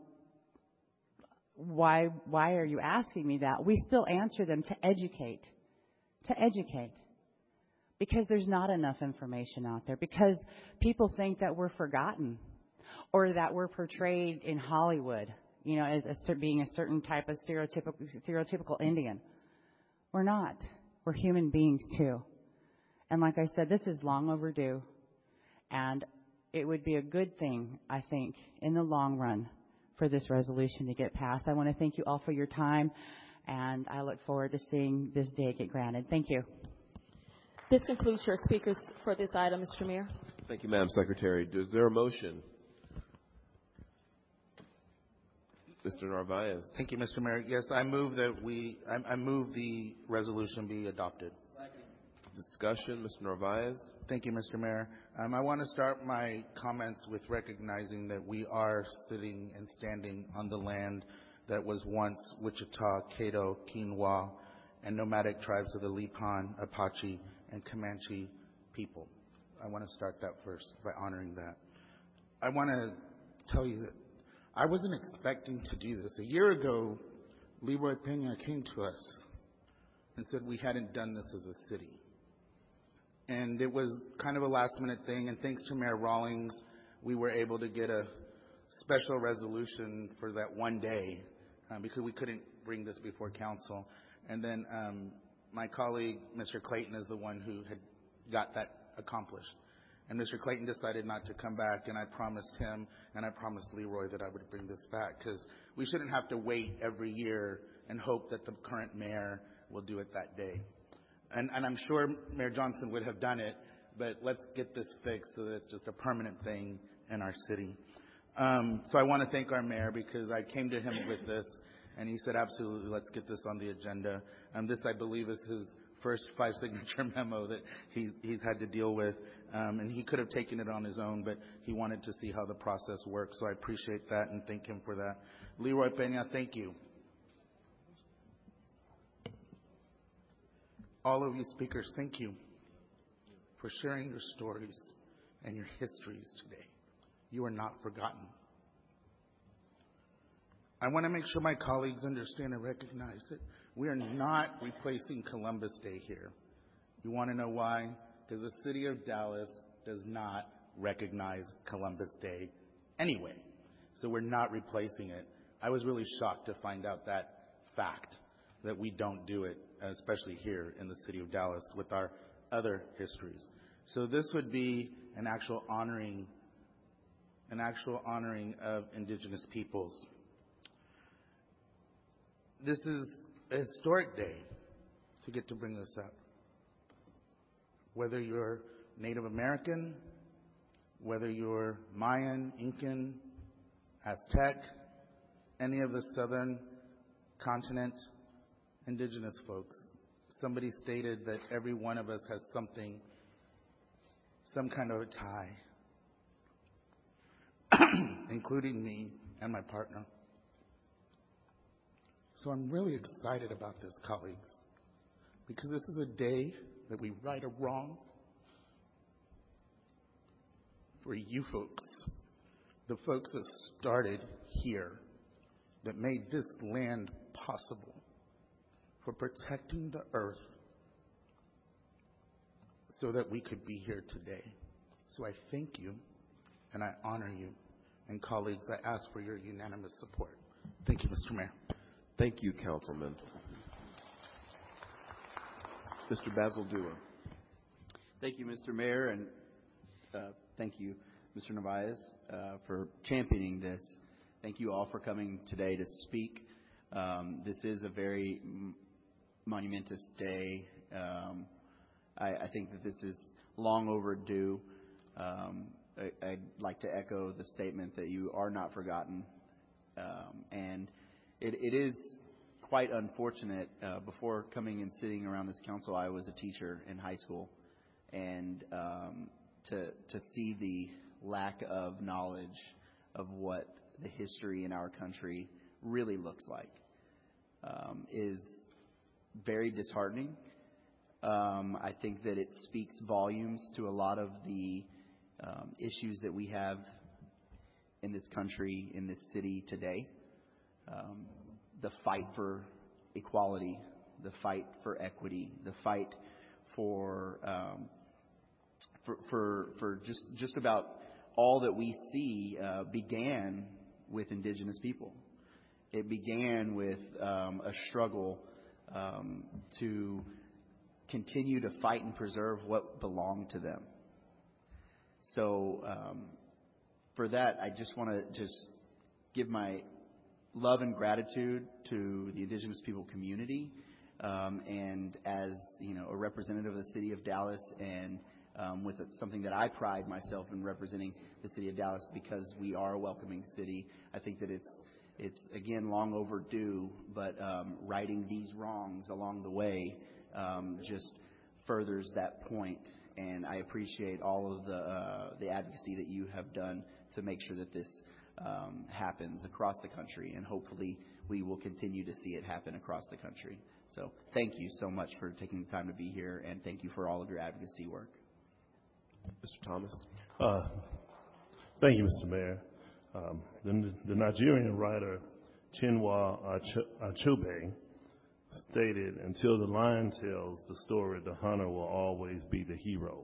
why why are you asking me that? We still answer them to educate, to educate. Because there's not enough information out there. Because people think that we're forgotten or that we're portrayed in Hollywood, you know, as a, being a certain type of stereotypical, stereotypical Indian. We're not. We're human beings, too. And like I said, this is long overdue. And it would be a good thing, I think, in the long run for this resolution to get passed. I want to thank you all for your time, and I look forward to seeing this day get granted. Thank you. This concludes your speakers for this item, Mister Mayor. Thank you, Madam Secretary. Is there a motion? Mister Narvaez. Thank you, Mister Mayor. Yes, I move that we, I, I move the resolution be adopted. Discussion, Mister Narvaez. Thank you, Mister Mayor. Um, I want to start my comments with recognizing that we are sitting and standing on the land that was once Wichita, Caddo, Kiowa, and nomadic tribes of the Lipan, Apache, and Comanche people. I want to start that first by honoring that. I want to tell you that I wasn't expecting to do this. A year ago, Leroy Pena came to us and said we hadn't done this as a city. And it was kind of a last-minute thing, and thanks to Mayor Rawlings, we were able to get a special resolution for that one day uh, because we couldn't bring this before council. And then um, my colleague, Mister Clayton, is the one who had got that accomplished. And Mister Clayton decided not to come back, and I promised him and I promised Leroy that I would bring this back because we shouldn't have to wait every year and hope that the current mayor will do it that day. And, and I'm sure Mayor Johnson would have done it, but let's get this fixed so that it's just a permanent thing in our city. Um, so I want to thank our mayor because I came to him with this, and he said, absolutely, let's get this on the agenda. And this, I believe, is his first five-signature memo that he's, he's had to deal with. Um, and he could have taken it on his own, but he wanted to see how the process works. So I appreciate that and thank him for that. Leroy Pena, thank you. All of you speakers, thank you for sharing your stories and your histories today. You are not forgotten. I want to make sure my colleagues understand and recognize that we are not replacing Columbus Day here. You want to know why? Because the city of Dallas does not recognize Columbus Day anyway. So we're not replacing it. I was really shocked to find out that fact, that we don't do it, especially here in the city of Dallas with our other histories. So this would be an actual honoring, an actual honoring of indigenous peoples. This is a historic day to get to bring this up. Whether you're Native American, whether you're Mayan, Incan, Aztec, any of the southern continent indigenous folks. Somebody stated that every one of us has something, some kind of a tie, including me and my partner. So I'm really excited about this, colleagues, because this is a day that we right a wrong for you folks, the folks that started here, that made this land possible, for protecting the earth so that we could be here today. So I thank you and I honor you. And colleagues, I ask for your unanimous support. Thank you, Mister Mayor. Thank you, Councilman. Mister Basil Dua. Thank you, Mister Mayor, and uh, thank you, Mister Narvaez, uh, for championing this. thank you all for coming today to speak. Um, this is a very m- monumentous day. Um, I, I think that this is long overdue. Um, I, I'd like to echo the statement that you are not forgotten. Um, and it, it is quite unfortunate. Uh, before coming and sitting around this council, I was a teacher in high school. And um, to to see the lack of knowledge of what the history in our country really looks like um, is very disheartening. Um, I think that it speaks volumes to a lot of the um, issues that we have in this country, in this city today. Um, the fight for equality, the fight for equity, the fight for um, for, for for just just about all that we see uh, began with indigenous people. It began with um, a struggle um, to continue to fight and preserve what belonged to them. So um, for that, I just want to just give my love and gratitude to the indigenous people community, um, and as you know, a representative of the city of Dallas, and um, with it, something that I pride myself in representing the city of Dallas, because we are a welcoming city. I think that it's it's again long overdue, but um, righting these wrongs along the way um, just furthers that point. And I appreciate all of the uh, the advocacy that you have done to make sure that this Um, happens across the country, and hopefully we will continue to see it happen across the country. So thank you so much for taking the time to be here, and thank you for all of your advocacy work. Mister Thomas. Uh, thank you, Mister Mayor. Um, the, the Nigerian writer Chinua Achebe stated, "Until the lion tells the story, the hunter will always be the hero."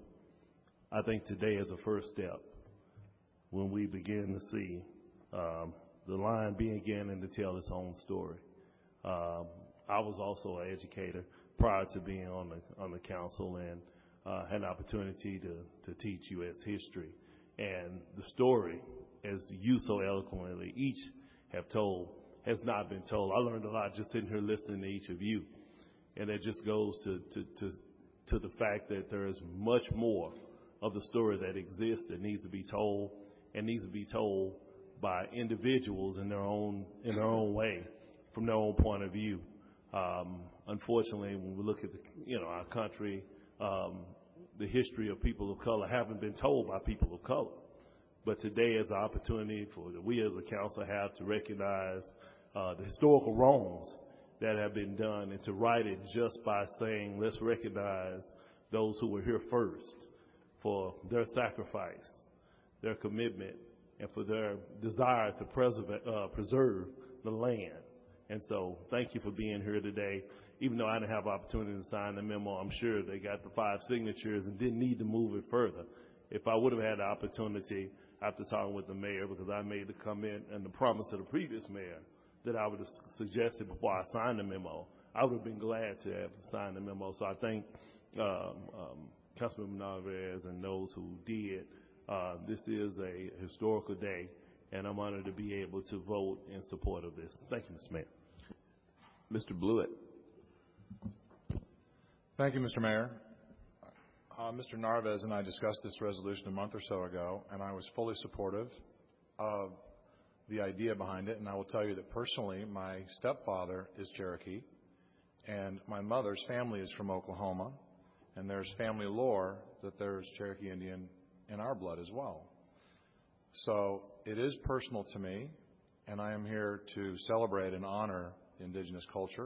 I think today is a first step when we begin to see Um, the lion beginning to tell its own story. Um, I was also an educator prior to being on the on the council, and uh, had an opportunity to, to teach U S history. And the story, as you so eloquently each have told, has not been told. I learned a lot just sitting here listening to each of you, and it just goes to to to, to the fact that there is much more of the story that exists that needs to be told, and needs to be told by individuals in their own in their own way, from their own point of view. Um, unfortunately, when we look at the, you know our country, um, the history of people of color haven't been told by people of color. But today is an opportunity for we as a council have to recognize uh, the historical wrongs that have been done, and to right it just by saying, let's recognize those who were here first for their sacrifice, their commitment, and for their desire to preserve, uh, preserve the land. And so thank you for being here today. Even though I didn't have an opportunity to sign the memo, I'm sure they got the five signatures and didn't need to move it further. If I would have had the opportunity after talking with the mayor, because I made the comment and the promise of the previous mayor that I would have suggested before I signed the memo, I would have been glad to have signed the memo. So I thank um, um, Councilman Narvaez and those who did. Uh, this is a historical day, and I'm honored to be able to vote in support of this. Thank you, Mister Mayor. Mister Blewett. Thank you, Mister Mayor. Uh, Mister Narvaez and I discussed this resolution a month or so ago, and I was fully supportive of the idea behind it. And I will tell you that personally, my stepfather is Cherokee, and my mother's family is from Oklahoma, and there's family lore that there's Cherokee Indian in our blood as well. So it is personal to me, and I am here to celebrate and honor the indigenous culture.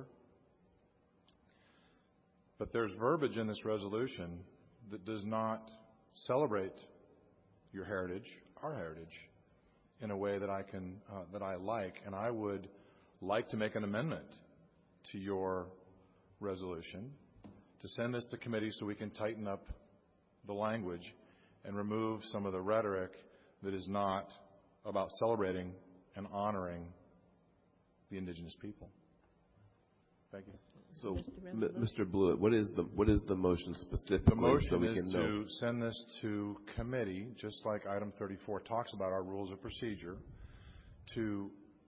But there's verbiage in this resolution that does not celebrate your heritage, our heritage, in a way that I can uh, that I like, and I would like to make an amendment to your resolution to send this to committee so we can tighten up the language and remove some of the rhetoric that is not about celebrating and honoring the indigenous people. Thank you. So, Mister Blewett, what is the what is the motion specifically? The motion so we is can to know? send this to committee, just like item thirty-four talks about our rules of procedure, to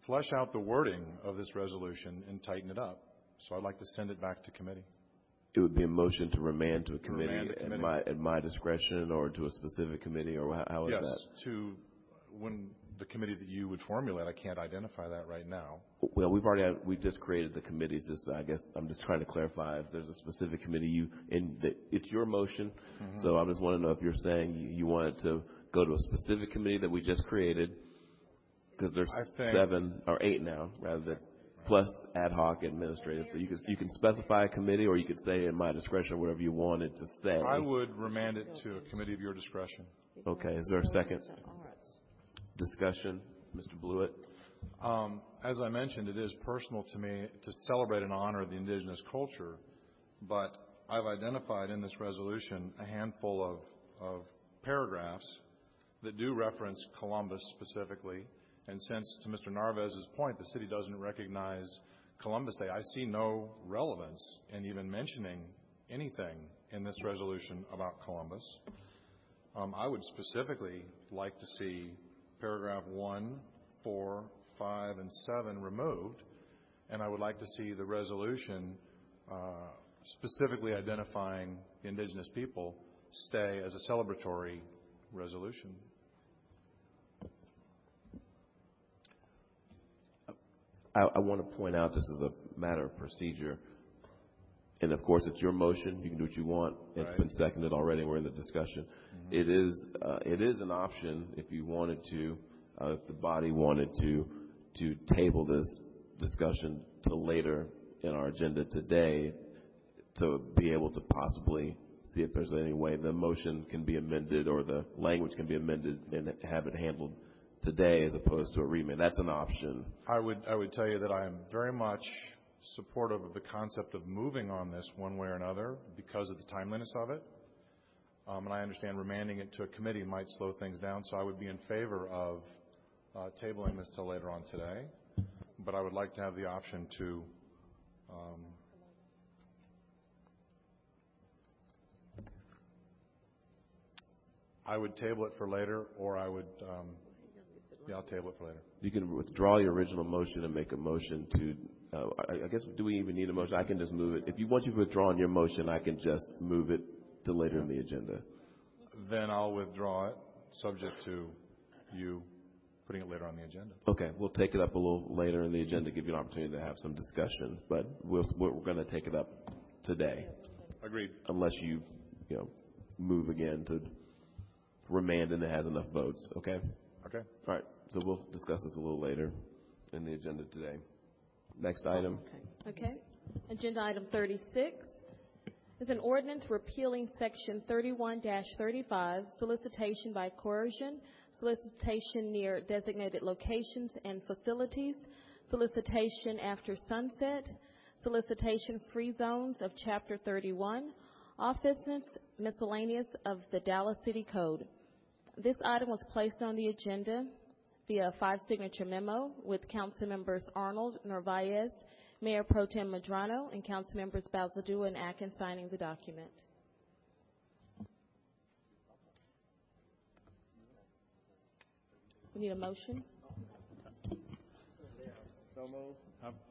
flesh out the wording of this resolution and tighten it up. So I'd like to send it back to committee. It would be a motion to remand to a To committee, remand to at committee. my at my discretion, or to a specific committee, or how, how is Yes, that? to when the committee that you would formulate. I can't identify that right now. Well, we've already had, we just created the committees. Just I guess I'm just trying to clarify if there's a specific committee you and the, it's your motion. Mhm. So I just want to know if you're saying you, you want it to go to a specific committee that we just created, because there's I think- seven or eight now, rather than plus ad hoc administrative. So you can you can specify a committee, or you could say in my discretion whatever you wanted to say. I would remand it to a committee of your discretion. Okay. Is there a second discussion, Mister Blewett? Um, as I mentioned, it is personal to me to celebrate and honor the indigenous culture, but I've identified in this resolution a handful of, of paragraphs that do reference Columbus specifically. And since, to Mister Narvez's point, the city doesn't recognize Columbus Day, I see no relevance in even mentioning anything in this resolution about Columbus. Um, I would specifically like to see paragraph one, four, five, and seven removed, and I would like to see the resolution uh, specifically identifying the indigenous people stay as a celebratory resolution. I, I want to point out, just as a matter of procedure, and of course it's your motion. You can do what you want. It's Right. been seconded already. We're in the discussion. Mm-hmm. It is uh, it is an option if you wanted to, uh, if the body wanted to, to table this discussion to later in our agenda today, to be able to possibly see if there's any way the motion can be amended or the language can be amended and have it handled today as opposed to a remand. That's an option. I would I would tell you that I am very much supportive of the concept of moving on this one way or another because of the timeliness of it. Um, and I understand remanding it to a committee might slow things down, so I would be in favor of uh, tabling this till later on today. But I would like to have the option to um, I would table it for later, or I would um, yeah, I'll table it for later. You can withdraw your original motion and make a motion to, uh, I, I guess, do we even need a motion? I can just move it. If you want you to withdraw your motion, I can just move it to later in the agenda. Then I'll withdraw it, subject to you putting it later on the agenda. Okay, we'll take it up a little later in the agenda, give you an opportunity to have some discussion, but we'll, we're going to take it up today. Agreed. Unless you, you know, move again to remand and it has enough votes, okay? Okay. All right, so we'll discuss this a little later in the agenda today. Next item. Okay. Agenda item thirty-six is an ordinance repealing section thirty-one dash thirty-five, solicitation by coercion, solicitation near designated locations and facilities, solicitation after sunset, solicitation free zones of chapter thirty-one, offenses miscellaneous of the Dallas City Code. This item was placed on the agenda via five signature memo with council members Arnold, Narvaez, Mayor Pro Tem Medrano, and council members Bazaldua and Atkins signing the document. We need a motion. So moved.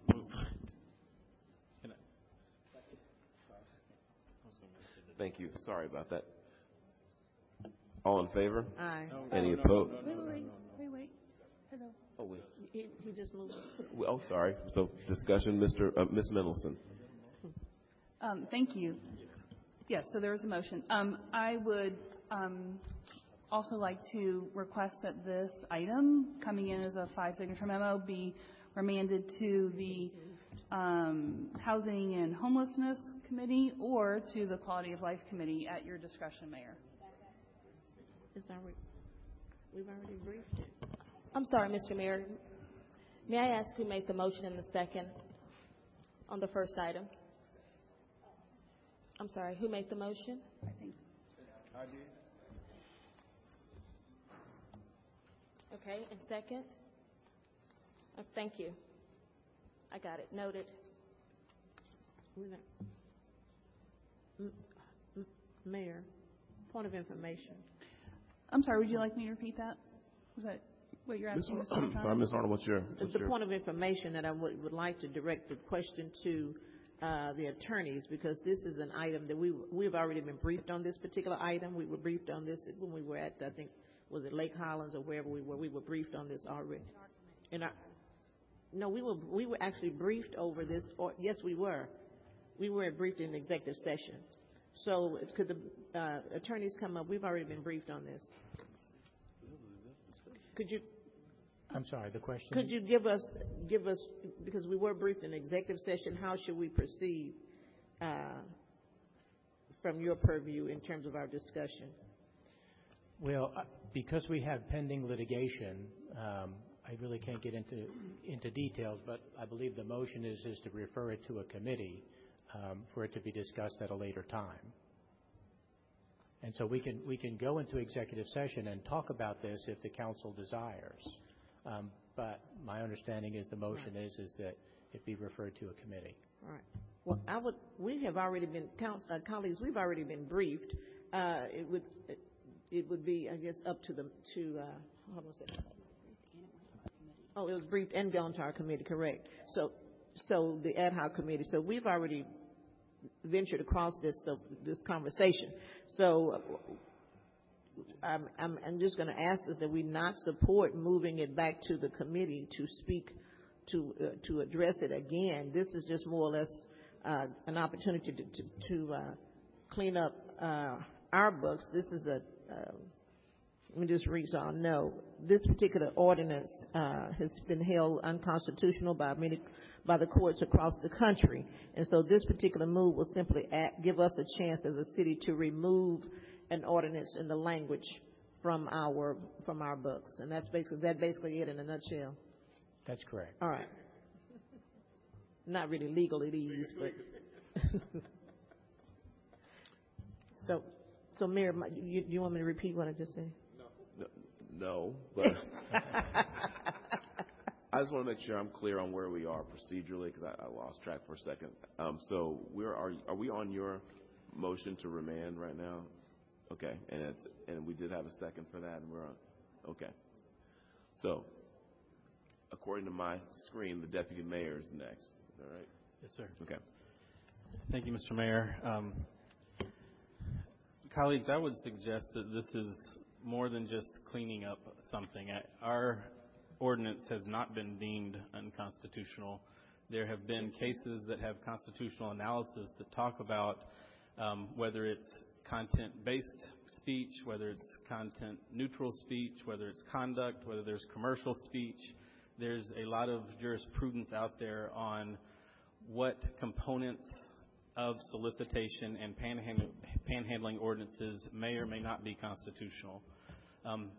Thank you. Sorry about that. All in favor? Aye. Any No, no, opposed? no, no, no, Wait, wait, wait. Hello. Oh, wait. He, he just moved. Well, oh, sorry. So discussion, Mister Uh, Miz Mendelson. Um, thank you. Yes, so there is a motion. Um, I would um, also like to request that this item, coming in as a five-signature memo, be remanded to the um, Housing and Homelessness Committee or to the Quality of Life Committee at your discretion, Mayor. Is that re- we've already briefed it. I'm sorry, Mister Mayor. May I ask who made the motion in the second on the first item? I'm sorry, who made the motion? I think. I did. Okay, and second? Oh, thank you. I got it. Noted. We're not- M- M- Mayor, point of information. I'm sorry, would you like me to repeat that? Was that? What you're asking, Mister Sorry, Montano? Miz Arnold, what's your, what's The your? point of information that I would, would like to direct the question to uh, the attorneys, because this is an item that we, we've already been briefed on this particular item. We were briefed on this when we were at, I think, was it Lake Highlands or wherever we were? We were briefed on this already. In our, no, we were, we were actually briefed over this, or yes, we were. We were briefed in executive session. So could the uh, attorneys come up? We've already been briefed on this. Could you? I'm sorry, the question? Could you give us, give us, because we were briefed in executive session, how should we proceed uh, from your purview in terms of our discussion? Well, uh, because we have pending litigation, um, I really can't get into into details, but I believe the motion is, is to refer it to a committee um, for it to be discussed at a later time. And so we can we can go into executive session and talk about this if the council desires. Um, but my understanding is the motion right. is is that it be referred to a committee. All right. Well, I would. We have already been, uh, colleagues. We've already been briefed. Uh, it would it, it would be, I guess, up to the to. Uh, hold on a second. Oh, it was briefed and gone to our committee. Correct. So, so the ad hoc committee. So we've already ventured across this so this conversation. So I'm, I'm, I'm just going to ask us that we not support moving it back to the committee to speak, to uh, to address it again. This is just more or less uh, an opportunity to, to, to uh, clean up uh, our books. This is a, uh, let me just read so I'll know. This particular ordinance uh, has been held unconstitutional by many by the courts across the country. And so this particular move will simply act, give us a chance as a city to remove an ordinance in the language from our from our books. And that's basically that basically it in a nutshell. That's correct. All right. Not really legal it is, but so so Mayor, you, you want me to repeat what I just said? No, no but I just want to make sure I'm clear on where we are procedurally, because I, I lost track for a second. Um, so we're are are we on your motion to remand right now? Okay, and it's and we did have a second for that, and we're on. Okay, so according to my screen, the deputy mayor is next. Is that right? Yes, sir. Okay. Thank you, Mister Mayor. Um, colleagues, I would suggest that this is more than just cleaning up something. Our ordinance has not been deemed unconstitutional. There have been cases that have constitutional analysis that talk about um, whether it's content-based speech, whether it's content-neutral speech, whether it's conduct, whether there's commercial speech. There's a lot of jurisprudence out there on what components of solicitation and panhandling, panhandling ordinances may or may not be constitutional. Um,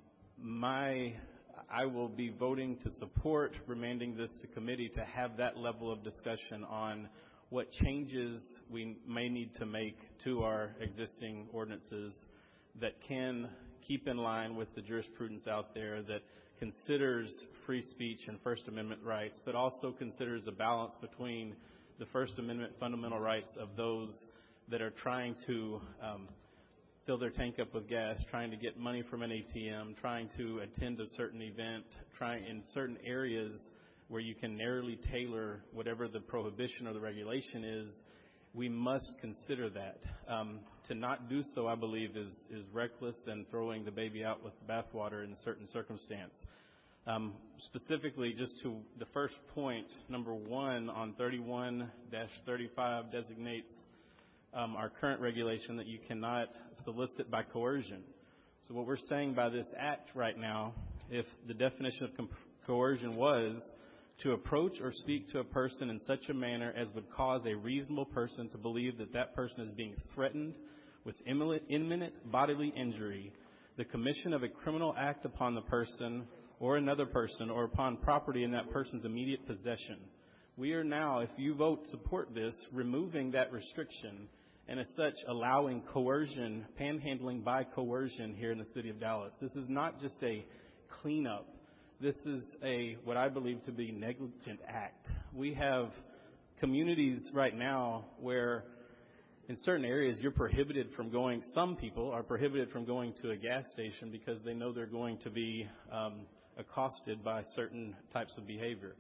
my I will be voting to support remanding this to committee to have that level of discussion on what changes we may need to make to our existing ordinances that can keep in line with the jurisprudence out there that considers free speech and First Amendment rights, but also considers a balance between the First Amendment fundamental rights of those that are trying to um, fill their tank up with gas, trying to get money from an A T M, trying to attend a certain event, trying in certain areas where you can narrowly tailor whatever the prohibition or the regulation is. We must consider that. Um, to not do so, I believe, is, is reckless and throwing the baby out with the bathwater in a certain circumstance. Um, specifically, just to the first point, number one on thirty-one dash thirty-five designates um, our current regulation that you cannot solicit by coercion. So what we're saying by this act right now, if the definition of co- coercion was to approach or speak to a person in such a manner as would cause a reasonable person to believe that that person is being threatened with imminent bodily injury, the commission of a criminal act upon the person or another person or upon property in that person's immediate possession. We are now, if you vote support this, removing that restriction and as such allowing coercion, panhandling by coercion here in the city of Dallas. This is not just a cleanup. This is a what I believe to be negligent act. We have communities right now where in certain areas you're prohibited from going, some people are prohibited from going to a gas station because they know they're going to be um, accosted by certain types of behavior.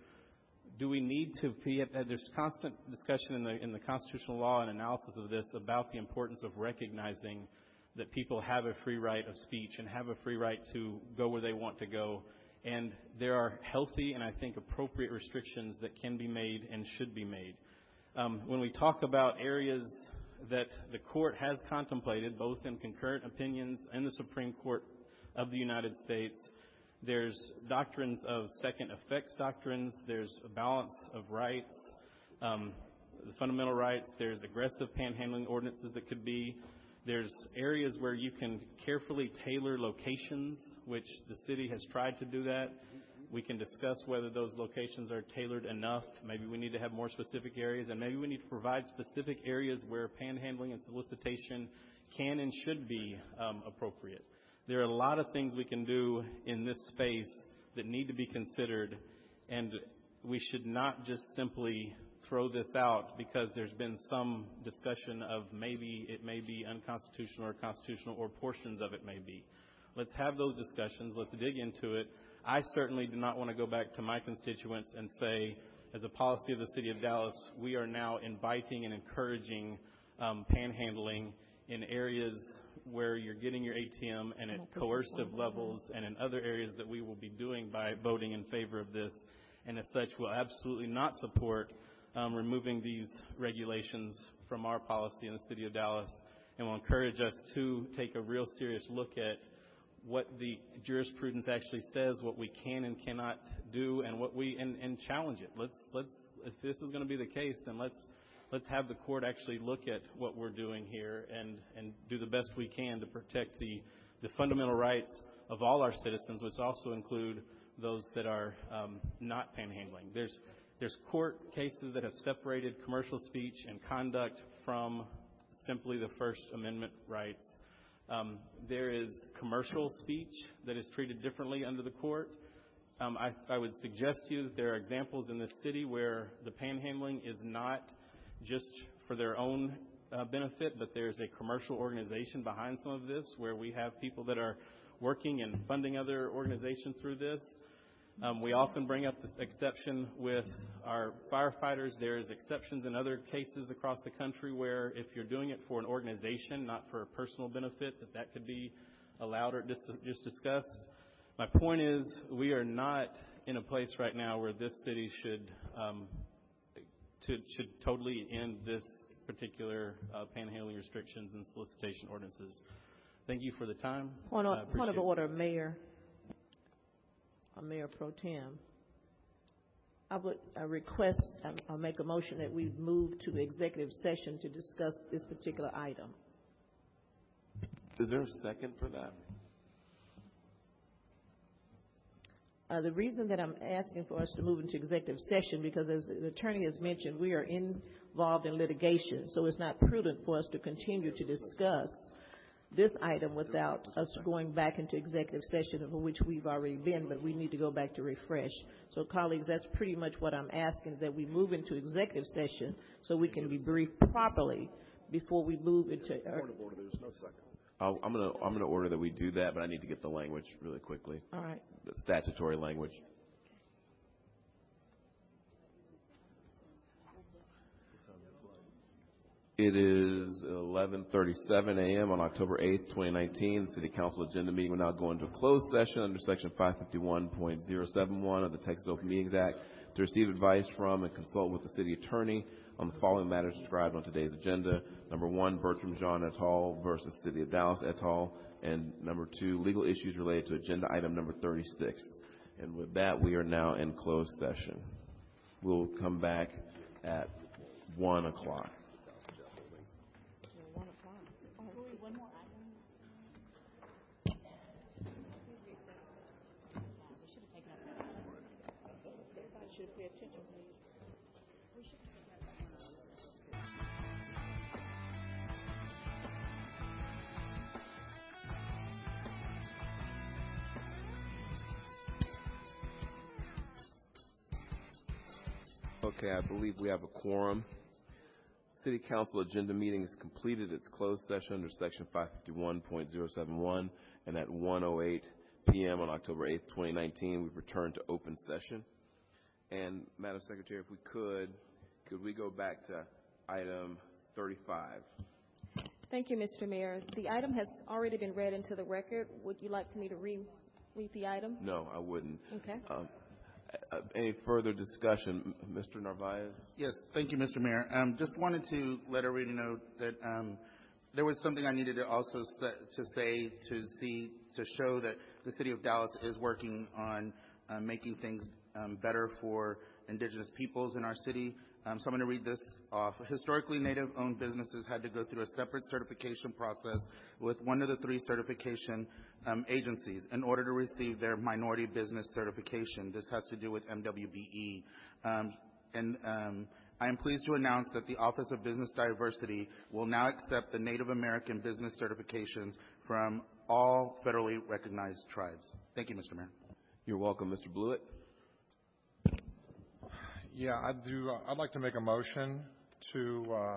Do we need to be, there's constant discussion in the, in the constitutional law and analysis of this about the importance of recognizing that people have a free right of speech and have a free right to go where they want to go. And there are healthy and I think appropriate restrictions that can be made and should be made. Um, when we talk about areas that the court has contemplated, both in concurrent opinions and the Supreme Court of the United States, there's doctrines of second effects doctrines, there's a balance of rights, um, the fundamental rights, there's aggressive panhandling ordinances that could be, there's areas where you can carefully tailor locations, which the city has tried to do that. We can discuss whether those locations are tailored enough. Maybe we need to have more specific areas, and maybe we need to provide specific areas where panhandling and solicitation can and should be um, appropriate. There are a lot of things we can do in this space that need to be considered, and we should not just simply throw this out because there's been some discussion of maybe it may be unconstitutional or constitutional or portions of it may be. Let's have those discussions. Let's dig into it. I certainly do not want to go back to my constituents and say, as a policy of the City of Dallas, we are now inviting and encouraging um, panhandling in areas where you're getting your A T M and at coercive levels and in other areas that we will be doing by voting in favor of this. And as such, we'll absolutely not support um, removing these regulations from our policy in the City of Dallas, and will encourage us to take a real serious look at what the jurisprudence actually says, what we can and cannot do, and what we and, and challenge it. Let's let's if this is going to be the case, then let's let's have the court actually look at what we're doing here and and do the best we can to protect the the fundamental rights of all our citizens, which also include those that are um, not panhandling. There's there's court cases that have separated commercial speech and conduct from simply the First Amendment rights. Um, there is commercial speech that is treated differently under the court. Um, I, I would suggest to you that there are examples in this city where the panhandling is not just for their own uh, benefit, but there's a commercial organization behind some of this where we have people that are working and funding other organizations through this. Um, we often bring up this exception with our firefighters. There's exceptions in other cases across the country where if you're doing it for an organization, not for a personal benefit, that that could be allowed or dis- just discussed. My point is we are not in a place right now where this city should um, to, should totally end this particular uh, panhandling restrictions and solicitation ordinances. Thank you for the time. Point of, uh, point of order, Mayor. Mayor Pro Tem, I would I request, I'll make a motion that we move to executive session to discuss this particular item. Is there a second for that? Uh, the reason that I'm asking for us to move into executive session, because as the attorney has mentioned, we are involved in litigation, so it's not prudent for us to continue to discuss this item without us going back into executive session, of which we've already been, but we need to go back to refresh. So, colleagues, that's pretty much what I'm asking, is that we move into executive session so we can be briefed properly before we move into. Uh, Point of order, there's no second. I'll, I'm going to I'm going to order that we do that, but I need to get the language really quickly. All right. The statutory language. It is eleven thirty-seven a.m. on October eighth, twenty nineteen. The City Council agenda meeting will now go into a closed session under Section five fifty-one point oh seven one of the Texas Open Meetings Act to receive advice from and consult with the City Attorney on the following matters described on today's agenda. Number one, Bertram Jean et al. Versus City of Dallas et al. And number two, legal issues related to agenda item number thirty-six. And with that, we are now in closed session. We'll come back at one o'clock. Okay, I believe we have a quorum. City Council agenda meeting is completed. Its closed session under Section five fifty-one point oh seven one, and at one oh eight p m on October eighth, twenty nineteen. We've returned to open session. And, Madam Secretary, if we could, could we go back to item thirty-five? Thank you, Mister Mayor. The item has already been read into the record. Would you like for me to re- read the item? No, I wouldn't. Okay. Um, uh, any further discussion? Mister Narvaez? Yes, thank you, Mister Mayor. Um, just wanted to let everybody know that um, there was something I needed to also sa- to say to see to show that the City of Dallas is working on uh, making things um, better for indigenous peoples in our city. Um, so I'm going to read this off. Historically, Native-owned businesses had to go through a separate certification process with one of the three certification um, agencies in order to receive their minority business certification. This has to do with M W B E. Um, and um, I am pleased to announce that the Office of Business Diversity will now accept the Native American business certifications from all federally recognized tribes. Thank you, Mister Mayor. You're welcome, Mister Blewett. Yeah, I do. Uh, I'd like to make a motion to uh,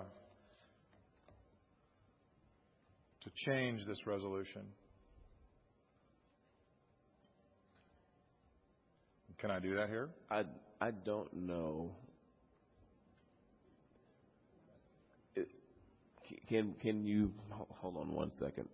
to change this resolution. Can I do that here? I I don't know. It, can can you hold on one second?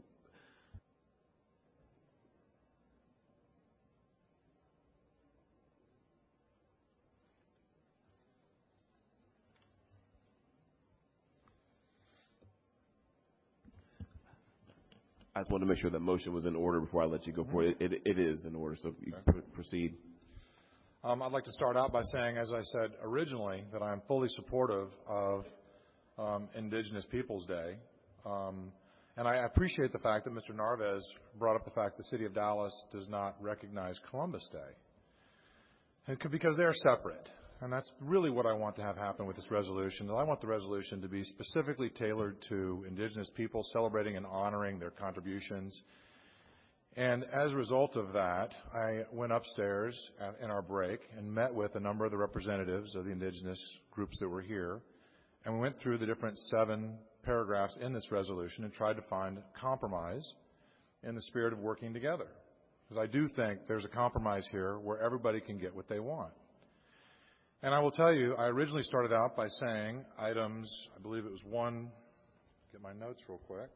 I just wanted to make sure that motion was in order before I let you go for it. It, it is in order, so you Okay. pr- proceed. Um, I'd like to start out by saying, as I said originally, that I am fully supportive of um, Indigenous Peoples Day. Um, and I appreciate the fact that Mister Narvaez brought up the fact the City of Dallas does not recognize Columbus Day. And c- because they are separate. And that's really what I want to have happen with this resolution. I want the resolution to be specifically tailored to Indigenous people, celebrating and honoring their contributions. And as a result of that, I went upstairs at, in our break and met with a number of the representatives of the Indigenous groups that were here. And we went through the different seven paragraphs in this resolution and tried to find compromise in the spirit of working together. Because I do think there's a compromise here where everybody can get what they want. And I will tell you, I originally started out by saying items, I believe it was one, get my notes real quick.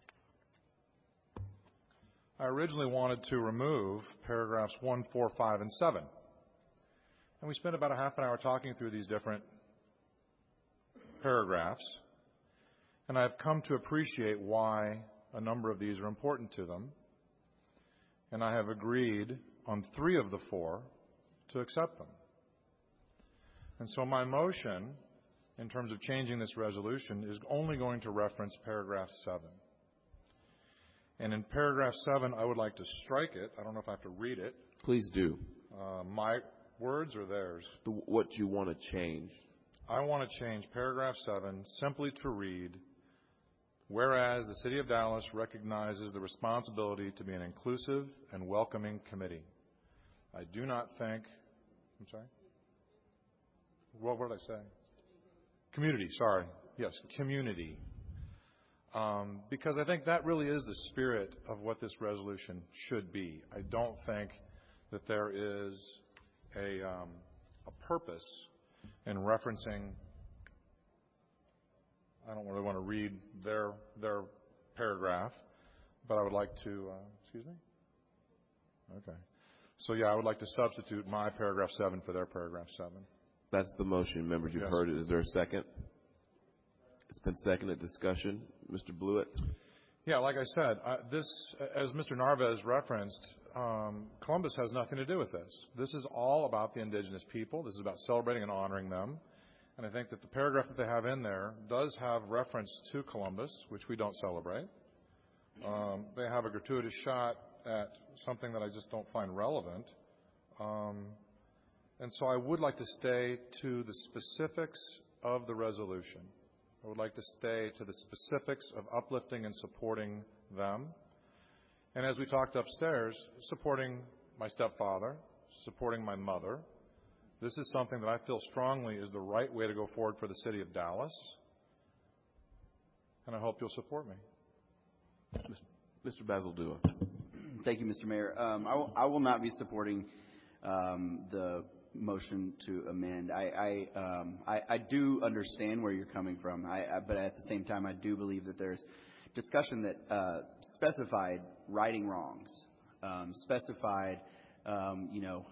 I originally wanted to remove paragraphs one, four, five, and seven. And we spent about a half an hour talking through these different paragraphs. And I've come to appreciate why a number of these are important to them. And I have agreed on three of the four to accept them. And so my motion, in terms of changing this resolution, is only going to reference paragraph seven. And in paragraph seven, I would like to strike it. I don't know if I have to read it. Please do. Uh, my words or theirs? The, what you want to change. I want to change paragraph seven simply to read, whereas the City of Dallas recognizes the responsibility to be an inclusive and welcoming committee. I do not think, I'm sorry? What, what did I say? Community, sorry. Yes, community. Um, because I think that really is the spirit of what this resolution should be. I don't think that there is a, um, a purpose in referencing, I don't really want to read their, their paragraph, but I would like to, uh, excuse me? Okay. So yeah, I would like to substitute my paragraph seven for their paragraph seven. That's the motion. Members, you've Yes. heard it. Is there a second? It's been seconded. Discussion. Mister Blewett? Yeah, like I said, uh, this, as Mister Narvaez referenced, um, Columbus has nothing to do with this. This is all about the indigenous people. This is about celebrating and honoring them. And I think that the paragraph that they have in there does have reference to Columbus, which we don't celebrate. Um, they have a gratuitous shot at something that I just don't find relevant. Um, and so I would like to stay to the specifics of the resolution. I would like to stay to the specifics of uplifting and supporting them. And as we talked upstairs, supporting my stepfather, supporting my mother. This is something that I feel strongly is the right way to go forward for the City of Dallas. And I hope you'll support me. Mister Basil Dua. Thank you, Mister Mayor. Um, I, will, I will not be supporting um, the motion to amend. I I, um, I I do understand where you're coming from, I, I, but at the same time, I do believe that there's discussion that uh, specified righting wrongs, um, specified, um, you know,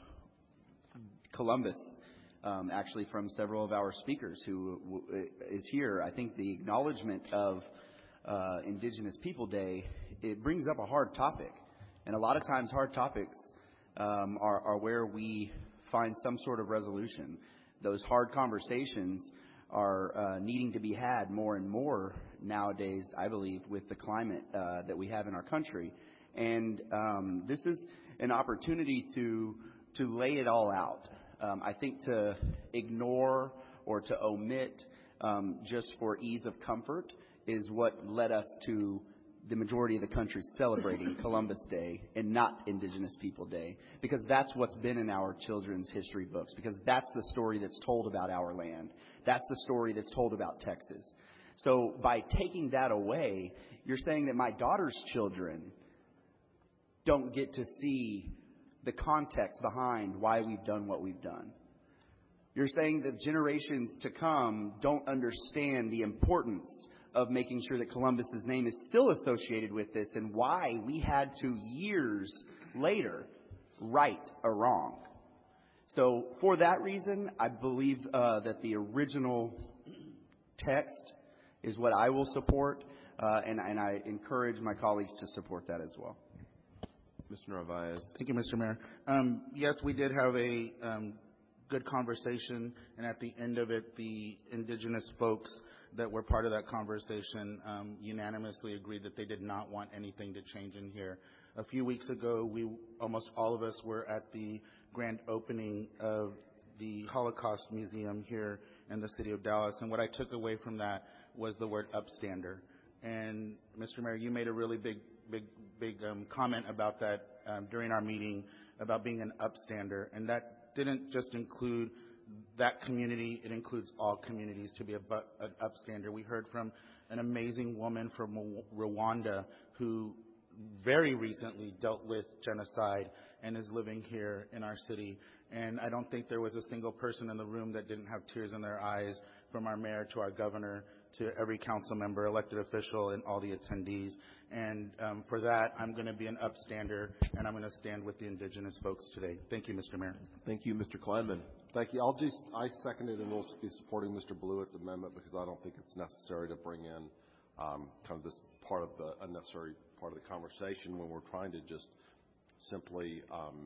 Columbus. Um, actually, from several of our speakers who w- is here, I think the acknowledgement of uh, Indigenous People Day, it brings up a hard topic, and a lot of times hard topics um, are, are where we find some sort of resolution. Those hard conversations are uh, needing to be had more and more nowadays, I believe, with the climate uh, that we have in our country, and um, this is an opportunity to to lay it all out. Um, I think to ignore or to omit um, just for ease of comfort is what led us to the majority of the country celebrating Columbus Day and not Indigenous People Day, because that's what's been in our children's history books, because that's the story that's told about our land. That's the story that's told about Texas. So by taking that away, you're saying that my daughter's children don't get to see the context behind why we've done what we've done. You're saying that generations to come don't understand the importance of making sure that Columbus's name is still associated with this and why we had to, years later, right a wrong. So for that reason, I believe uh, that the original text is what I will support, uh, and, and I encourage my colleagues to support that as well. Mister Narvaez. Thank you, Mister Mayor. Um, yes, we did have a um, good conversation, and at the end of it, the Indigenous folks that were part of that conversation um, unanimously agreed that they did not want anything to change in here. A few weeks ago, we almost all of us were at the grand opening of the Holocaust Museum here in the city of Dallas, and what I took away from that was the word upstander. And Mister Mayor, you made a really big, big, big um, comment about that um, during our meeting about being an upstander, and that didn't just include that community, it includes all communities to be a, an upstander. We heard from an amazing woman from Rwanda who very recently dealt with genocide and is living here in our city. And I don't think there was a single person in the room that didn't have tears in their eyes, from our mayor to our governor to every council member, elected official, and all the attendees. And um, for that, I'm going to be an upstander, and I'm going to stand with the Indigenous folks today. Thank you, Mister Mayor. Thank you, Mister Kleinman. Thank you. I'll just, I second it and will be supporting Mister Blewett's amendment because I don't think it's necessary to bring in um, kind of this part of the unnecessary part of the conversation when we're trying to just simply um,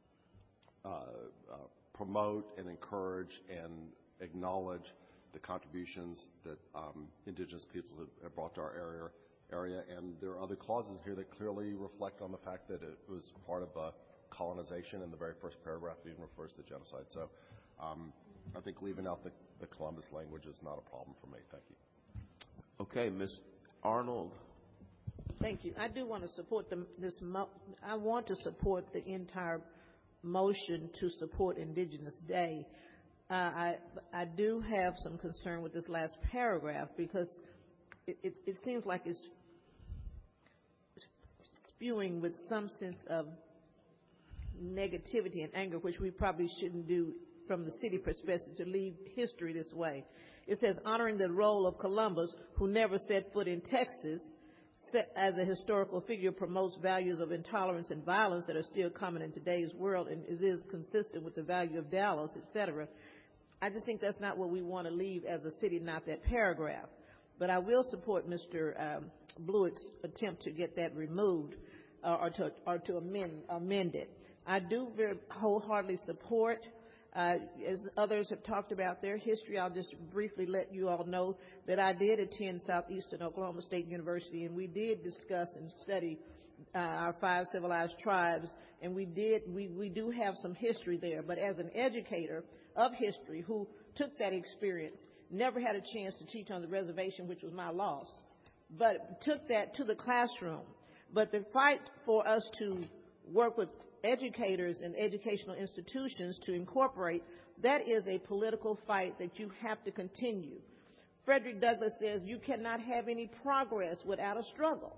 uh, uh, promote and encourage and acknowledge the contributions that um, Indigenous peoples have, have brought to our area. area. And there are other clauses here that clearly reflect on the fact that it was part of a colonization, and the very first paragraph even refers to genocide. So um, I think leaving out the, the Columbus language is not a problem for me. Thank you. Okay, Miz Arnold. Thank you. I do want to support the, this. Mo- I want to support the entire motion to support Indigenous Day. Uh, I I do have some concern with this last paragraph because it, it, it seems like it's spewing with some sense of negativity and anger, which we probably shouldn't do from the city perspective, to leave history this way. It says, honoring the role of Columbus, who never set foot in Texas, set as a historical figure, promotes values of intolerance and violence that are still common in today's world and is, is consistent with the value of Dallas, et cetera. I just think that's not what we want to leave as a city, not that paragraph. But I will support Mister Um, Blewett's attempt to get that removed uh, or to or to amend amend it. I do very wholeheartedly support, uh, as others have talked about their history. I'll just briefly let you all know that I did attend Southeastern Oklahoma State University, and we did discuss and study uh, our five civilized tribes, and we did we, we do have some history there. But as an educator of history who took that experience, never had a chance to teach on the reservation, which was my loss, but took that to the classroom. But the fight for us to work with educators and educational institutions to incorporate, that is a political fight that you have to continue. Frederick Douglass says you cannot have any progress without a struggle.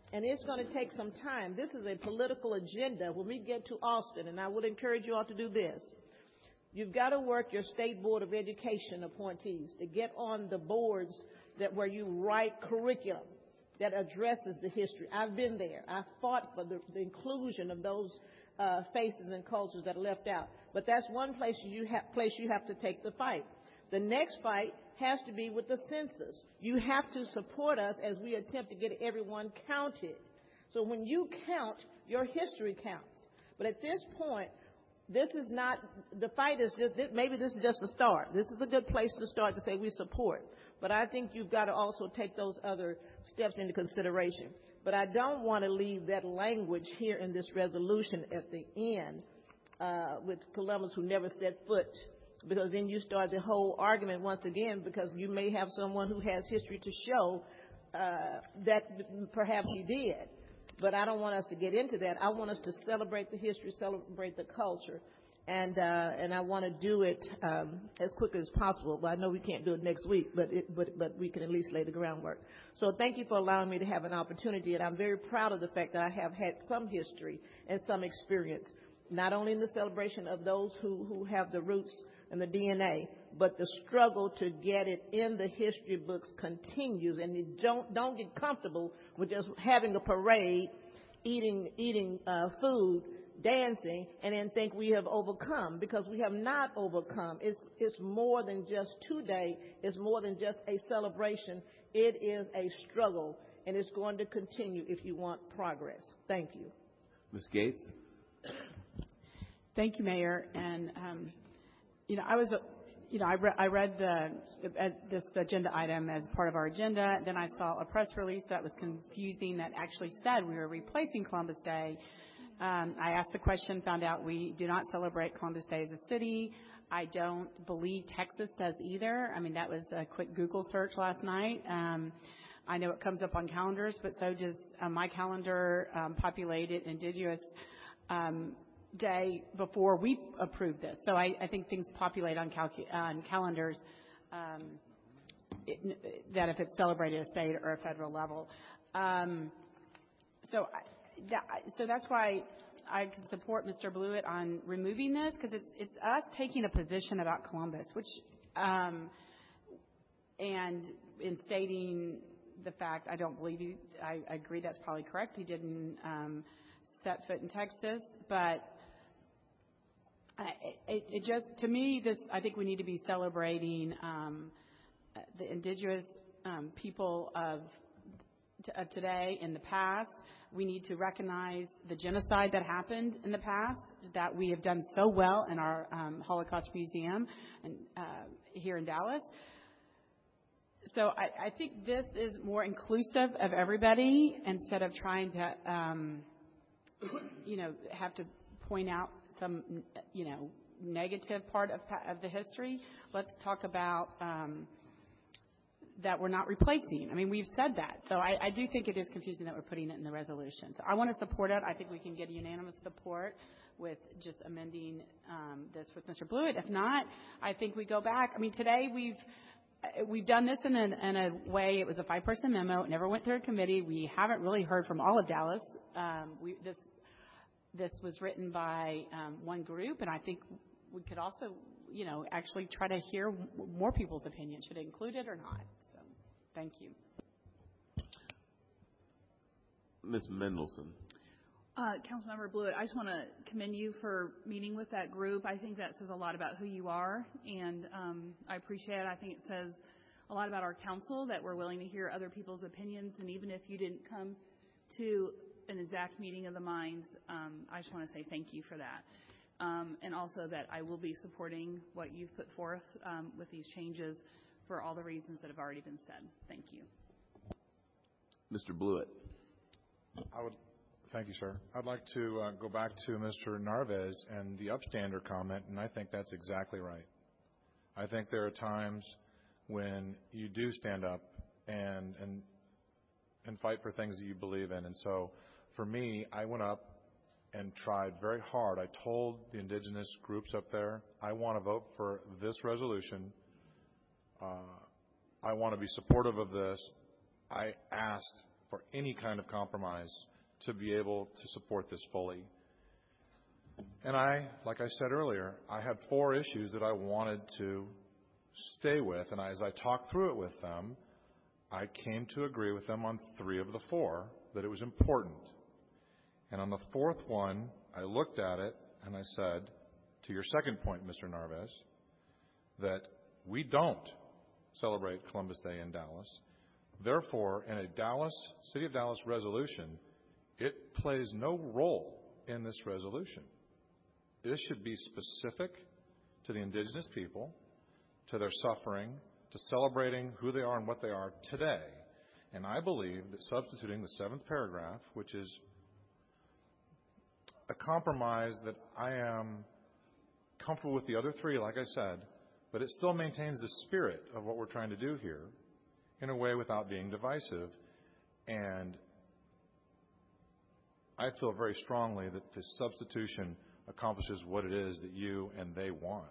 And it's going to take some time. This is a political agenda. When we get to Austin, and I would encourage you all to do this, you've got to work your State Board of Education appointees to get on the boards that where you write curriculum that addresses the history. I've been there. I fought for the, the inclusion of those uh, faces and cultures that are left out. But that's one place you, ha- place you have to take the fight. The next fight has to be with the census. You have to support us as we attempt to get everyone counted. So when you count, your history counts. But at this point, this is not, the fight is just, maybe this is just a start. This is a good place to start to say we support. But I think you've got to also take those other steps into consideration. But I don't want to leave that language here in this resolution at the end uh, with Columbus who never set foot, because then you start the whole argument once again, because you may have someone who has history to show uh, that perhaps he did. But I don't want us to get into that. I want us to celebrate the history, celebrate the culture, and uh, and I want to do it um, as quickly as possible. Well, I know we can't do it next week, but it, but but we can at least lay the groundwork. So thank you for allowing me to have an opportunity, and I'm very proud of the fact that I have had some history and some experience, not only in the celebration of those who, who have the roots and the D N A, but the struggle to get it in the history books continues. And you don't don't get comfortable with just having a parade, eating eating uh, food, dancing, and then think we have overcome, because we have not overcome. It's it's more than just today. It's more than just a celebration. It is a struggle, and it's going to continue if you want progress. Thank you. Miz Gates. Thank you, Mayor. And um, you know, I was, you know, I, re- I read the, uh, this agenda item as part of our agenda. Then I saw a press release that was confusing that actually said we were replacing Columbus Day. Um, I asked the question, found out we do not celebrate Columbus Day as a city. I don't believe Texas does either. I mean, that was a quick Google search last night. Um, I know it comes up on calendars, but so does uh, my calendar, um, populated indigenous um day before we approved this. So I, I think things populate on, calcu- on calendars um, it, that if it's celebrated at a state or a federal level. Um, so, I, that, so that's why I can support Mister Blewett on removing this, because it's, it's us taking a position about Columbus, which um, and in stating the fact, I don't believe he, I, I agree that's probably correct. He didn't um, set foot in Texas, but It, it just, to me, this, I think we need to be celebrating um, the indigenous um, people of, of today and the past. We need to recognize the genocide that happened in the past, that we have done so well in our um, Holocaust Museum and, uh, here in Dallas. So I, I think this is more inclusive of everybody, instead of trying to, um, you know, have to point out some, you know, negative part of, of the history. Let's talk about um, that we're not replacing. I mean, we've said that. So I, I do think it is confusing that we're putting it in the resolution. So I want to support it. I think we can get unanimous support with just amending um, this with Mister Blewett. If not, I think we go back. I mean, today we've we've done this in a, in a way. It was a five-person memo. It never went through a committee. We haven't really heard from all of Dallas. Um, we, this This was written by um, one group, and I think we could also, you know, actually try to hear more people's opinion. Should it include it or not? So, thank you. Miz Mendelson. Uh, Councilmember Blewett, I just want to commend you for meeting with that group. I think that says a lot about who you are, and um, I appreciate it. I think it says a lot about our council, that we're willing to hear other people's opinions, and even if you didn't come to an exact meeting of the minds, um, I just want to say thank you for that. Um, and also that I will be supporting what you've put forth um, with these changes for all the reasons that have already been said. Thank you. Mister Blewett. I would, thank you, sir. I'd like to uh, go back to Mister Narvez and the upstander comment, and I think that's exactly right. I think there are times when you do stand up and and and fight for things that you believe in. And so for me, I went up and tried very hard. I told the indigenous groups up there, I want to vote for this resolution. Uh, I want to be supportive of this. I asked for any kind of compromise to be able to support this fully. And I, like I said earlier, I had four issues that I wanted to stay with, and as I talked through it with them, I came to agree with them on three of the four, that it was important. And on the fourth one, I looked at it and I said, to your second point, Mister Narvaez, that we don't celebrate Columbus Day in Dallas. Therefore, in a Dallas, City of Dallas resolution, it plays no role in this resolution. This should be specific to the indigenous people, to their suffering, to celebrating who they are and what they are today. And I believe that substituting the seventh paragraph, which is a compromise that I am comfortable with the other three, like I said, but it still maintains the spirit of what we're trying to do here in a way without being divisive. And I feel very strongly that this substitution accomplishes what it is that you and they want.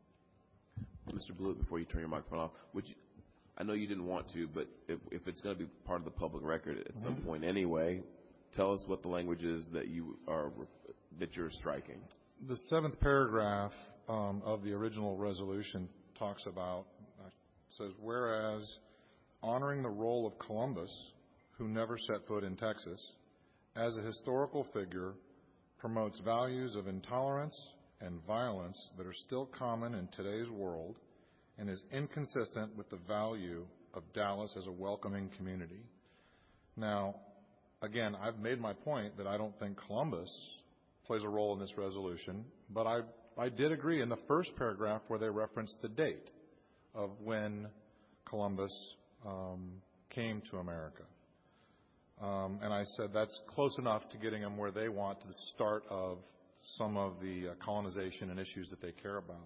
Mister Blewett, before you turn your microphone off, would you, I know you didn't want to, but if, if it's going to be part of the public record at mm-hmm. some point anyway, tell us what the language is that you are that you're striking. The seventh paragraph um, of the original resolution talks about, uh, says, whereas honoring the role of Columbus, who never set foot in Texas, as a historical figure, promotes values of intolerance and violence that are still common in today's world and is inconsistent with the value of Dallas as a welcoming community. Now, again, I've made my point that I don't think Columbus plays a role in this resolution, but I, I did agree in the first paragraph where they referenced the date of when Columbus um, came to America. Um, and I said that's close enough to getting them where they want to the start of some of the uh, colonization and issues that they care about.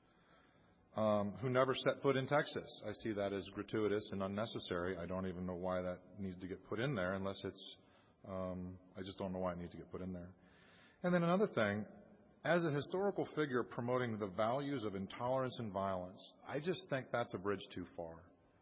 Um, who never set foot in Texas. I see that as gratuitous and unnecessary. I don't even know why that needs to get put in there unless it's, um, I just don't know why it needs to get put in there. And then another thing, as a historical figure promoting the values of intolerance and violence, I just think that's a bridge too far.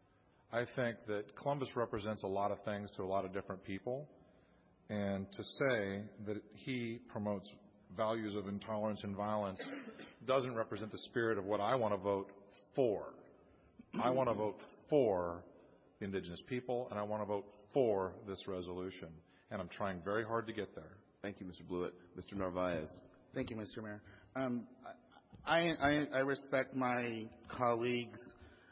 I think that Columbus represents a lot of things to a lot of different people, and to say that he promotes values of intolerance and violence doesn't represent the spirit of what I want to vote for. I want to vote for the indigenous people, and I want to vote for this resolution, and I'm trying very hard to get there. Thank you, Mister Blewett. Mister Narvaez. Thank you, Mister Mayor. Um, I, I, I respect my colleagues'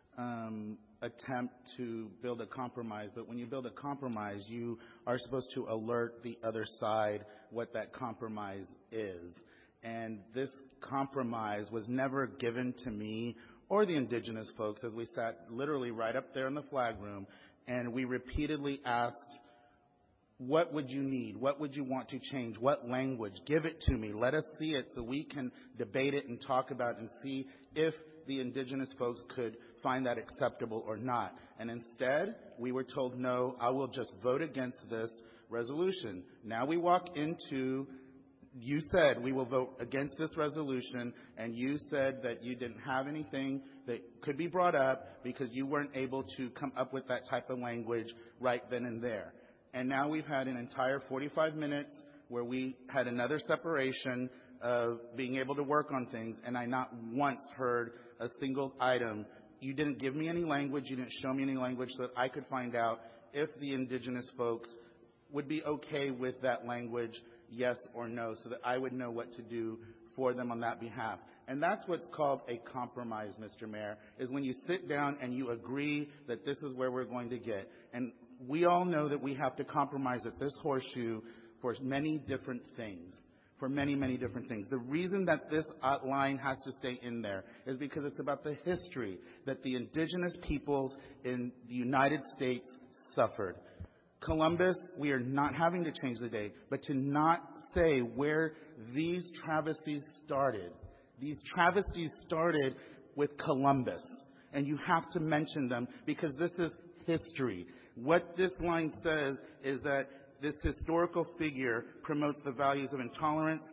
um, attempt to build a compromise, but when you build a compromise, you are supposed to alert the other side what that compromise is. And this compromise was never given to me or the indigenous folks as we sat literally right up there in the flag room, and we repeatedly asked, what would you need? What would you want to change? What language? Give it to me. Let us see it so we can debate it and talk about it and see if the indigenous folks could find that acceptable or not. And instead, we were told, no, I will just vote against this resolution. Now we walk into, you said we will vote against this resolution, and you said that you didn't have anything that could be brought up because you weren't able to come up with that type of language right then and there. And now we've had an entire forty-five minutes where we had another separation of being able to work on things, and I not once heard a single item. You didn't give me any language. You didn't show me any language so that I could find out if the indigenous folks would be okay with that language, yes or no, so that I would know what to do for them on that behalf. And that's what's called a compromise, Mister Mayor, is when you sit down and you agree that this is where we're going to get. And we all know that we have to compromise at this horseshoe for many different things, for many, many different things. The reason that this line has to stay in there is because it's about the history that the indigenous peoples in the United States suffered. Columbus, we are not having to change the date, but to not say where these travesties started. These travesties started with Columbus, and you have to mention them because this is history. What this line says is that this historical figure promotes the values of intolerance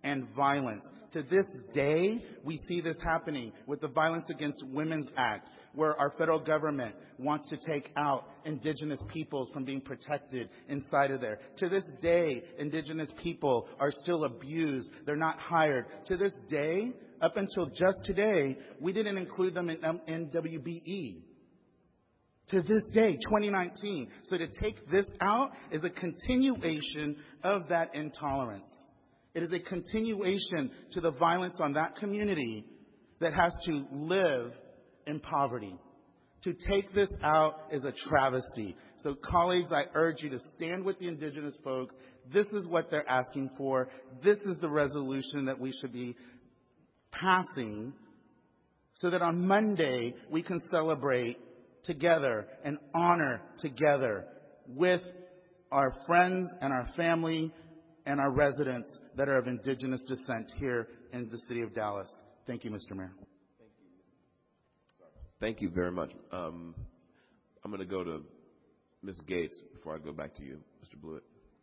and violence. To this day, we see this happening with the Violence Against Women's Act, where our federal government wants to take out indigenous peoples from being protected inside of there. To this day, indigenous people are still abused. They're not hired. To this day, up until just today, we didn't include them in N W B E. To this day, twenty nineteen. So to take this out is a continuation of that intolerance. It is a continuation to the violence on that community that has to live in poverty. To take this out is a travesty. So colleagues, I urge you to stand with the indigenous folks. This is what they're asking for. This is the resolution that we should be passing so that on Monday we can celebrate together and honor together with our friends and our family and our residents that are of indigenous descent here in the city of Dallas. Thank you, Mister Mayor. Thank you very much. Um, I'm going to go to Miz Gates before I go back to you, Mister Blewett.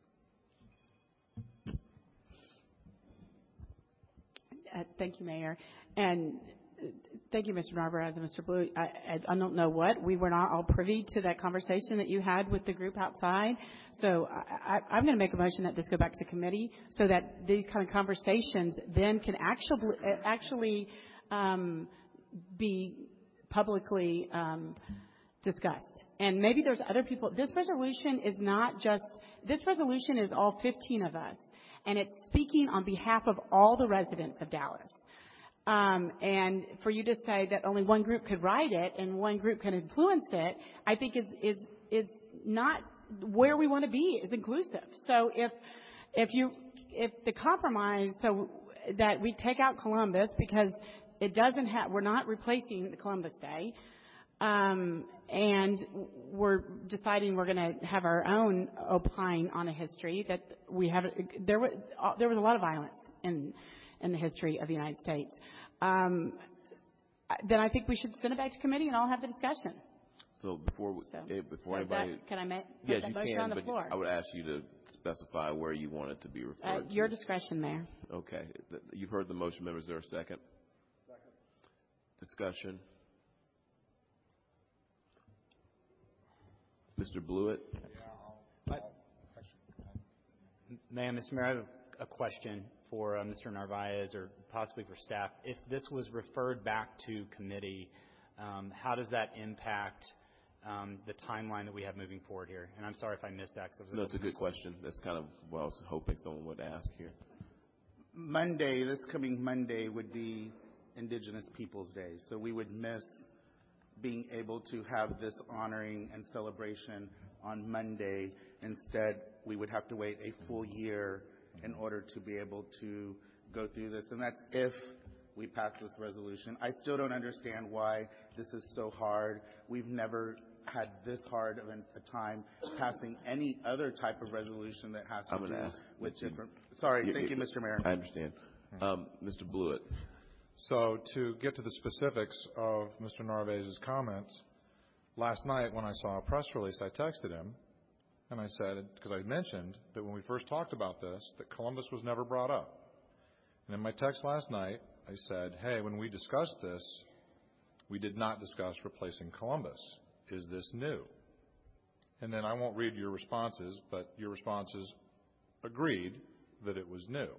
Uh, thank you, Mayor. And uh, thank you, Mister Narvaez and Mister Blewett. I, I, I don't know what. We were not all privy to that conversation that you had with the group outside. So I, I, I'm going to make a motion that this go back to committee so that these kind of conversations then can actually, actually um, be publicly um, discussed. And maybe there's other people. This resolution is not just, this resolution is all fifteen of us. And it's speaking on behalf of all the residents of Dallas. Um, and for you to say that only one group could write it and one group can influence it, I think is is is not where we want to be. It's inclusive. So if if you if the compromise so that we take out Columbus because it doesn't have, we're not replacing the Columbus Day. Um, and we're deciding we're going to have our own opine on a history that we have. There was there was a lot of violence in in the history of the United States. Um, then I think we should send it back to committee and all have the discussion. So before we, so, eh, before so anybody, that, can I make put yes, that you motion can, on the but floor? I would ask you to specify where you want it to be referred Uh, to. your discretion, Mayor. Okay, you've heard the motion, members. Is there a second? Second. Discussion. Mister Blewett. Ma'am, Mister Mayor, I have a question for uh, Mister Narvaez or possibly for staff. If this was referred back to committee, um, how does that impact um, the timeline that we have moving forward here? And I'm sorry if I missed that. No, it's a good question. That's kind of what I was hoping someone would ask here. Monday, this coming Monday, would be Indigenous Peoples Day. So we would miss being able to have this honoring and celebration on Monday. Instead, we would have to wait a full year in order to be able to go through this. And that's if we pass this resolution. I still don't understand why this is so hard. We've never had this hard of an, a time passing any other type of resolution that has to I'm do ask with different... Sorry, you, thank you, you, Mister Mayor. I understand. Um, Mister Blewett. So to get to the specifics of Mister Narvaez's comments, last night when I saw a press release, I texted him and I said, because I mentioned that when we first talked about this, that Columbus was never brought up. And in my text last night, I said, hey, when we discussed this, we did not discuss replacing Columbus. Is this new? And then I won't read your responses, but your responses agreed that it was new.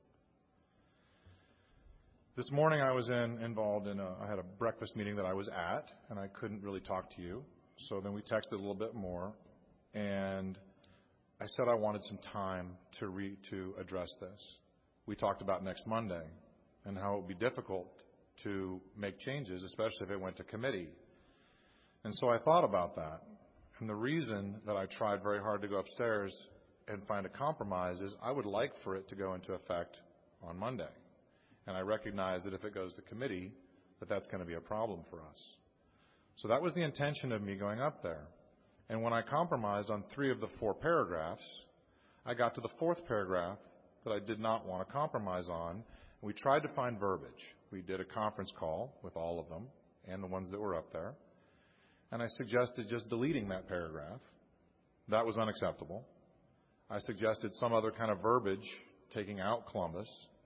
This morning I was in, involved in a, I had a breakfast meeting that I was at, and I couldn't really talk to you. So then we texted a little bit more, and I said I wanted some time to re, to address this. We talked about next Monday and how it would be difficult to make changes, especially if it went to committee. And so I thought about that. And the reason that I tried very hard to go upstairs and find a compromise is I would like for it to go into effect on Monday. And I recognize that if it goes to committee, that that's going to be a problem for us. So that was the intention of me going up there. And when I compromised on three of the four paragraphs, I got to the fourth paragraph that I did not want to compromise on. And we tried to find verbiage. We did a conference call with all of them and the ones that were up there. And I suggested just deleting that paragraph. That was unacceptable. I suggested some other kind of verbiage, taking out Columbus,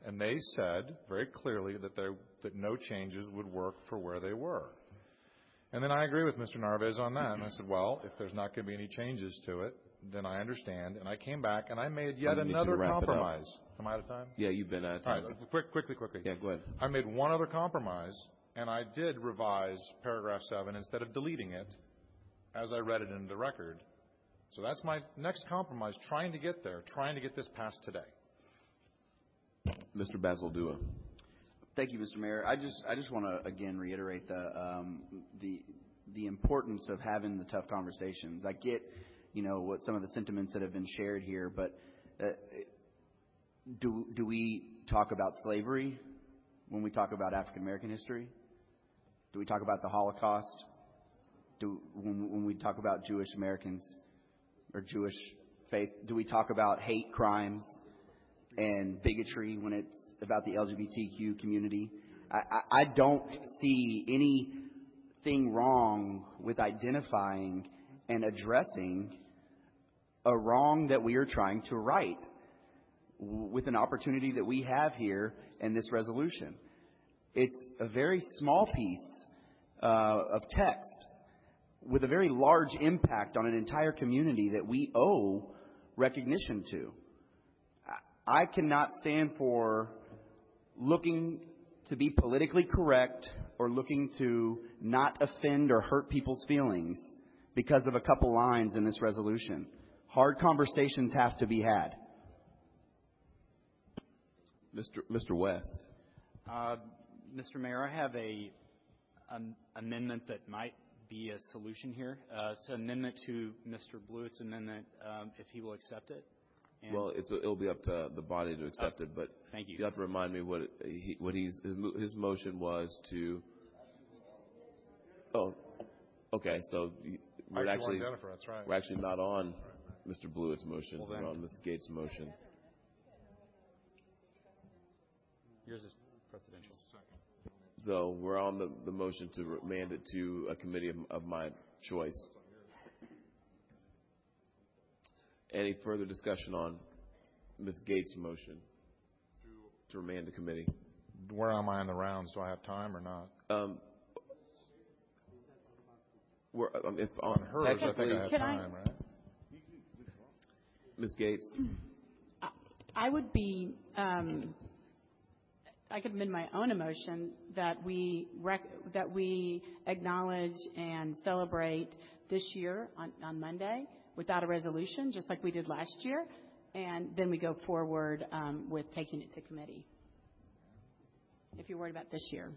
And they said very clearly that, there, that no changes would work for where they were. And then I agree with Mister Narvaez on that. And I said, well, if there's not going to be any changes to it, then I understand. And I came back and I made yet another compromise. Am I out of time? Yeah, you've been out of time. All right, quick, quickly, quickly. Yeah, go ahead. I made one other compromise, and I did revise paragraph seven instead of deleting it as I read it into the record. So that's my next compromise, trying to get there, trying to get this passed today. Mister Bazaldua. Thank you, Mister Mayor. I just I just want to again reiterate the um, the the importance of having the tough conversations. I get, you know, what some of the sentiments that have been shared here, but uh, do do we talk about slavery when we talk about African American history? Do we talk about the Holocaust? Do when, when we talk about Jewish Americans or Jewish faith? Do we talk about hate crimes and bigotry when it's about the L G B T Q community? I, I, I don't see anything wrong with identifying and addressing a wrong that we are trying to right with an opportunity that we have here in this resolution. It's a very small piece uh, of text with a very large impact on an entire community that we owe recognition to. I cannot stand for looking to be politically correct or looking to not offend or hurt people's feelings because of a couple lines in this resolution. Hard conversations have to be had. Mister Mister West. Uh, Mister Mayor, I have a an amendment that might be a solution here. Uh, it's an amendment to Mister Blewett's amendment, um, if he will accept it. And well, it's, it'll be up to the body to accept uh, it, but thank you. You have to remind me what he, what he's his, his motion was to. Oh, okay. So we're actually, actually Jennifer, that's right. we're actually not on Mister Blewett's motion. Well, we're on Miz Gates' motion. Yours is presidential. So we're on the, the motion to remand it to a committee of, of my choice. Any further discussion on Miz Gates' motion to remand the committee? Where am I in the rounds? Do I have time or not? Um, we're, um, if on hers, I think I have Can time, I, right? Miz Gates. I would be. Um, I could amend my own emotion that we rec- that we acknowledge and celebrate this year on, on Monday without a resolution, just like we did last year, and then we go forward um, with taking it to committee. If you're worried about this year.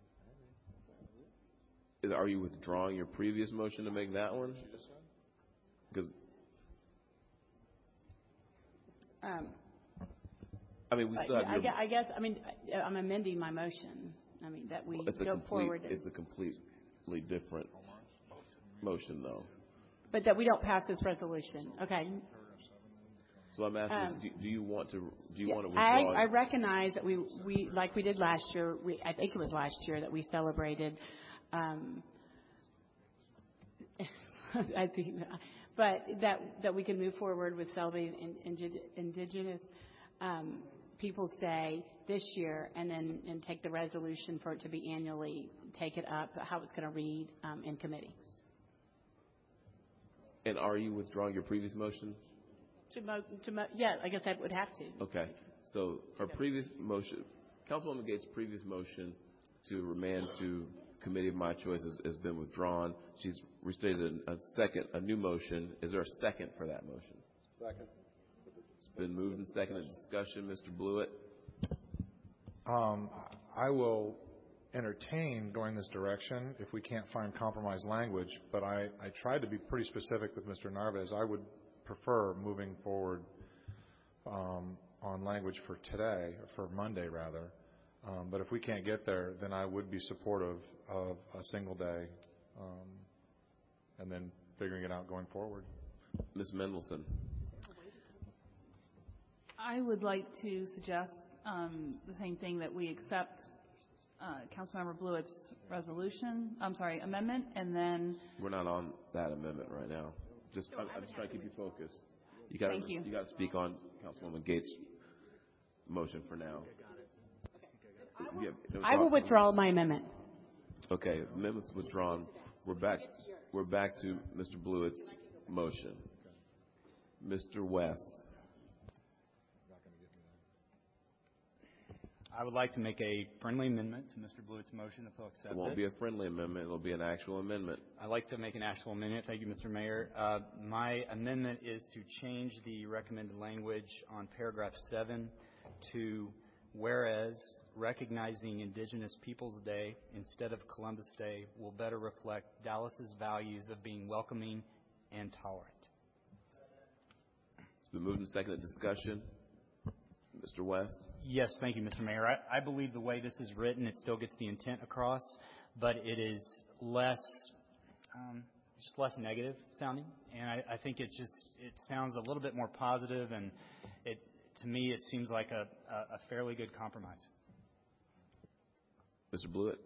Is, are you withdrawing your previous motion to make that one? Because um, I mean, we still have. I, Your, I guess. I mean, I'm amending my motion. I mean that we it's a go complete, forward. It's a completely different motion, though. But that we don't pass this resolution. Okay. So I'm asking, Um, do, do you want to? Do you Yeah, want to withdraw? I, I recognize that we, we, like we did last year, we, I think it was last year that we celebrated, um, I think, but that, that we can move forward with celebrating in, Indigenous um, Peoples' Day this year and then and take the resolution for it to be annually, take it up, how it's going to read um, in committee. And are you withdrawing your previous motion? To mo, to mo, yeah, I guess I would have to. Okay. So her previous motion, Councilwoman Gates' previous motion to remand to committee of my choice has, has been withdrawn. She's restated a, a second, a new motion. Is there a second for that motion? Second. It's been moved and seconded. Discussion, Mister Blewett. Um, I will entertain going this direction if we can't find compromise language, but I, I tried to be pretty specific with Mister Narvaez. I would prefer moving forward um, on language for today, or for Monday rather. Um, but if we can't get there, then I would be supportive of a single day um, and then figuring it out going forward. Miz Mendelson. I would like to suggest um, the same thing, that we accept uh, Councilmember Blewett's resolution, I'm sorry, amendment, and then... We're not on that amendment right now. Just, I'm, I'm just trying to keep you focused. You got Thank you. You got to speak on Councilwoman Gates' motion for now. Yeah, no I will thoughts? withdraw my amendment. Okay, amendment's withdrawn. We're back. We're back to Mister Blewett's motion. Mister West. I would like to make a friendly amendment to Mister Blewett's motion, if he'll accept it. It won't be a friendly amendment. It'll be an actual amendment. I'd like to make an actual amendment. Thank you, Mister Mayor. Uh, my amendment is to change the recommended language on paragraph seven to whereas recognizing Indigenous Peoples Day instead of Columbus Day will better reflect Dallas's values of being welcoming and tolerant. It's been moved and seconded. Discussion. Mister West. Yes, thank you, Mister Mayor. I, I believe the way this is written, it still gets the intent across, but it is less, um, just less negative sounding, and I, I think it just it sounds a little bit more positive, and it to me it seems like a, a, a fairly good compromise. Mister Blewett.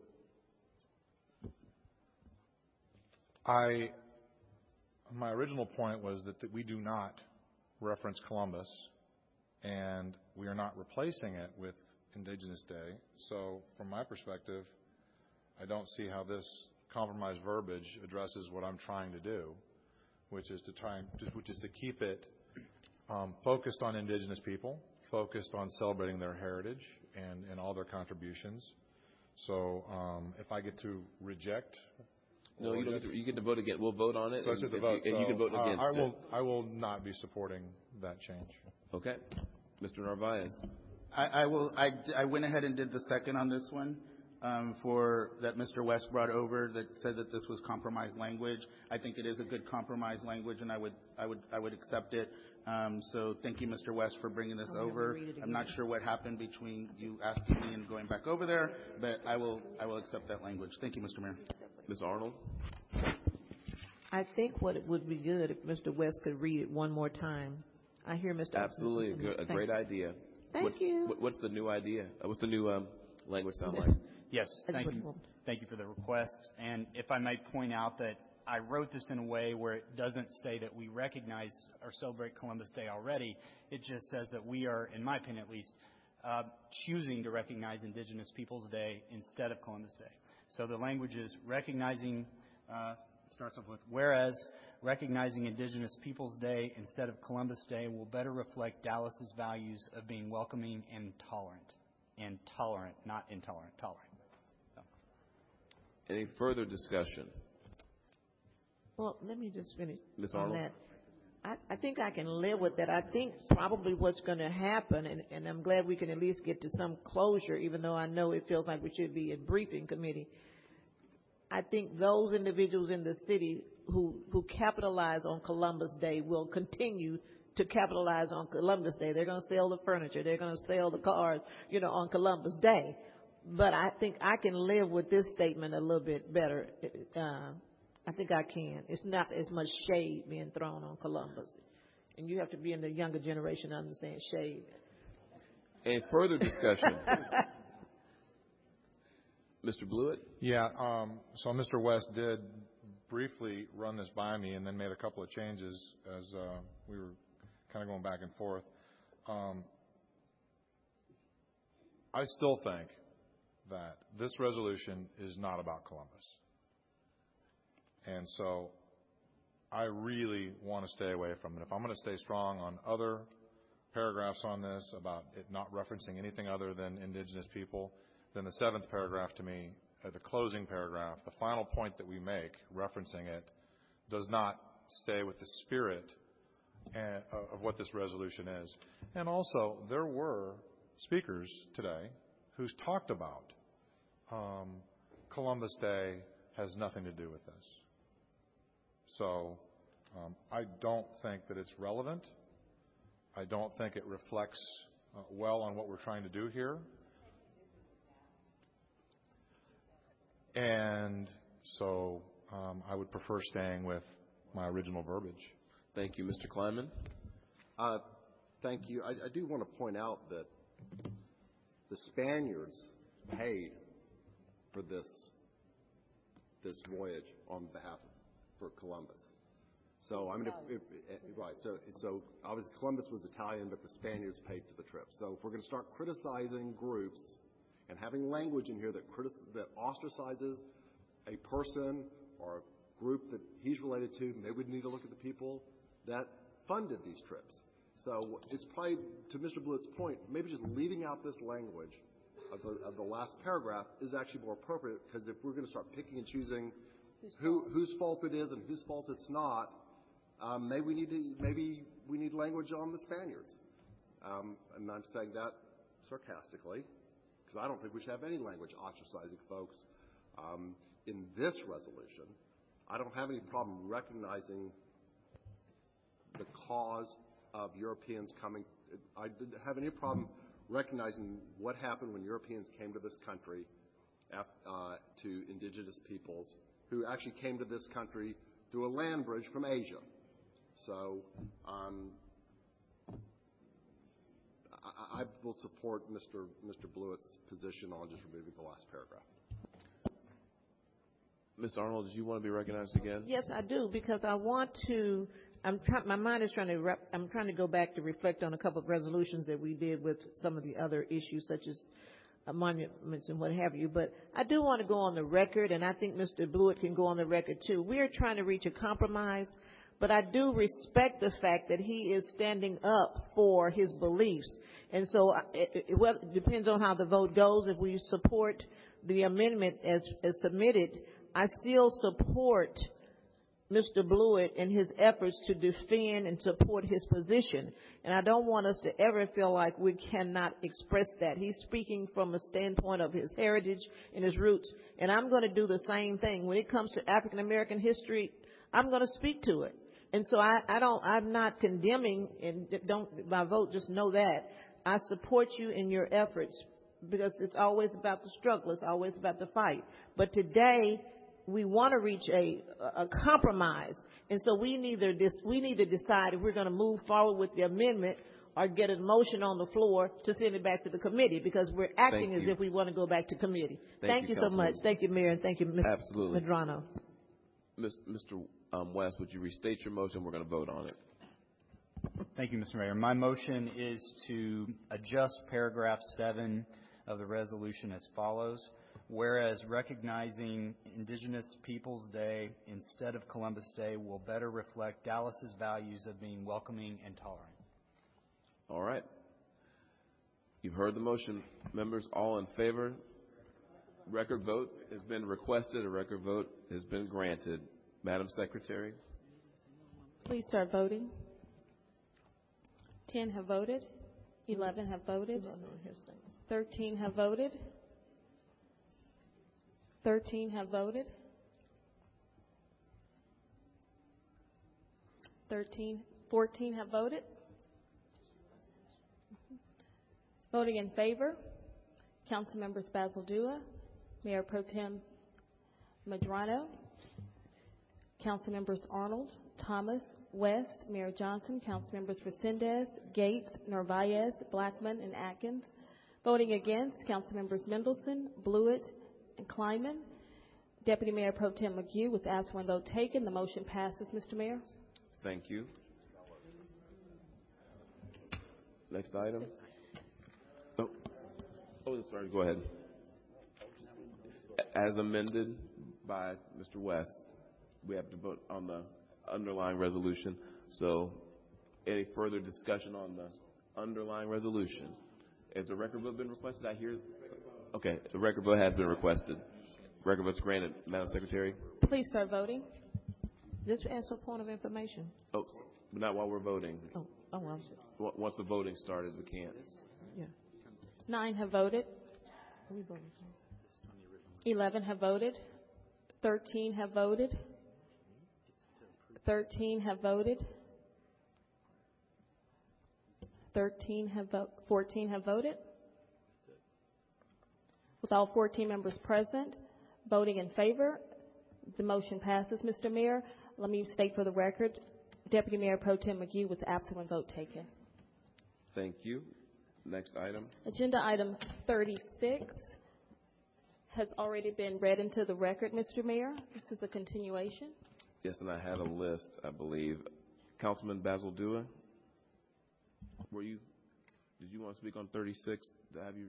I my original point was that, that we do not reference Columbus, and we are not replacing it with Indigenous Day. So from my perspective, I don't see how this compromise verbiage addresses what I'm trying to do, which is to try and, which is to keep it um, focused on Indigenous people, focused on celebrating their heritage and, and all their contributions. So um, if I get to reject. No, you don't get to, you get to vote again. We'll vote on it. So I and, said the if vote. you, and you can vote uh, against I will, it. I will not be supporting that change. Okay. Mister Narvaez. I, I will. I, I went ahead and did the second on this one um, for that Mister West brought over that said that this was compromise language. I think it is a good compromise language, and I would I would I would accept it. Um, so thank you, Mister West, for bringing this I'll over. I'm not sure what happened between you asking me and going back over there, but I will I will accept that language. Thank you, Mister Mayor. Miz Arnold. I think what it would be good if Mister West could read it one more time. I hear Mister Absolutely, a, good, a great you. idea. Thank what's, you. What, what's the new idea? Uh, what's the new um, language sound like? Yes, thank you. Thank you for the request. And if I might point out that I wrote this in a way where it doesn't say that we recognize or celebrate Columbus Day already. It just says that we are, in my opinion at least, uh, choosing to recognize Indigenous Peoples Day instead of Columbus Day. So the language is recognizing, uh, starts off with, whereas recognizing Indigenous Peoples Day instead of Columbus Day will better reflect Dallas's values of being welcoming and tolerant. And tolerant, not intolerant, tolerant. So. Any further discussion? Well, let me just finish Miz on Arnold? that. I, I think I can live with that. I think probably what's going to happen, and, and I'm glad we can at least get to some closure, even though I know it feels like we should be in briefing committee. I think those individuals in the city who, who capitalize on Columbus Day will continue to capitalize on Columbus Day. They're going to sell the furniture. They're going to sell the cars, you know, on Columbus Day. But I think I can live with this statement a little bit better. Uh, I think I can. It's not as much shade being thrown on Columbus. And you have to be in the younger generation to understand shade. Any further discussion? Mister Blewett? Yeah, um, so Mister West did briefly run this by me and then made a couple of changes as uh, we were kind of going back and forth. Um, I still think that this resolution is not about Columbus. And so I really want to stay away from it. If I'm going to stay strong on other paragraphs on this about it not referencing anything other than Indigenous people, then the seventh paragraph to me, uh, the closing paragraph, the final point that we make, referencing it, does not stay with the spirit and, uh, of what this resolution is. And also, there were speakers today who's talked about um, Columbus Day has nothing to do with this. So um, I don't think that it's relevant. I don't think it reflects uh, well on what we're trying to do here. And so um, I would prefer staying with my original verbiage. Thank you. Mister Kleinman? Uh, thank you. I, I do want to point out that the Spaniards paid for this this voyage on behalf of for Columbus. So, I mean, if, if, right, so, so obviously Columbus was Italian, but the Spaniards paid for the trip. So if we're going to start criticizing groups and having language in here that critic- that ostracizes a person or a group that he's related to, maybe we need to look at the people that funded these trips. So it's probably, to Mister Blewett's point, maybe just leaving out this language of the, of the last paragraph is actually more appropriate, because if we're going to start picking and choosing who, whose fault it is and whose fault it's not, um, maybe we need to, maybe we need language on the Spaniards. Um, and I'm saying that sarcastically, because I don't think we should have any language ostracizing folks um, in this resolution. I don't have any problem recognizing the cause of Europeans coming. I didn't have any problem recognizing what happened when Europeans came to this country, uh, to indigenous peoples, who actually came to this country through a land bridge from Asia. So um, I, I will support Mister Mister Blewett's position on just removing the last paragraph. Miz Arnold, did you want to be recognized again? Yes, I do, because I want to. I'm trying. My mind is trying to. Rep, I'm trying to go back to reflect on a couple of resolutions that we did with some of the other issues, such as uh, monuments and what have you. But I do want to go on the record, and I think Mister Blewett can go on the record too. We are trying to reach a compromise, but I do respect the fact that he is standing up for his beliefs, and so it, it, well, it depends on how the vote goes. If we support the amendment as, as submitted, I still support Mister Blewett in his efforts to defend and support his position. And I don't want us to ever feel like we cannot express that. He's speaking from a standpoint of his heritage and his roots. And I'm going to do the same thing. When it comes to African American history, I'm going to speak to it. And so I, I don't, I'm not condemning, and don't, my vote, just know that. I support you in your efforts, because it's always about the struggle. It's always about the fight. But today, we want to reach a, a compromise, and so we neither dis, we need to decide if we're going to move forward with the amendment or get a motion on the floor to send it back to the committee, because we're acting as if we want to go back to committee. Thank, thank you, you so much. Thank you, Mayor, and thank you, Miz Absolutely. Medrano. Mister Um, West, would you restate your motion? We're going to vote on it. Thank you, Mister Mayor. My motion is to adjust paragraph seven of the resolution as follows. Whereas recognizing Indigenous Peoples Day instead of Columbus Day will better reflect Dallas's values of being welcoming and tolerant. All right. You've heard the motion. Members, all in favor? Record vote has been requested. A record vote has been granted. Madam Secretary. Please start voting. Ten have voted. Eleven have voted. Thirteen have voted. Thirteen have voted. Thirteen, fourteen have voted. Voting in favor, Council Members Basil Dua, Mayor Pro Tem Medrano, Council Members Arnold, Thomas, West, Mayor Johnson, Council Members Resendez, Gates, Narvaez, Blackman, and Atkins. Voting against, Council Members Mendelson, Blewett, and Kleiman. Deputy Mayor Pro Tem McGue, with absent one vote taken, the motion passes, Mister Mayor. Thank you. Next item. Oh, oh sorry, go ahead. As amended by Mister West, we have to vote on the underlying resolution. So any further discussion on the underlying resolution? Has the record vote been requested? I hear. Okay, the record vote has been requested. Record vote's granted. Madam Secretary. Please start voting. Just ask for a point of information. Oh, but not while we're voting. Oh, oh well. Once the voting started, we can't. Yeah. Nine have voted. We voted. Eleven have voted. Thirteen have voted. Thirteen have voted. Thirteen have voted. Fourteen have voted. With all fourteen members present, voting in favor, the motion passes. Mister Mayor, let me state for the record, Deputy Mayor Pro Tem McGue with absent one vote taken. Thank you. Next item. Agenda item thirty-six has already been read into the record, Mister Mayor. This is a continuation. Yes, and I had a list, I believe. Councilman Basil Dua, were you, did you want to speak on thirty-six? To have you?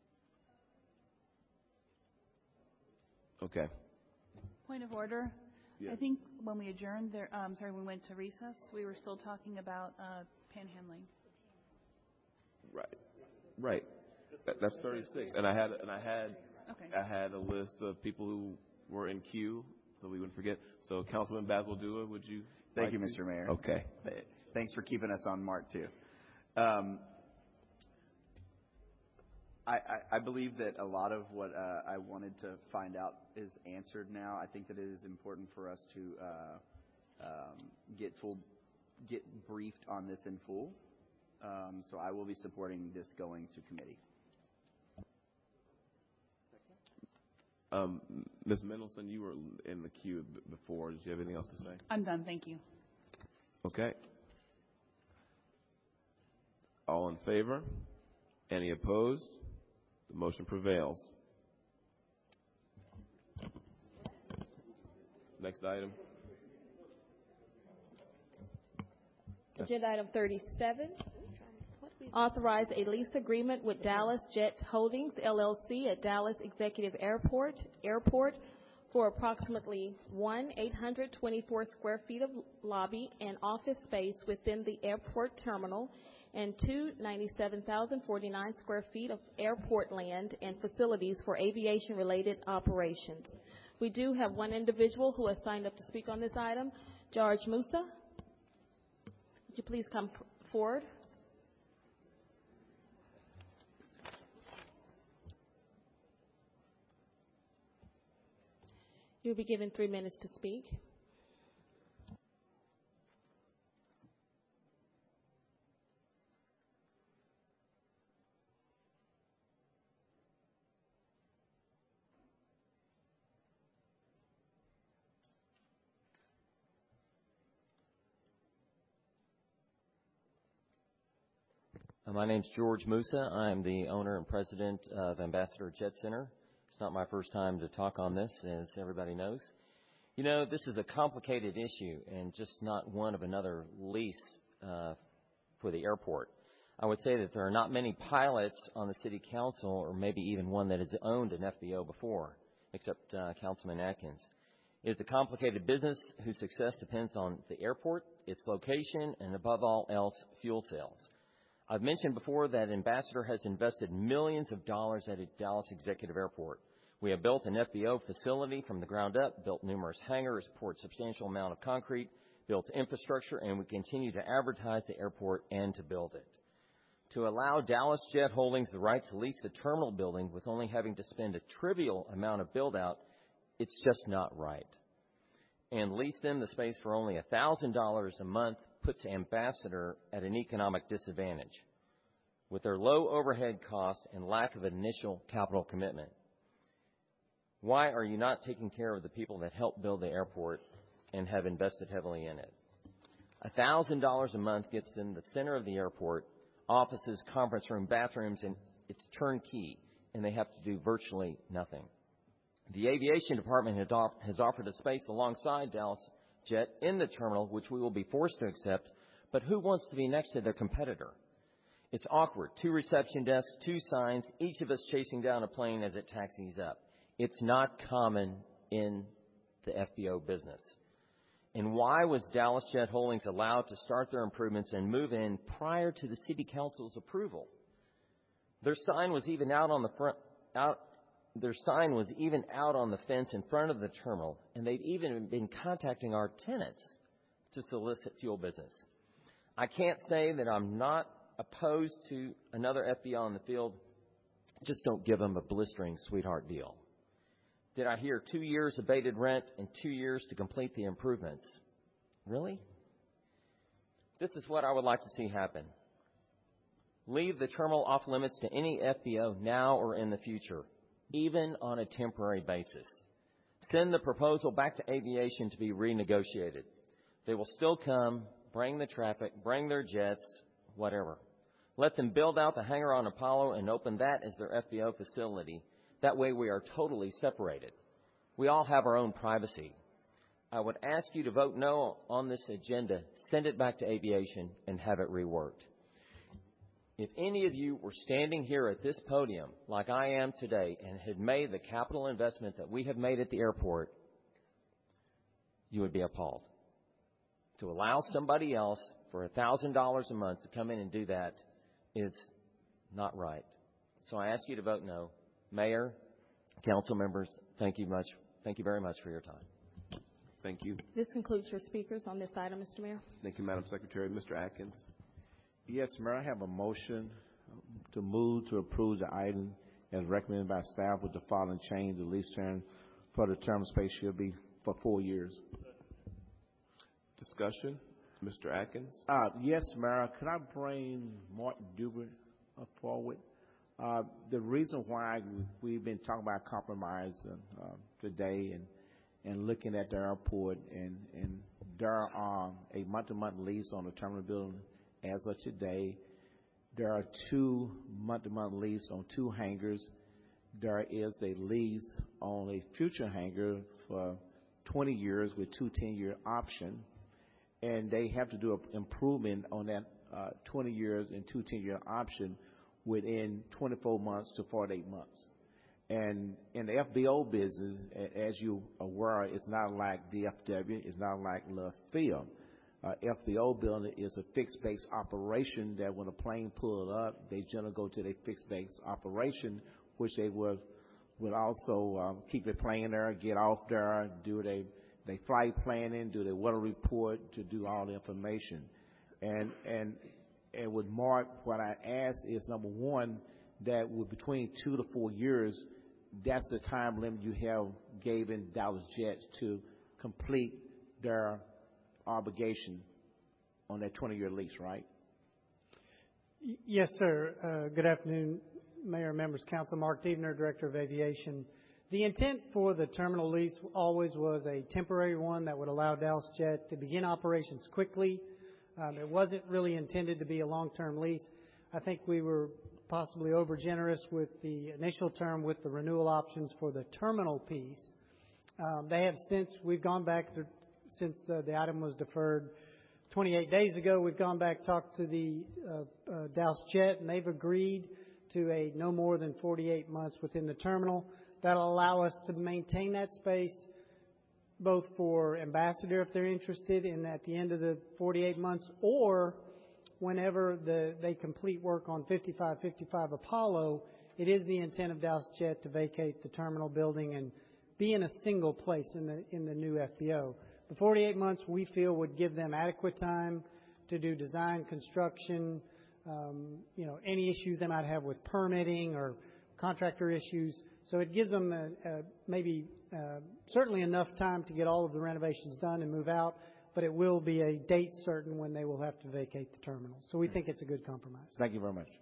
Okay. Point of order. Yes. I think when we adjourned there, um, sorry, when we went to recess, we were still talking about uh, panhandling. Right. Right. That, that's thirty-six. And I had, and I had, Okay. I had a list of people who were in queue, so we wouldn't forget. So, Councilman Basil Dua, would you? Thank like you, to? Mister Mayor. Okay. Thanks for keeping us on mark, too. Um, I, I, I believe that a lot of what uh, I wanted to find out is answered now. I think that it is important for us to uh, um, get full, get briefed on this in full. Um, so I will be supporting this going to committee. Um, Miz Mendelson, you were in the queue b- before. Did you have anything else to say? I'm done. Thank you. Okay. All in favor? Any opposed? The motion prevails. Next item. Agenda item thirty-seven. Authorize a lease agreement with Dallas Jet Holdings, L L C at Dallas Executive Airport, Airport for approximately one eight hundred twenty-four square feet of lobby and office space within the airport terminal and two ninety-seven thousand forty-nine square feet of airport land and facilities for aviation-related operations. We do have one individual who has signed up to speak on this item, George Musa. Would you please come forward? You'll be given three minutes to speak. My name's George Musa. I'm the owner and president of Ambassador Jet Center. It's not my first time to talk on this, as everybody knows. You know, this is a complicated issue and just not one of another lease uh, for the airport. I would say that there are not many pilots on the city council, or maybe even one that has owned an F B O before, except uh, Councilman Atkins. It is a complicated business whose success depends on the airport, its location, and above all else, fuel sales. I've mentioned before that Ambassador has invested millions of dollars at its Dallas Executive Airport. We have built an F B O facility from the ground up, built numerous hangars, poured a substantial amount of concrete, built infrastructure, and we continue to advertise the airport and to build it. To allow Dallas Jet Holdings the right to lease the terminal building with only having to spend a trivial amount of build-out, it's just not right. And lease them the space for only one thousand dollars a month puts Ambassador at an economic disadvantage with their low overhead costs and lack of initial capital commitment. Why are you not taking care of the people that helped build the airport and have invested heavily in it? one thousand dollars a month gets them the center of the airport, offices, conference room, bathrooms, and it's turnkey, and they have to do virtually nothing. The aviation department has offered a space alongside Dallas Jet in the terminal, which we will be forced to accept, but who wants to be next to their competitor? It's awkward. Two reception desks, two signs, each of us chasing down a plane as it taxis up. It's not common in the F B O business. And why was Dallas Jet Holdings allowed to start their improvements and move in prior to the city council's approval? Their sign was even out on the front, out, their sign was even out on the fence in front of the terminal, and they've even been contacting our tenants to solicit fuel business. I can't say that I'm not opposed to another F B O in the field. Just don't give them a blistering sweetheart deal. Did I hear two years abated rent and two years to complete the improvements? Really? This is what I would like to see happen. Leave the terminal off limits to any F B O now or in the future, even on a temporary basis. Send the proposal back to aviation to be renegotiated. They will still come, bring the traffic, bring their jets, whatever. Let them build out the hangar on Apollo and open that as their F B O facility. That way we are totally separated. We all have our own privacy. I would ask you to vote no on this agenda, send it back to Aviation, and have it reworked. If any of you were standing here at this podium like I am today and had made the capital investment that we have made at the airport, you would be appalled. To allow somebody else for one thousand dollars a month to come in and do that is not right. So I ask you to vote no. Mayor, council members, thank you much. Thank you very much for your time. Thank you. This concludes your speakers on this item, Mister Mayor. Thank you, Madam Secretary. Mister Atkins. Yes, Mayor, I have a motion to move to approve the item as recommended by staff with the following change. The lease term for the term space should be for four years. Discussion. Mister Atkins. Uh, yes, Mayor. Could I bring Martin Dubert uh, forward? Uh, the reason why we've been talking about compromise uh, today and and looking at the airport, and, and there are a month-to-month lease on the terminal building as of today. There are two month-to-month lease on two hangars. There is a lease on a future hangar for twenty years with two ten-year options. And they have to do an improvement on that uh, twenty years and two ten-year option within twenty-four months to forty-eight months. And in the F B O business, as you are aware, it's not like D F W, it's not like Love Field. Uh, F B O building is a fixed base operation that when a plane pulls up, they generally go to their fixed base operation, which they would would also um, keep the plane there, get off there, do their They flight planning, do their weather report, to do all the information. And and and with Mark, what I ask is, number one, that with between two to four years, that's the time limit you have given Dallas Jets to complete their obligation on that twenty-year lease, right? Yes, sir. Uh, good afternoon, Mayor, members, council. Mark Devener, Director of Aviation. The intent for the terminal lease always was a temporary one that would allow Dallas Jet to begin operations quickly. Um, it wasn't really intended to be a long-term lease. I think we were possibly over-generous with the initial term with the renewal options for the terminal piece. Um, they have since, we've gone back to, since uh, the item was deferred twenty-eight days ago, we've gone back, talked to the uh, uh, Dallas Jet, and they've agreed to a no more than forty-eight months within the terminal. That'll allow us to maintain that space both for Ambassador if they're interested in at the end of the forty-eight months, or whenever the, they complete work on fifty-five fifty-five Apollo. It is the intent of Dallas Jet to vacate the terminal building and be in a single place in the in the new F B O. The forty-eight months we feel would give them adequate time to do design, construction, um, you know, any issues they might have with permitting or contractor issues. So it gives them a, a maybe uh, certainly enough time to get all of the renovations done and move out, but it will be a date certain when they will have to vacate the terminal. So we think it's a good compromise. Thank you very much.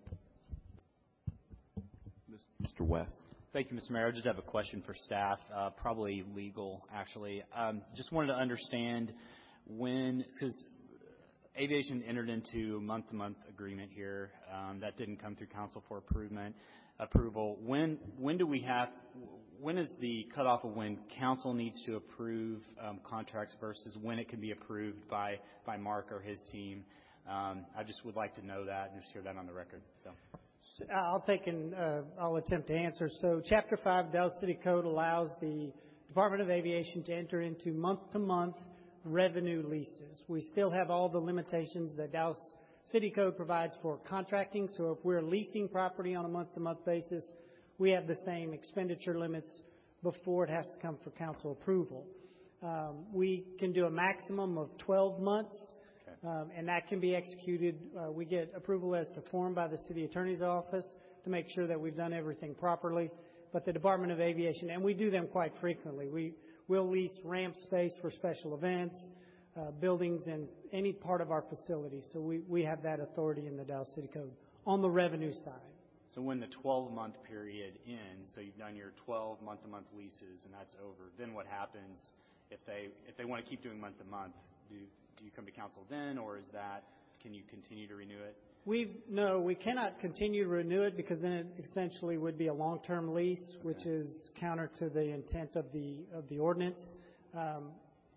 Mister West. Thank you, Mister Mayor. I just have a question for staff, uh, probably legal, actually. Um, just wanted to understand when, because Aviation entered into a month-to-month agreement here. Um, that didn't come through council for approval. Approval. When when do we have? When is the cutoff of when council needs to approve um, contracts versus when it can be approved by by Mark or his team? Um, I just would like to know that and just hear that on the record. So. I'll take and uh, I'll attempt to answer. So Chapter five Dallas City Code allows the Department of Aviation to enter into month-to-month revenue leases. We still have all the limitations that Dallas City Code provides for contracting. So if we're leasing property on a month-to-month basis, we have the same expenditure limits before it has to come for council approval. Um, we can do a maximum of twelve months. Um, and that can be executed. Uh, we get approval as to form by the city attorney's office to make sure that we've done everything properly. But the Department of Aviation, and we do them quite frequently, we will lease ramp space for special events, uh, buildings, and any part of our facility. So we, we have that authority in the Dallas City Code on the revenue side. So when the twelve-month period ends, so you've done your twelve month-to-month leases and that's over, then what happens if they if they want to keep doing month-to-month? Do Do you come to council then, or is that, can you continue to renew it? We no, we cannot continue to renew it because then it essentially would be a long-term lease, which is counter to the intent of the of the ordinance. Um,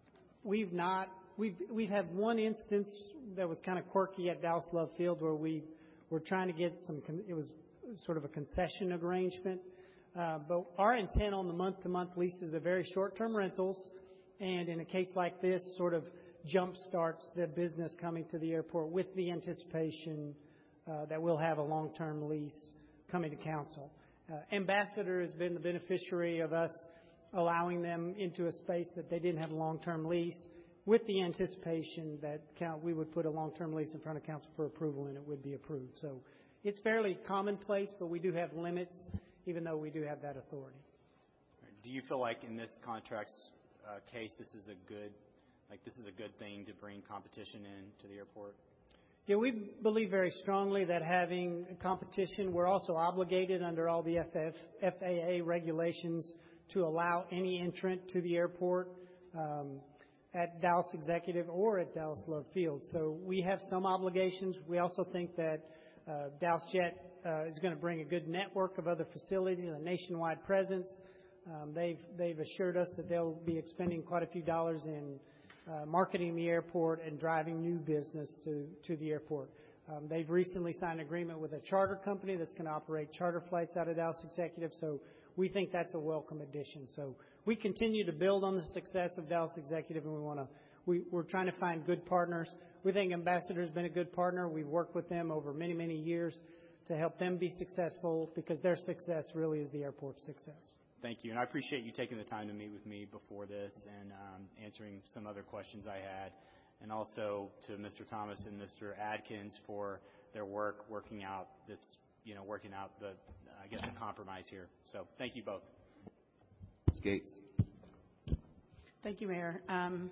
we've not, we've, we've had one instance that was kind of quirky at Dallas Love Field where we were trying to get some, con- it was sort of a concession arrangement. Uh, but our intent on the month-to-month leases are very short-term rentals, and in a case like this, sort of jump starts the business coming to the airport with the anticipation uh, that we'll have a long-term lease coming to council. Uh, Ambassador has been the beneficiary of us allowing them into a space that they didn't have a long-term lease, with the anticipation that count, we would put a long-term lease in front of council for approval and it would be approved. So it's fairly commonplace, but we do have limits, even though we do have that authority. Do you feel like in this contract's uh, case, this is a good, like this is a good thing to bring competition in to the airport? Yeah, we believe very strongly that having competition, we're also obligated under all the F A A regulations to allow any entrant to the airport um, at Dallas Executive or at Dallas Love Field. So we have some obligations. We also think that uh, Dallas Jet uh, is going to bring a good network of other facilities, a nationwide presence. Um, they've they've assured us that they'll be expending quite a few dollars in uh, marketing the airport and driving new business to, to the airport. Um, they've recently signed an agreement with a charter company that's going to operate charter flights out of Dallas Executive. So we think that's a welcome addition. So we continue to build on the success of Dallas Executive, and we want to. We, we're trying to find good partners. We think Ambassador has been a good partner. We've worked with them over many, many years to help them be successful, because their success really is the airport's success. Thank you, and I appreciate you taking the time to meet with me before this and um, answering some other questions I had, and also to Mister Thomas and Mister Adkins for their work working out this, you know, working out the, I guess, the compromise here. So thank you both. Miz Gates. Thank you, Mayor. Um,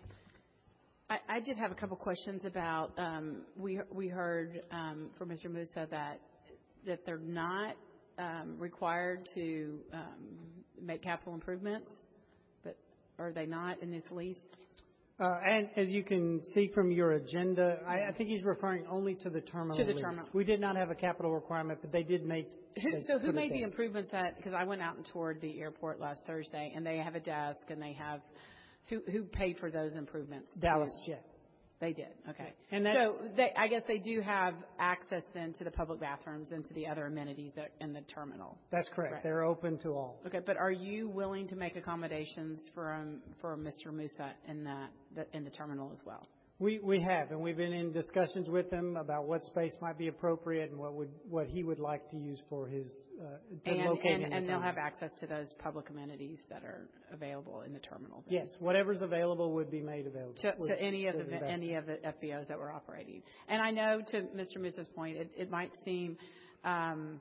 I, I did have a couple questions about, um, we we heard um, from Mister Musa that that they're not um, required to um, make capital improvements, but are they not in this lease? Uh, and as you can see from your agenda, I, I think he's referring only to the terminal To the lease. terminal. We did not have a capital requirement, but they did make. Who, they so who put a made the desk. improvements that, because I went out and toured the airport last Thursday, and they have a desk and they have, who who paid for those improvements? Dallas Jet. They did, okay. And that's, so they, I guess they do have access then to the public bathrooms and to the other amenities that, in the terminal. That's correct. Right. They're open to all. Okay, but are you willing to make accommodations for um, for Mister Musa in that, that in the terminal as well? We we have, and we've been in discussions with him about what space might be appropriate and what would what he would like to use for his uh, to And locate and, in the and they'll terminal. have access to those public amenities that are available in the terminal. then? Yes, whatever's available would be made available To, with- to any of with the investment. any of the F B Os that were operating. And I know, to Mister Musa's point, it, it might seem, um,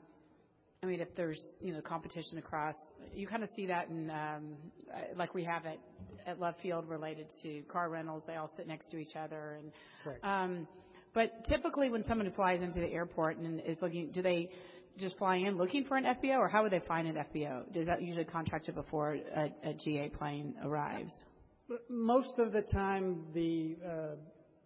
I mean, if there's you know competition across, you kind of see that in um, like we have at at Love Field related to car rentals. They all sit next to each other, and Correct. um, but typically when someone flies into the airport and is looking, do they just fly in looking for an F B O, or how would they find an F B O? Does that usually contracted before a, a G A plane arrives? Most of the time, the uh,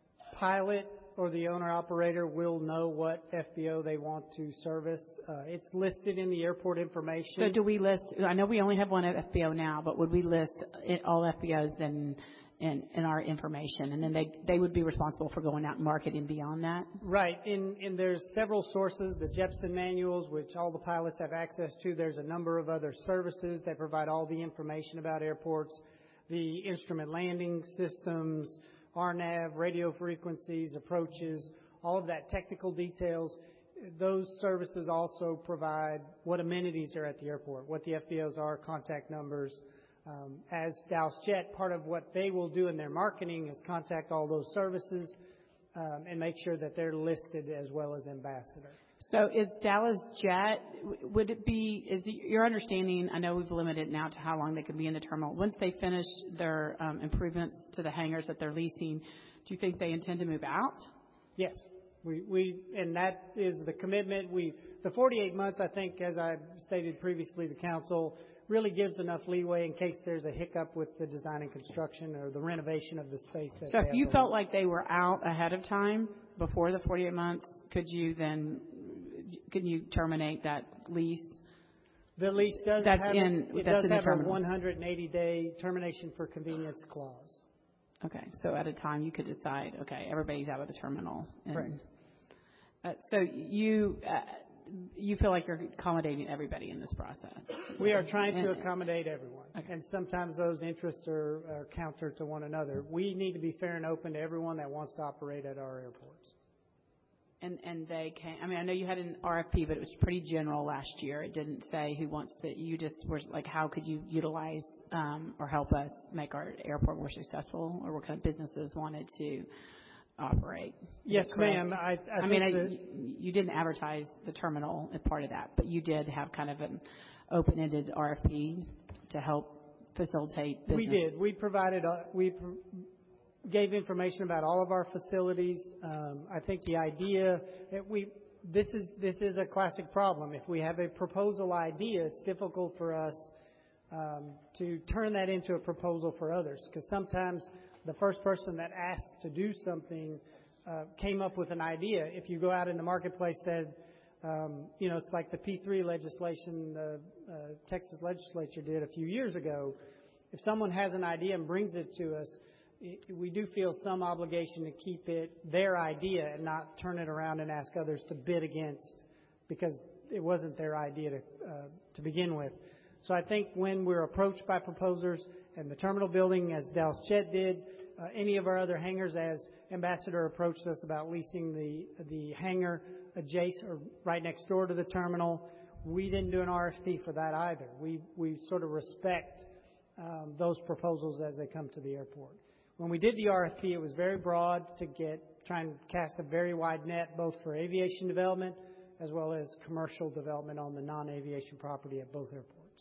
pilot or the owner-operator will know what F B O they want to service. Uh, it's listed in the airport information. So do we list, I know we only have one F B O now, but would we list it- all F B Os then in, in our information? And then they, they would be responsible for going out and marketing beyond that? Right. In, and there's several sources, the Jepson manuals, which all the pilots have access to. There's a number of other services that provide all the information about airports, the instrument landing systems, R NAV, radio frequencies, approaches, all of that technical details. Those services also provide what amenities are at the airport, what the F B Os are, contact numbers. Um, as Dallas Jet, part of what they will do in their marketing is contact all those services um, and make sure that they're listed as well as Ambassador. So is Dallas Jet, would it be, is your understanding, I know we've limited now to how long they can be in the terminal. Once they finish their um, improvement to the hangars that they're leasing, do you think they intend to move out? Yes. We, we and that is the commitment. We The forty-eight months, I think, as I stated previously to council, really gives enough leeway in case there's a hiccup with the design and construction or the renovation of the space. That So they if you have felt to like they were out ahead of time, before the forty-eight months, could you then, can you terminate that lease? The lease does That's have, in, it that's does in the have a terminal. one hundred eighty day termination for convenience clause. Okay, so at a time you could decide, okay, everybody's out of the terminal. And, Correct. Uh, so you uh, you feel like you're accommodating everybody in this process? We are trying to And- accommodate everyone, Okay. and sometimes those interests are, are counter to one another. We need to be fair and open to everyone that wants to operate at our airports. And and they can. I mean, I know you had an R F P, but it was pretty general last year. It didn't say who wants to. You just were like, how could you utilize um, or help us make our airport more successful, or what kind of businesses wanted to operate? Is Yes, that correct? ma'am. I, I, I mean, think I, that- you, you didn't advertise the terminal as part of that, but you did have kind of an open-ended R F P to help facilitate business. we did. We provided. Uh, we. Pr- gave information about all of our facilities. Um, I think the idea that we this is this is a classic problem. If we have a proposal idea, it's difficult for us um, to turn that into a proposal for others, because sometimes the first person that asks to do something uh, came up with an idea. If you go out in the marketplace, said, um, you know, it's like the P three legislation the uh, Texas legislature did a few years ago. If someone has an idea and brings it to us, we do feel some obligation to keep it their idea and not turn it around and ask others to bid against, because it wasn't their idea to, uh, to begin with. So I think when we're approached by proposers, and the terminal building, as Dallas Jet did, uh, any of our other hangars, as Ambassador approached us about leasing the the hangar adjacent or right next door to the terminal, we didn't do an R F P for that either. We we sort of respect um, those proposals as they come to the airport. When we did the R F P, it was very broad to get, try and cast a very wide net, both for aviation development as well as commercial development on the non-aviation property at both airports.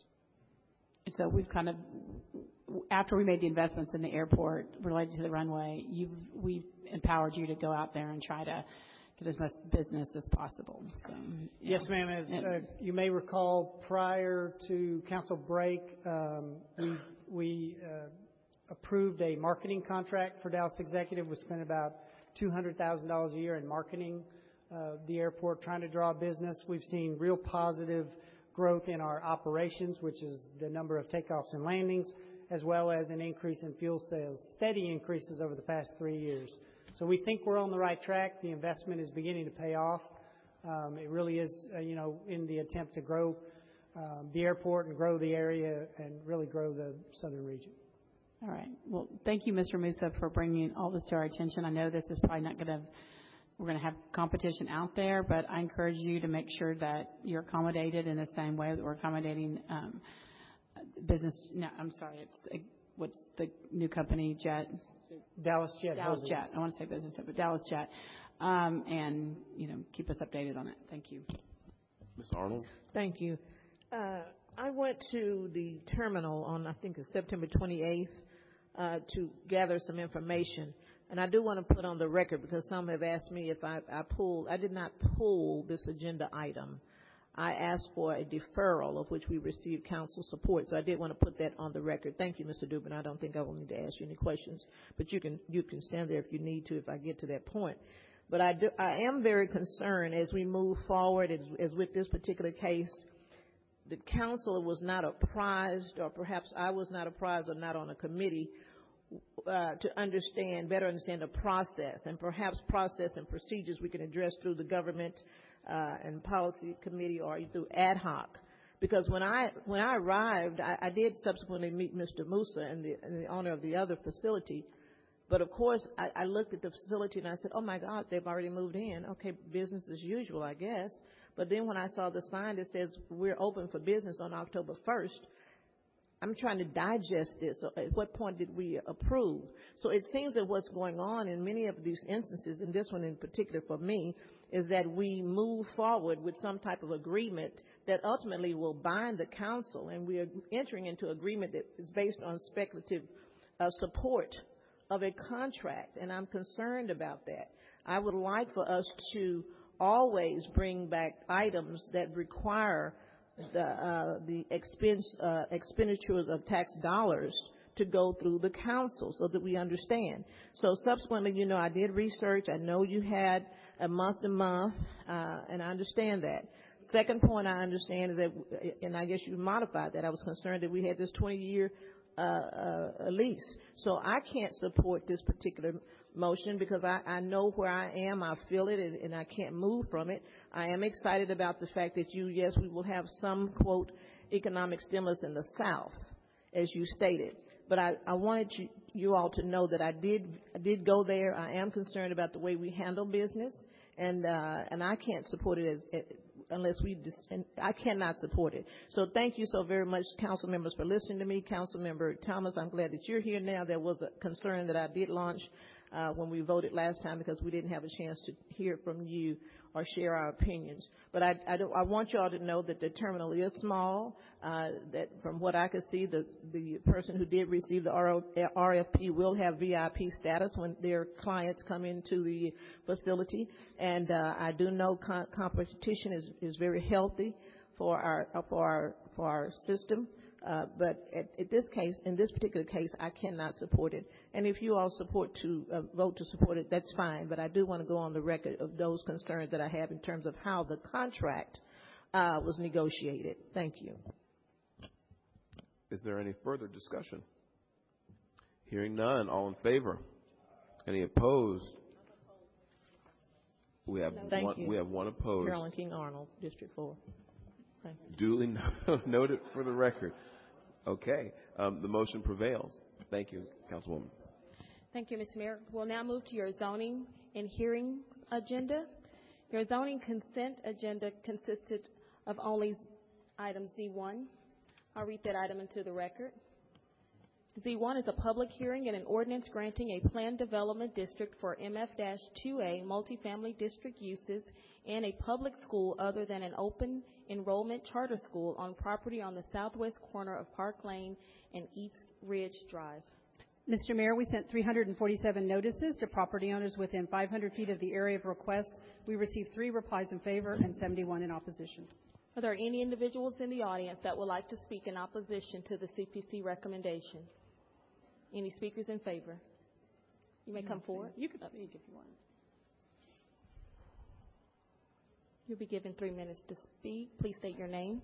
And so we've kind of, after we made the investments in the airport related to the runway, you've, we've empowered you to go out there and try to get as much business as possible. So, yeah. Yes, ma'am. As uh, you may recall, prior to council break, um, we, we uh, approved a marketing contract for Dallas Executive. We spent about two hundred thousand dollars a year in marketing uh, the airport, trying to draw business. We've seen real positive growth in our operations, which is the number of takeoffs and landings, as well as an increase in fuel sales, steady increases over the past three years. So we think we're on the right track. The investment is beginning to pay off. Um, it really is, uh, you know, in the attempt to grow um, the airport and grow the area and really grow the southern region. All right. Well, thank you, Mister Musa, for bringing all this to our attention. I know this is probably not going to, we're going to have competition out there, but I encourage you to make sure that you're accommodated in the same way that we're accommodating um, business. No, I'm sorry. It's uh, what's the new company, Jet? Dallas Jet. Dallas Holdings. Jet. I want to say business Jet, but Dallas Jet. Um, and, you know, keep us updated on it. Thank you. Miz Arnold? Thank you. Uh, I went to the terminal on, I think, it's September twenty-eighth. Uh, to gather some information. And I do want to put on the record, because some have asked me if I, I pulled, I did not pull this agenda item. I asked for a deferral, of which we received council support. So I did want to put that on the record. Thank you, Mister Dubin. I don't think I will need to ask you any questions, but you can, you can stand there if you need to if I get to that point. But I, do, I am very concerned as we move forward, as, as with this particular case. The council was not apprised, or perhaps I was not apprised or not on a committee uh, to understand, better understand the process, and perhaps process and procedures we can address through the government uh, and policy committee or through ad hoc. Because when I when I arrived, I, I did subsequently meet Mister Musa and the, and the owner of the other facility. But of course, I, I looked at the facility and I said, oh my God, they've already moved in. Okay, business as usual, I guess. But then when I saw the sign that says we're open for business on October first, I'm trying to digest this. So at what point did we approve? So it seems that what's going on in many of these instances, and this one in particular for me, is that we move forward with some type of agreement that ultimately will bind the council, and we are entering into agreement that is based on speculative uh, support of a contract, and I'm concerned about that. I would like for us to always bring back items that require the, uh, the expense, uh, expenditures of tax dollars to go through the council so that we understand. So subsequently, you know, I did research. I know you had a month to month, uh, and I understand that. Second point I understand is that, and I guess you modified that, I was concerned that we had this twenty-year uh, uh, a lease. So I can't support this particular motion because I, I know where I am, I feel it, and, and I can't move from it. I am excited about the fact that you, yes, we will have some, quote, economic stimulus in the South, as you stated. But I, I wanted you, you all to know that I did I did go there. I am concerned about the way we handle business, and uh, and I can't support it as, unless we dis- and I cannot support it. So thank you so very much, council members, for listening to me. Councilmember Thomas, I'm glad that you're here now. There was a concern that I did launch uh, when we voted last time because we didn't have a chance to hear from you or share our opinions. But I, I, don't, I want you all to know that the terminal is small, uh, that from what I could see, the, the person who did receive the R F P will have V I P status when their clients come into the facility. And uh, I do know com- competition is, is very healthy for our, for our, for our system. Uh, but at, at this case, in this particular case, I cannot support it. And if you all support to uh, vote to support it, that's fine. But I do want to go on the record of those concerns that I have in terms of how the contract uh, was negotiated. Thank you. Is there any further discussion? Hearing none, all in favor? Any opposed? We have Thank one. you. We have one opposed. Carolyn King Arnold, District Four. Thank you. Duly noted for the record. Okay, um, the motion prevails. Thank you, Councilwoman. Thank you, Mister Mayor. We'll now move to your zoning and hearing agenda. Your zoning consent agenda consisted of only item Z one. I'll read that item into the record. Z one is a public hearing and an ordinance granting a planned development district for M F two A multifamily district uses and a public school other than an open enrollment charter school on property on the southwest corner of Park Lane and East Ridge Drive. Mister Mayor, we sent three hundred forty-seven notices to property owners within five hundred feet of the area of request. We received three replies in favor and seventy-one in opposition. Are there any individuals in the audience that would like to speak in opposition to the C P C recommendation? Any speakers in favor? You may come forward. You can speak if you want. You'll be given three minutes to speak. Please state your name.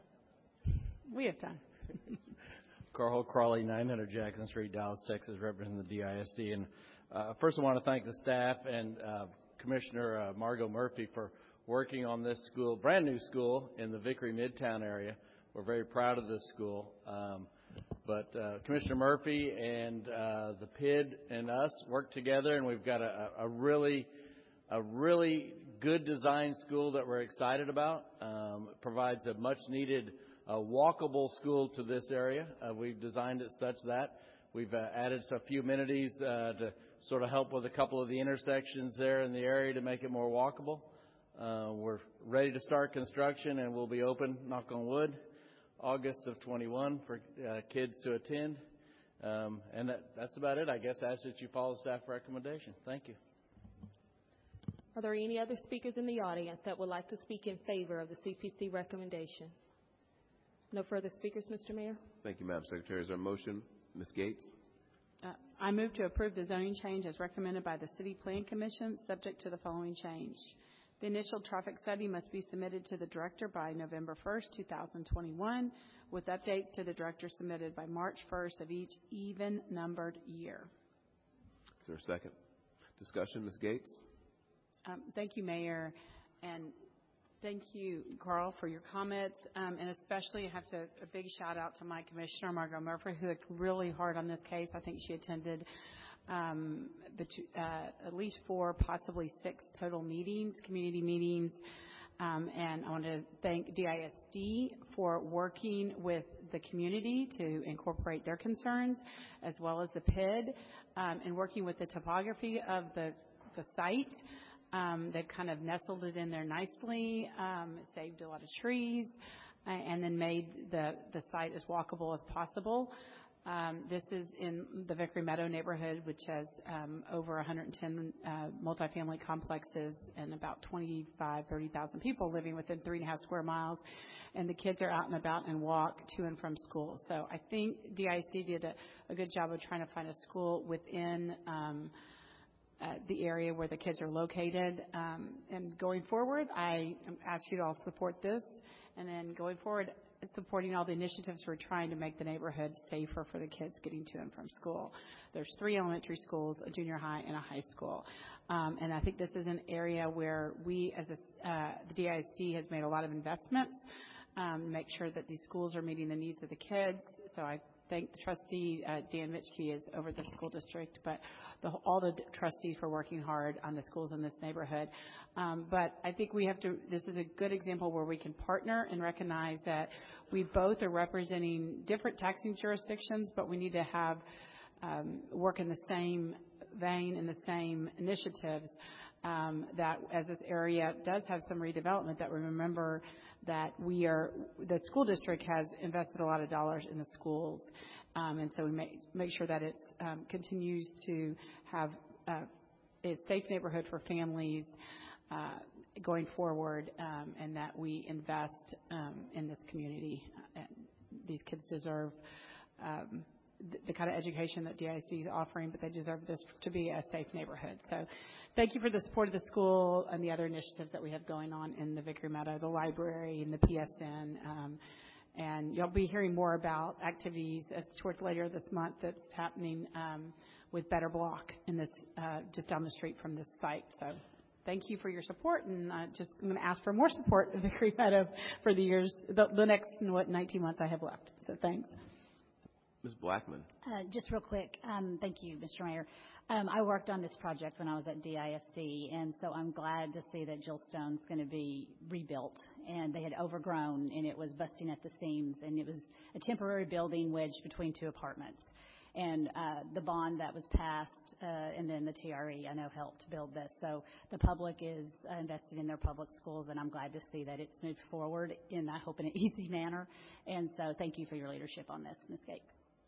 We have time. Carl Crawley, nine hundred Jackson Street, Dallas, Texas, representing the D I S D. And uh, first I want to thank the staff and uh, Commissioner uh, Margot Murphy for working on this school, brand new school in the Vickery Midtown area. We're very proud of this school. Um, but uh, Commissioner Murphy and uh, the P I D and us worked together, and we've got a, a really, a really good design school that we're excited about. Um, it provides a much-needed uh, walkable school to this area. Uh, we've designed it such that we've uh, added a few amenities uh, to sort of help with a couple of the intersections there in the area to make it more walkable. Uh, we're ready to start construction, and we'll be open, knock on wood, August of twenty-one for uh, kids to attend. Um, and that, that's about it. I guess I ask that you follow staff recommendation. Thank you. Are there any other speakers in the audience that would like to speak in favor of the C P C recommendation? No further speakers, Mister Mayor? Thank you, Madam Secretary. Is there a motion? Miz Gates? Uh, I move to approve the zoning change as recommended by the City Plan Commission, subject to the following change. The initial traffic study must be submitted to the Director by November first, two thousand twenty-one, with updates to the Director submitted by March first of each even-numbered year. Is there a second? Discussion, Miz Gates? Um, thank you, Mayor, and thank you, Carl, for your comments, um, and especially I have to a big shout-out to my Commissioner, Margot Murphy, who worked really hard on this case. I think she attended um, uh, at least four, possibly six total meetings, community meetings, um, and I want to thank D I S D for working with the community to incorporate their concerns, as well as the P I D, um, and working with the topography of the, the site. Um, they've kind of nestled it in there nicely, um, saved a lot of trees, uh, and then made the, the site as walkable as possible. Um, this is in the Vickery Meadow neighborhood, which has um, over one hundred ten uh, multifamily complexes and about twenty-five, thirty thousand people living within three and a half square miles. And the kids are out and about and walk to and from school. So I think D I S D did a, a good job of trying to find a school within um, uh, the area where the kids are located. Um, and going forward, I ask you to all support this. And then going forward, supporting all the initiatives we're trying to make the neighborhood safer for the kids getting to and from school. There's three elementary schools, a junior high, and a high school. Um, and I think this is an area where we, as a, uh, the D I S D, has made a lot of investments um, to make sure that these schools are meeting the needs of the kids. So I thank the trustee, uh, Dan Mitchke, is over the school district, but the, all the trustees for working hard on the schools in this neighborhood. Um, but I think we have to, this is a good example where we can partner and recognize that we both are representing different taxing jurisdictions, but we need to have um, work in the same vein and the same initiatives um, that as this area does have some redevelopment, that we remember that we are, the school district has invested a lot of dollars in the schools. Um, and so we make, make sure that it um, continues to have uh, a safe neighborhood for families uh, going forward, um, and that we invest um, in this community. Uh, these kids deserve um, the, the kind of education that D I S D is offering, but they deserve this to be a safe neighborhood. So thank you for the support of the school and the other initiatives that we have going on in the Vickery Meadow, the library and the P S N. Um, and you'll be hearing more about activities uh, towards later this month that's happening um, with Better Block in this, uh, just down the street from this site. So thank you for your support, and uh, just I'm going to ask for more support at Vickery Meadow for the years, the, the next what nineteen months I have left. So thanks. Miz Blackman. Uh, just real quick, um, thank you, Mister Mayor. Um, I worked on this project when I was at D I S D, and so I'm glad to see that Jill Stone's going to be rebuilt. And they had overgrown, and it was busting at the seams, and it was a temporary building wedged between two apartments. And uh, the bond that was passed, uh, and then the T R E, I know, helped build this. So the public is uh, invested in their public schools, and I'm glad to see that it's moved forward in, I hope, in an easy manner. And so thank you for your leadership on this, Miz Gates.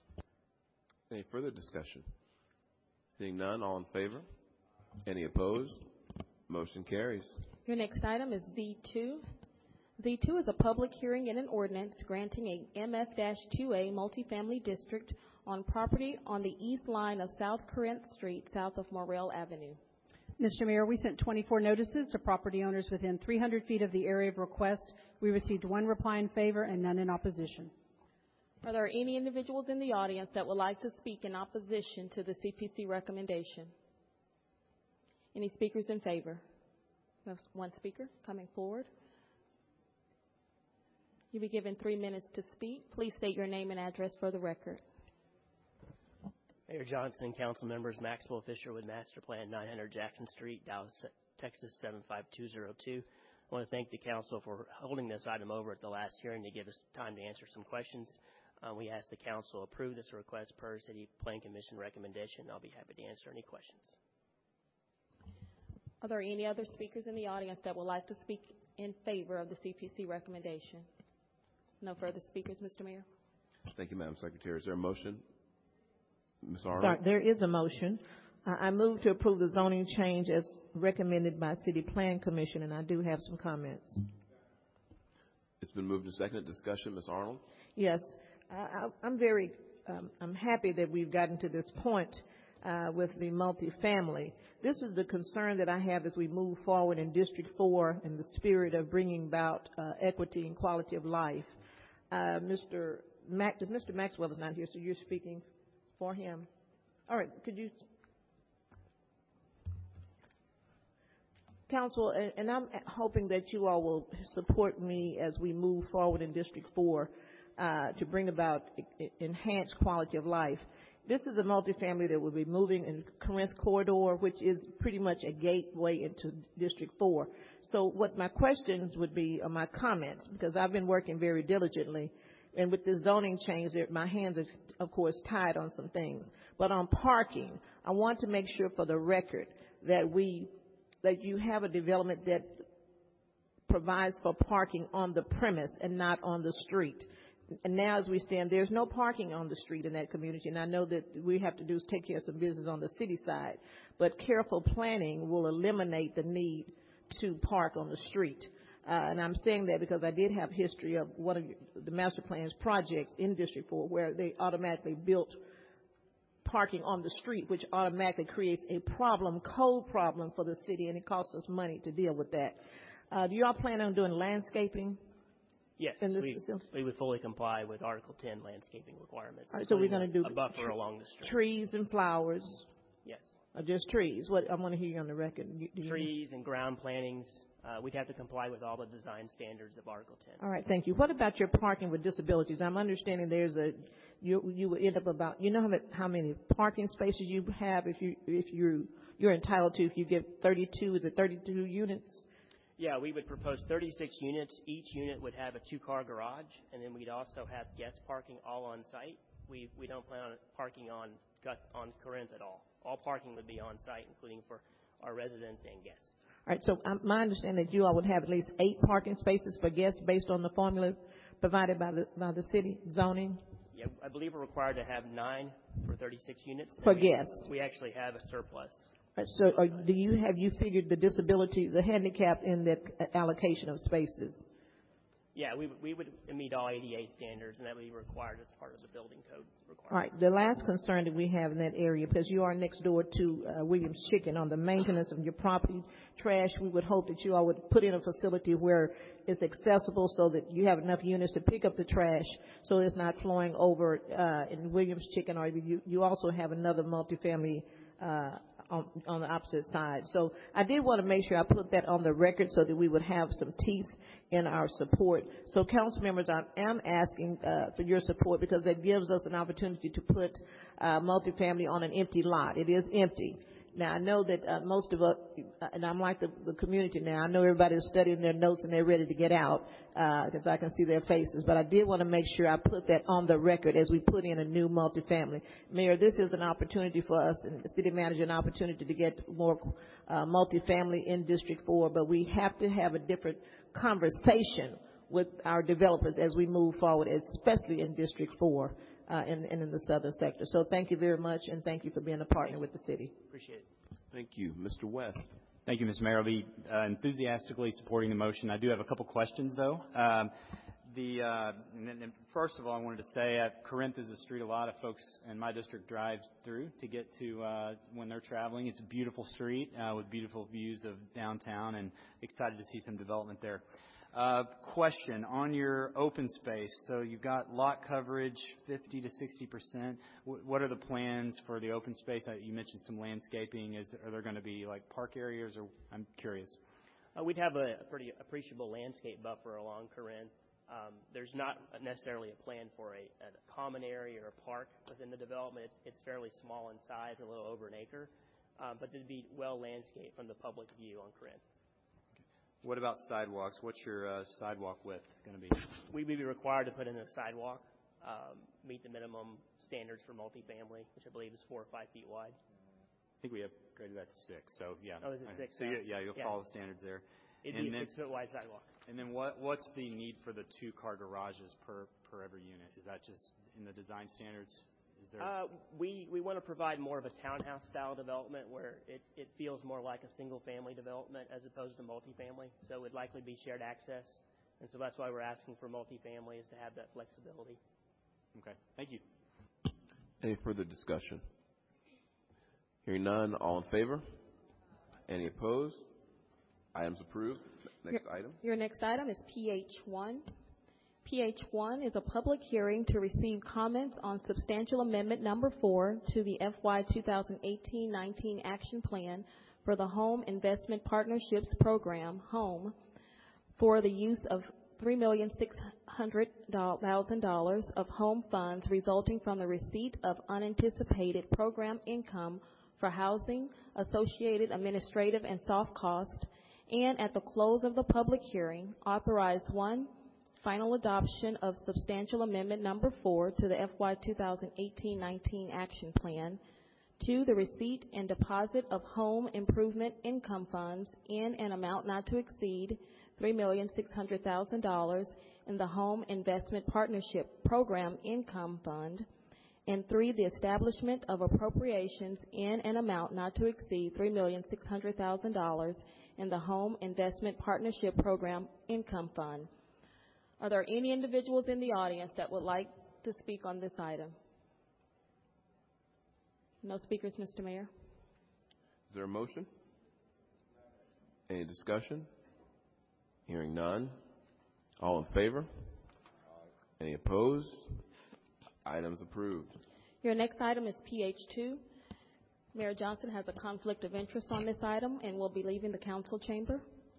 Any further discussion? Seeing none, all in favor? Any opposed? Motion carries. Your next item is Z two. Z two is a public hearing and an ordinance granting a M F two A multifamily district on property on the east line of South Corinth Street, south of Morrell Avenue. Mister Mayor, we sent twenty-four notices to property owners within three hundred feet of the area of request. We received one reply in favor and none in opposition. Are there any individuals in the audience that would like to speak in opposition to the C P C recommendation? Any speakers in favor? We have one speaker coming forward. You'll be given three minutes to speak. Please state your name and address for the record. Mayor Johnson, council members, Maxwell Fisher with Master Plan nine hundred Jackson Street, Dallas, Texas seven five two zero two. I want to thank the council for holding this item over at the last hearing to give us time to answer some questions. Uh, we ask the council approve this request per City Plan Commission recommendation. I'll be happy to answer any questions. Are there any other speakers in the audience that would like to speak in favor of the C P C recommendation? No further speakers, Mister Mayor. Thank you, Madam Secretary. Is there a motion? Miz Arnold? Sorry, there is a motion. Uh, I move to approve the zoning change as recommended by City Plan Commission, and I do have some comments. It's been moved to second. Discussion, Miz Arnold? Yes. I, I'm very, um, I'm happy that we've gotten to this point uh, with the multifamily. This is the concern that I have as we move forward in District four in the spirit of bringing about uh, equity and quality of life. Uh, Mister Mac, Mister Maxwell is not here, so you're speaking for him. All right, could you, Council, and, and I'm hoping that you all will support me as we move forward in District four. Uh, to bring about enhanced quality of life. This is a multifamily that will be moving in Corinth Corridor, which is pretty much a gateway into District four. So what my questions would be, or my comments, because I've been working very diligently, and with the zoning change, my hands are, of course, tied on some things. But on parking, I want to make sure for the record that we, that you have a development that provides for parking on the premise and not on the street. And now as we stand, there's no parking on the street in that community, and I know that we have to do is take care of some business on the city side, but careful planning will eliminate the need to park on the street. Uh, and I'm saying that because I did have history of one of the master plans projects in District four where they automatically built parking on the street, which automatically creates a problem, code problem for the city, and it costs us money to deal with that. Uh, do you all plan on doing landscaping? Yes, in this we, facility? we would fully comply with Article ten landscaping requirements. All right, so we're including going to do a buffer tr- along the street. trees and flowers, Yes. or just trees? What I want to hear you on the record. You, do you- Trees and ground plantings. Uh, we'd have to comply with all the design standards of Article ten. All right, thank you. What about your parking with disabilities? I'm understanding there's a you you would end up about you know how many, how many parking spaces you have if you if you you're entitled to if you get thirty-two is it thirty-two units? Yeah, we would propose thirty-six units. Each unit would have a two-car garage, and then we'd also have guest parking all on site. We we don't plan on parking on on Corinth at all. All parking would be on site, including for our residents and guests. All right, so um, my understanding that you all would have at least eight parking spaces for guests based on the formula provided by the by the city zoning Yeah, I believe we're required to have nine for thirty-six units. for and we, guests. We actually have a surplus. All right, so are, do you have you figured the disability, the handicap in that allocation of spaces? Yeah, we we would meet all A D A standards, and that would be required as part of the building code requirement. All right. The last concern that we have in that area, because you are next door to uh, Williams Chicken, on the maintenance of your property trash, we would hope that you all would put in a facility where it's accessible so that you have enough units to pick up the trash so it's not flowing over uh, in Williams Chicken, or you, you also have another multifamily uh, on, on the opposite side. So I did want to make sure I put that on the record so that we would have some teeth in our support. So, council members, I am asking uh, for your support because that gives us an opportunity to put uh, multifamily on an empty lot. It is empty. Now, I know that uh, most of us, uh, and I'm like the, the community now, I know everybody is studying their notes and they're ready to get out because uh, I can see their faces, but I did want to make sure I put that on the record as we put in a new multifamily. Mayor, this is an opportunity for us and the city manager, an opportunity to get more uh, multifamily in District four, but we have to have a different conversation with our developers as we move forward, especially in District four uh, and, and in the southern sector. So thank you very much, and thank you for being a partner with the city. Appreciate it. Thank you. Mister West. Thank you, Mister Mayor. I'll be uh, enthusiastically supporting the motion. I do have a couple questions, though. Um, the uh, and, and first of all, I wanted to say at Corinth is a street a lot of folks in my district drive through to get to uh, when they're traveling. It's a beautiful street uh, with beautiful views of downtown, and excited to see some development there. Uh, question on your open space. So you've got lot coverage, fifty to sixty percent. W- what are the plans for the open space? Uh, you mentioned some landscaping. Is are there going to be like park areas? Or I'm curious. Uh, we'd have a, a pretty appreciable landscape buffer along Corinth. Um, there's not necessarily a plan for a, a common area or a park within the development. It's, it's fairly small in size, a little over an acre, uh, but it'd be well landscaped from the public view on Corinth. What about sidewalks? What's your uh, sidewalk width going to be? We would be required to put in a sidewalk, um, meet the minimum standards for multifamily, which I believe is four or five feet wide. I think we have graded that to six, so yeah. Oh, is it six? So now? yeah, you'll yeah. follow the standards there. It'd and be then, a six-foot wide sidewalk. And then what? What's the need for the two-car garages per per every unit? Is that just in the design standards? Is there? Uh, we we want to provide more of a townhouse style development where it, it feels more like a single-family development as opposed to multifamily. So it would likely be shared access, and so that's why we're asking for multifamily is to have that flexibility. Okay, thank you. Any further discussion? Hearing none, all in favor? Any opposed? Items approved. Next your, item. Your next item is P H one. P H one is a public hearing to receive comments on substantial amendment number four to the F Y twenty eighteen nineteen action plan for the Home Investment Partnerships Program, HOME, for the use of three million six hundred thousand dollars of HOME funds resulting from the receipt of unanticipated program income for housing, associated administrative and soft cost, and at the close of the public hearing, authorize one, final adoption of substantial amendment number four to the F Y twenty eighteen nineteen action plan. Two, the receipt and deposit of home improvement income funds in an amount not to exceed three million six hundred thousand dollars in the Home Investment Partnership Program Income Fund. And three, the establishment of appropriations in an amount not to exceed three million six hundred thousand dollars in the Home Investment Partnership Program Income Fund. Are there any individuals in the audience that would like to speak on this item? No speakers, Mister Mayor. Is there a motion? Any discussion? Hearing none. All in favor? Any opposed? Item's approved. Your next item is P H two. Mayor Johnson has a conflict of interest on this item and will be leaving the council chamber.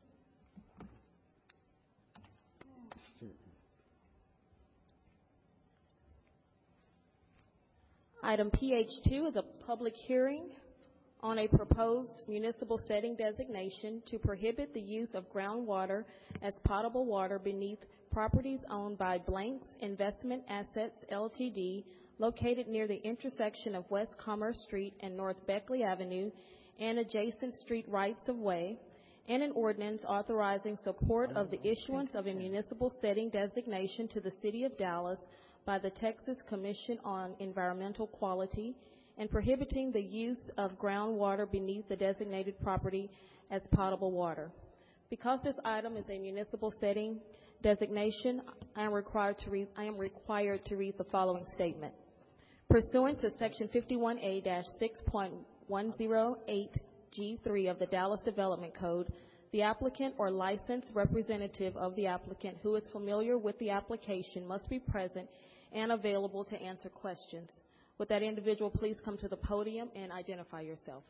Item P H two is a public hearing on a proposed municipal setting designation to prohibit the use of groundwater as potable water beneath properties owned by Blanks Investment Assets L T D located near the intersection of West Commerce Street and North Beckley Avenue and adjacent street rights of way, and an ordinance authorizing support of the issuance of a municipal setting designation to the City of Dallas by the Texas Commission on Environmental Quality, and prohibiting the use of groundwater beneath the designated property as potable water. Because this item is a municipal setting designation, I am required to read, I am required to read the following statement. Pursuant to Section fifty-one A six point one oh eight G three of the Dallas Development Code, the applicant or licensed representative of the applicant who is familiar with the application must be present and available to answer questions. Would that individual please come to the podium and identify yourself?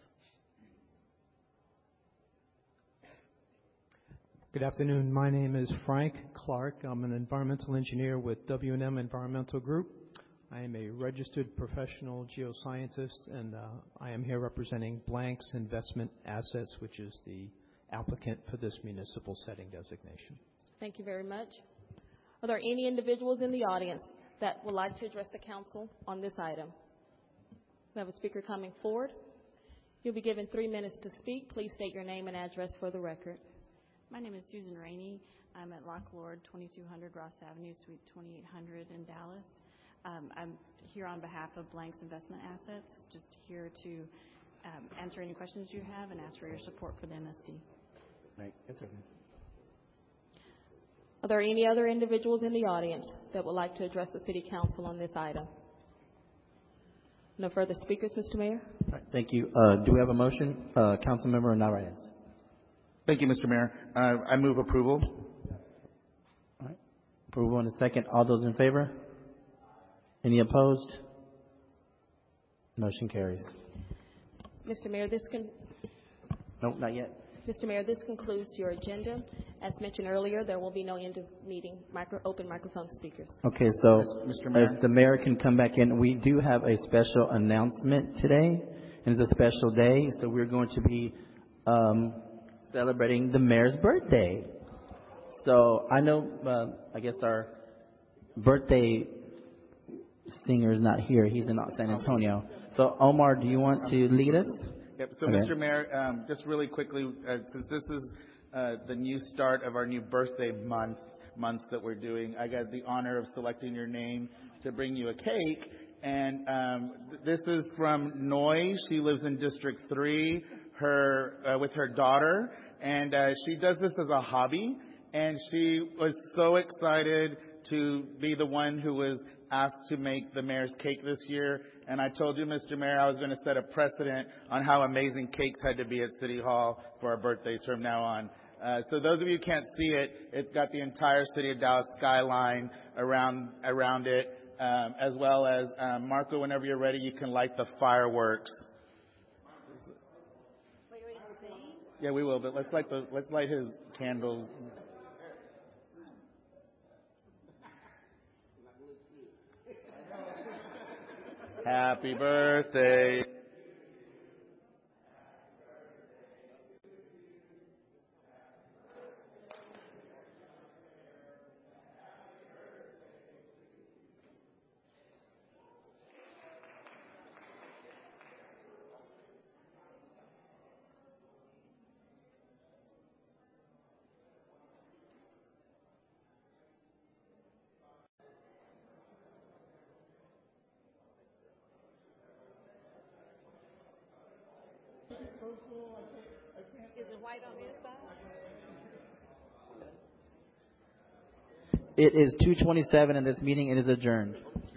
Good afternoon. My name is Frank Clark. I'm an environmental engineer with W and M Environmental Group. I am a registered professional geoscientist, and uh, I am here representing Blanks Investment Assets, which is the applicant for this municipal setting designation. Thank you very much. Are there any individuals in the audience that would like to address the council on this item? We have a speaker coming forward. You'll be given three minutes to speak. Please state your name and address for the record. My name is Susan Rainey. I'm at Lock Lord, twenty-two hundred Ross Avenue, Suite twenty-eight hundred in Dallas. Um, I'm here on behalf of Blanks Investment Assets, just here to um, answer any questions you have and ask for your support for the M S D. Right. That's okay. Are there any other individuals in the audience that would like to address the City Council on this item? No further speakers, Mister Mayor? All right, thank you. Uh, do we have a motion? Uh, Councilmember Narvaez. Thank you, Mister Mayor. Uh, I move approval. All right. Approval in a second. All those in favor? Any opposed? Motion carries. Mister Mayor, this can. Nope, not yet. Mister Mayor, this concludes your agenda. As mentioned earlier, there will be no end of meeting micro, open microphone speakers. Okay, so Yes, Mister Mayor. if the mayor can come back in, we do have a special announcement today, and it's a special day, so we're going to be um, celebrating the mayor's birthday. So I know, uh, I guess our birthday singer is not here. He's in San Antonio. So Omar, do you want to lead us? Yep. So, Okay. Mister Mayor, um, just really quickly, uh, since this is uh, the new start of our new birthday month, months that we're doing, I got the honor of selecting your name to bring you a cake. And um, th- this is from Noy. She lives in District three her, uh, with her daughter. And uh, she does this as a hobby. And she was so excited to be the one who was asked to make the mayor's cake this year. And I told you, Mister Mayor, I was going to set a precedent on how amazing cakes had to be at City Hall for our birthdays from now on. Uh, so those of you who can't see it, it's got the entire City of Dallas skyline around around it, um, as well as, um, Marco, whenever you're ready, you can light the fireworks. Yeah, we will, but let's light the let's light his candles. Happy birthday. Is it white on the inside? It is two twenty-seven, and this meeting it is adjourned.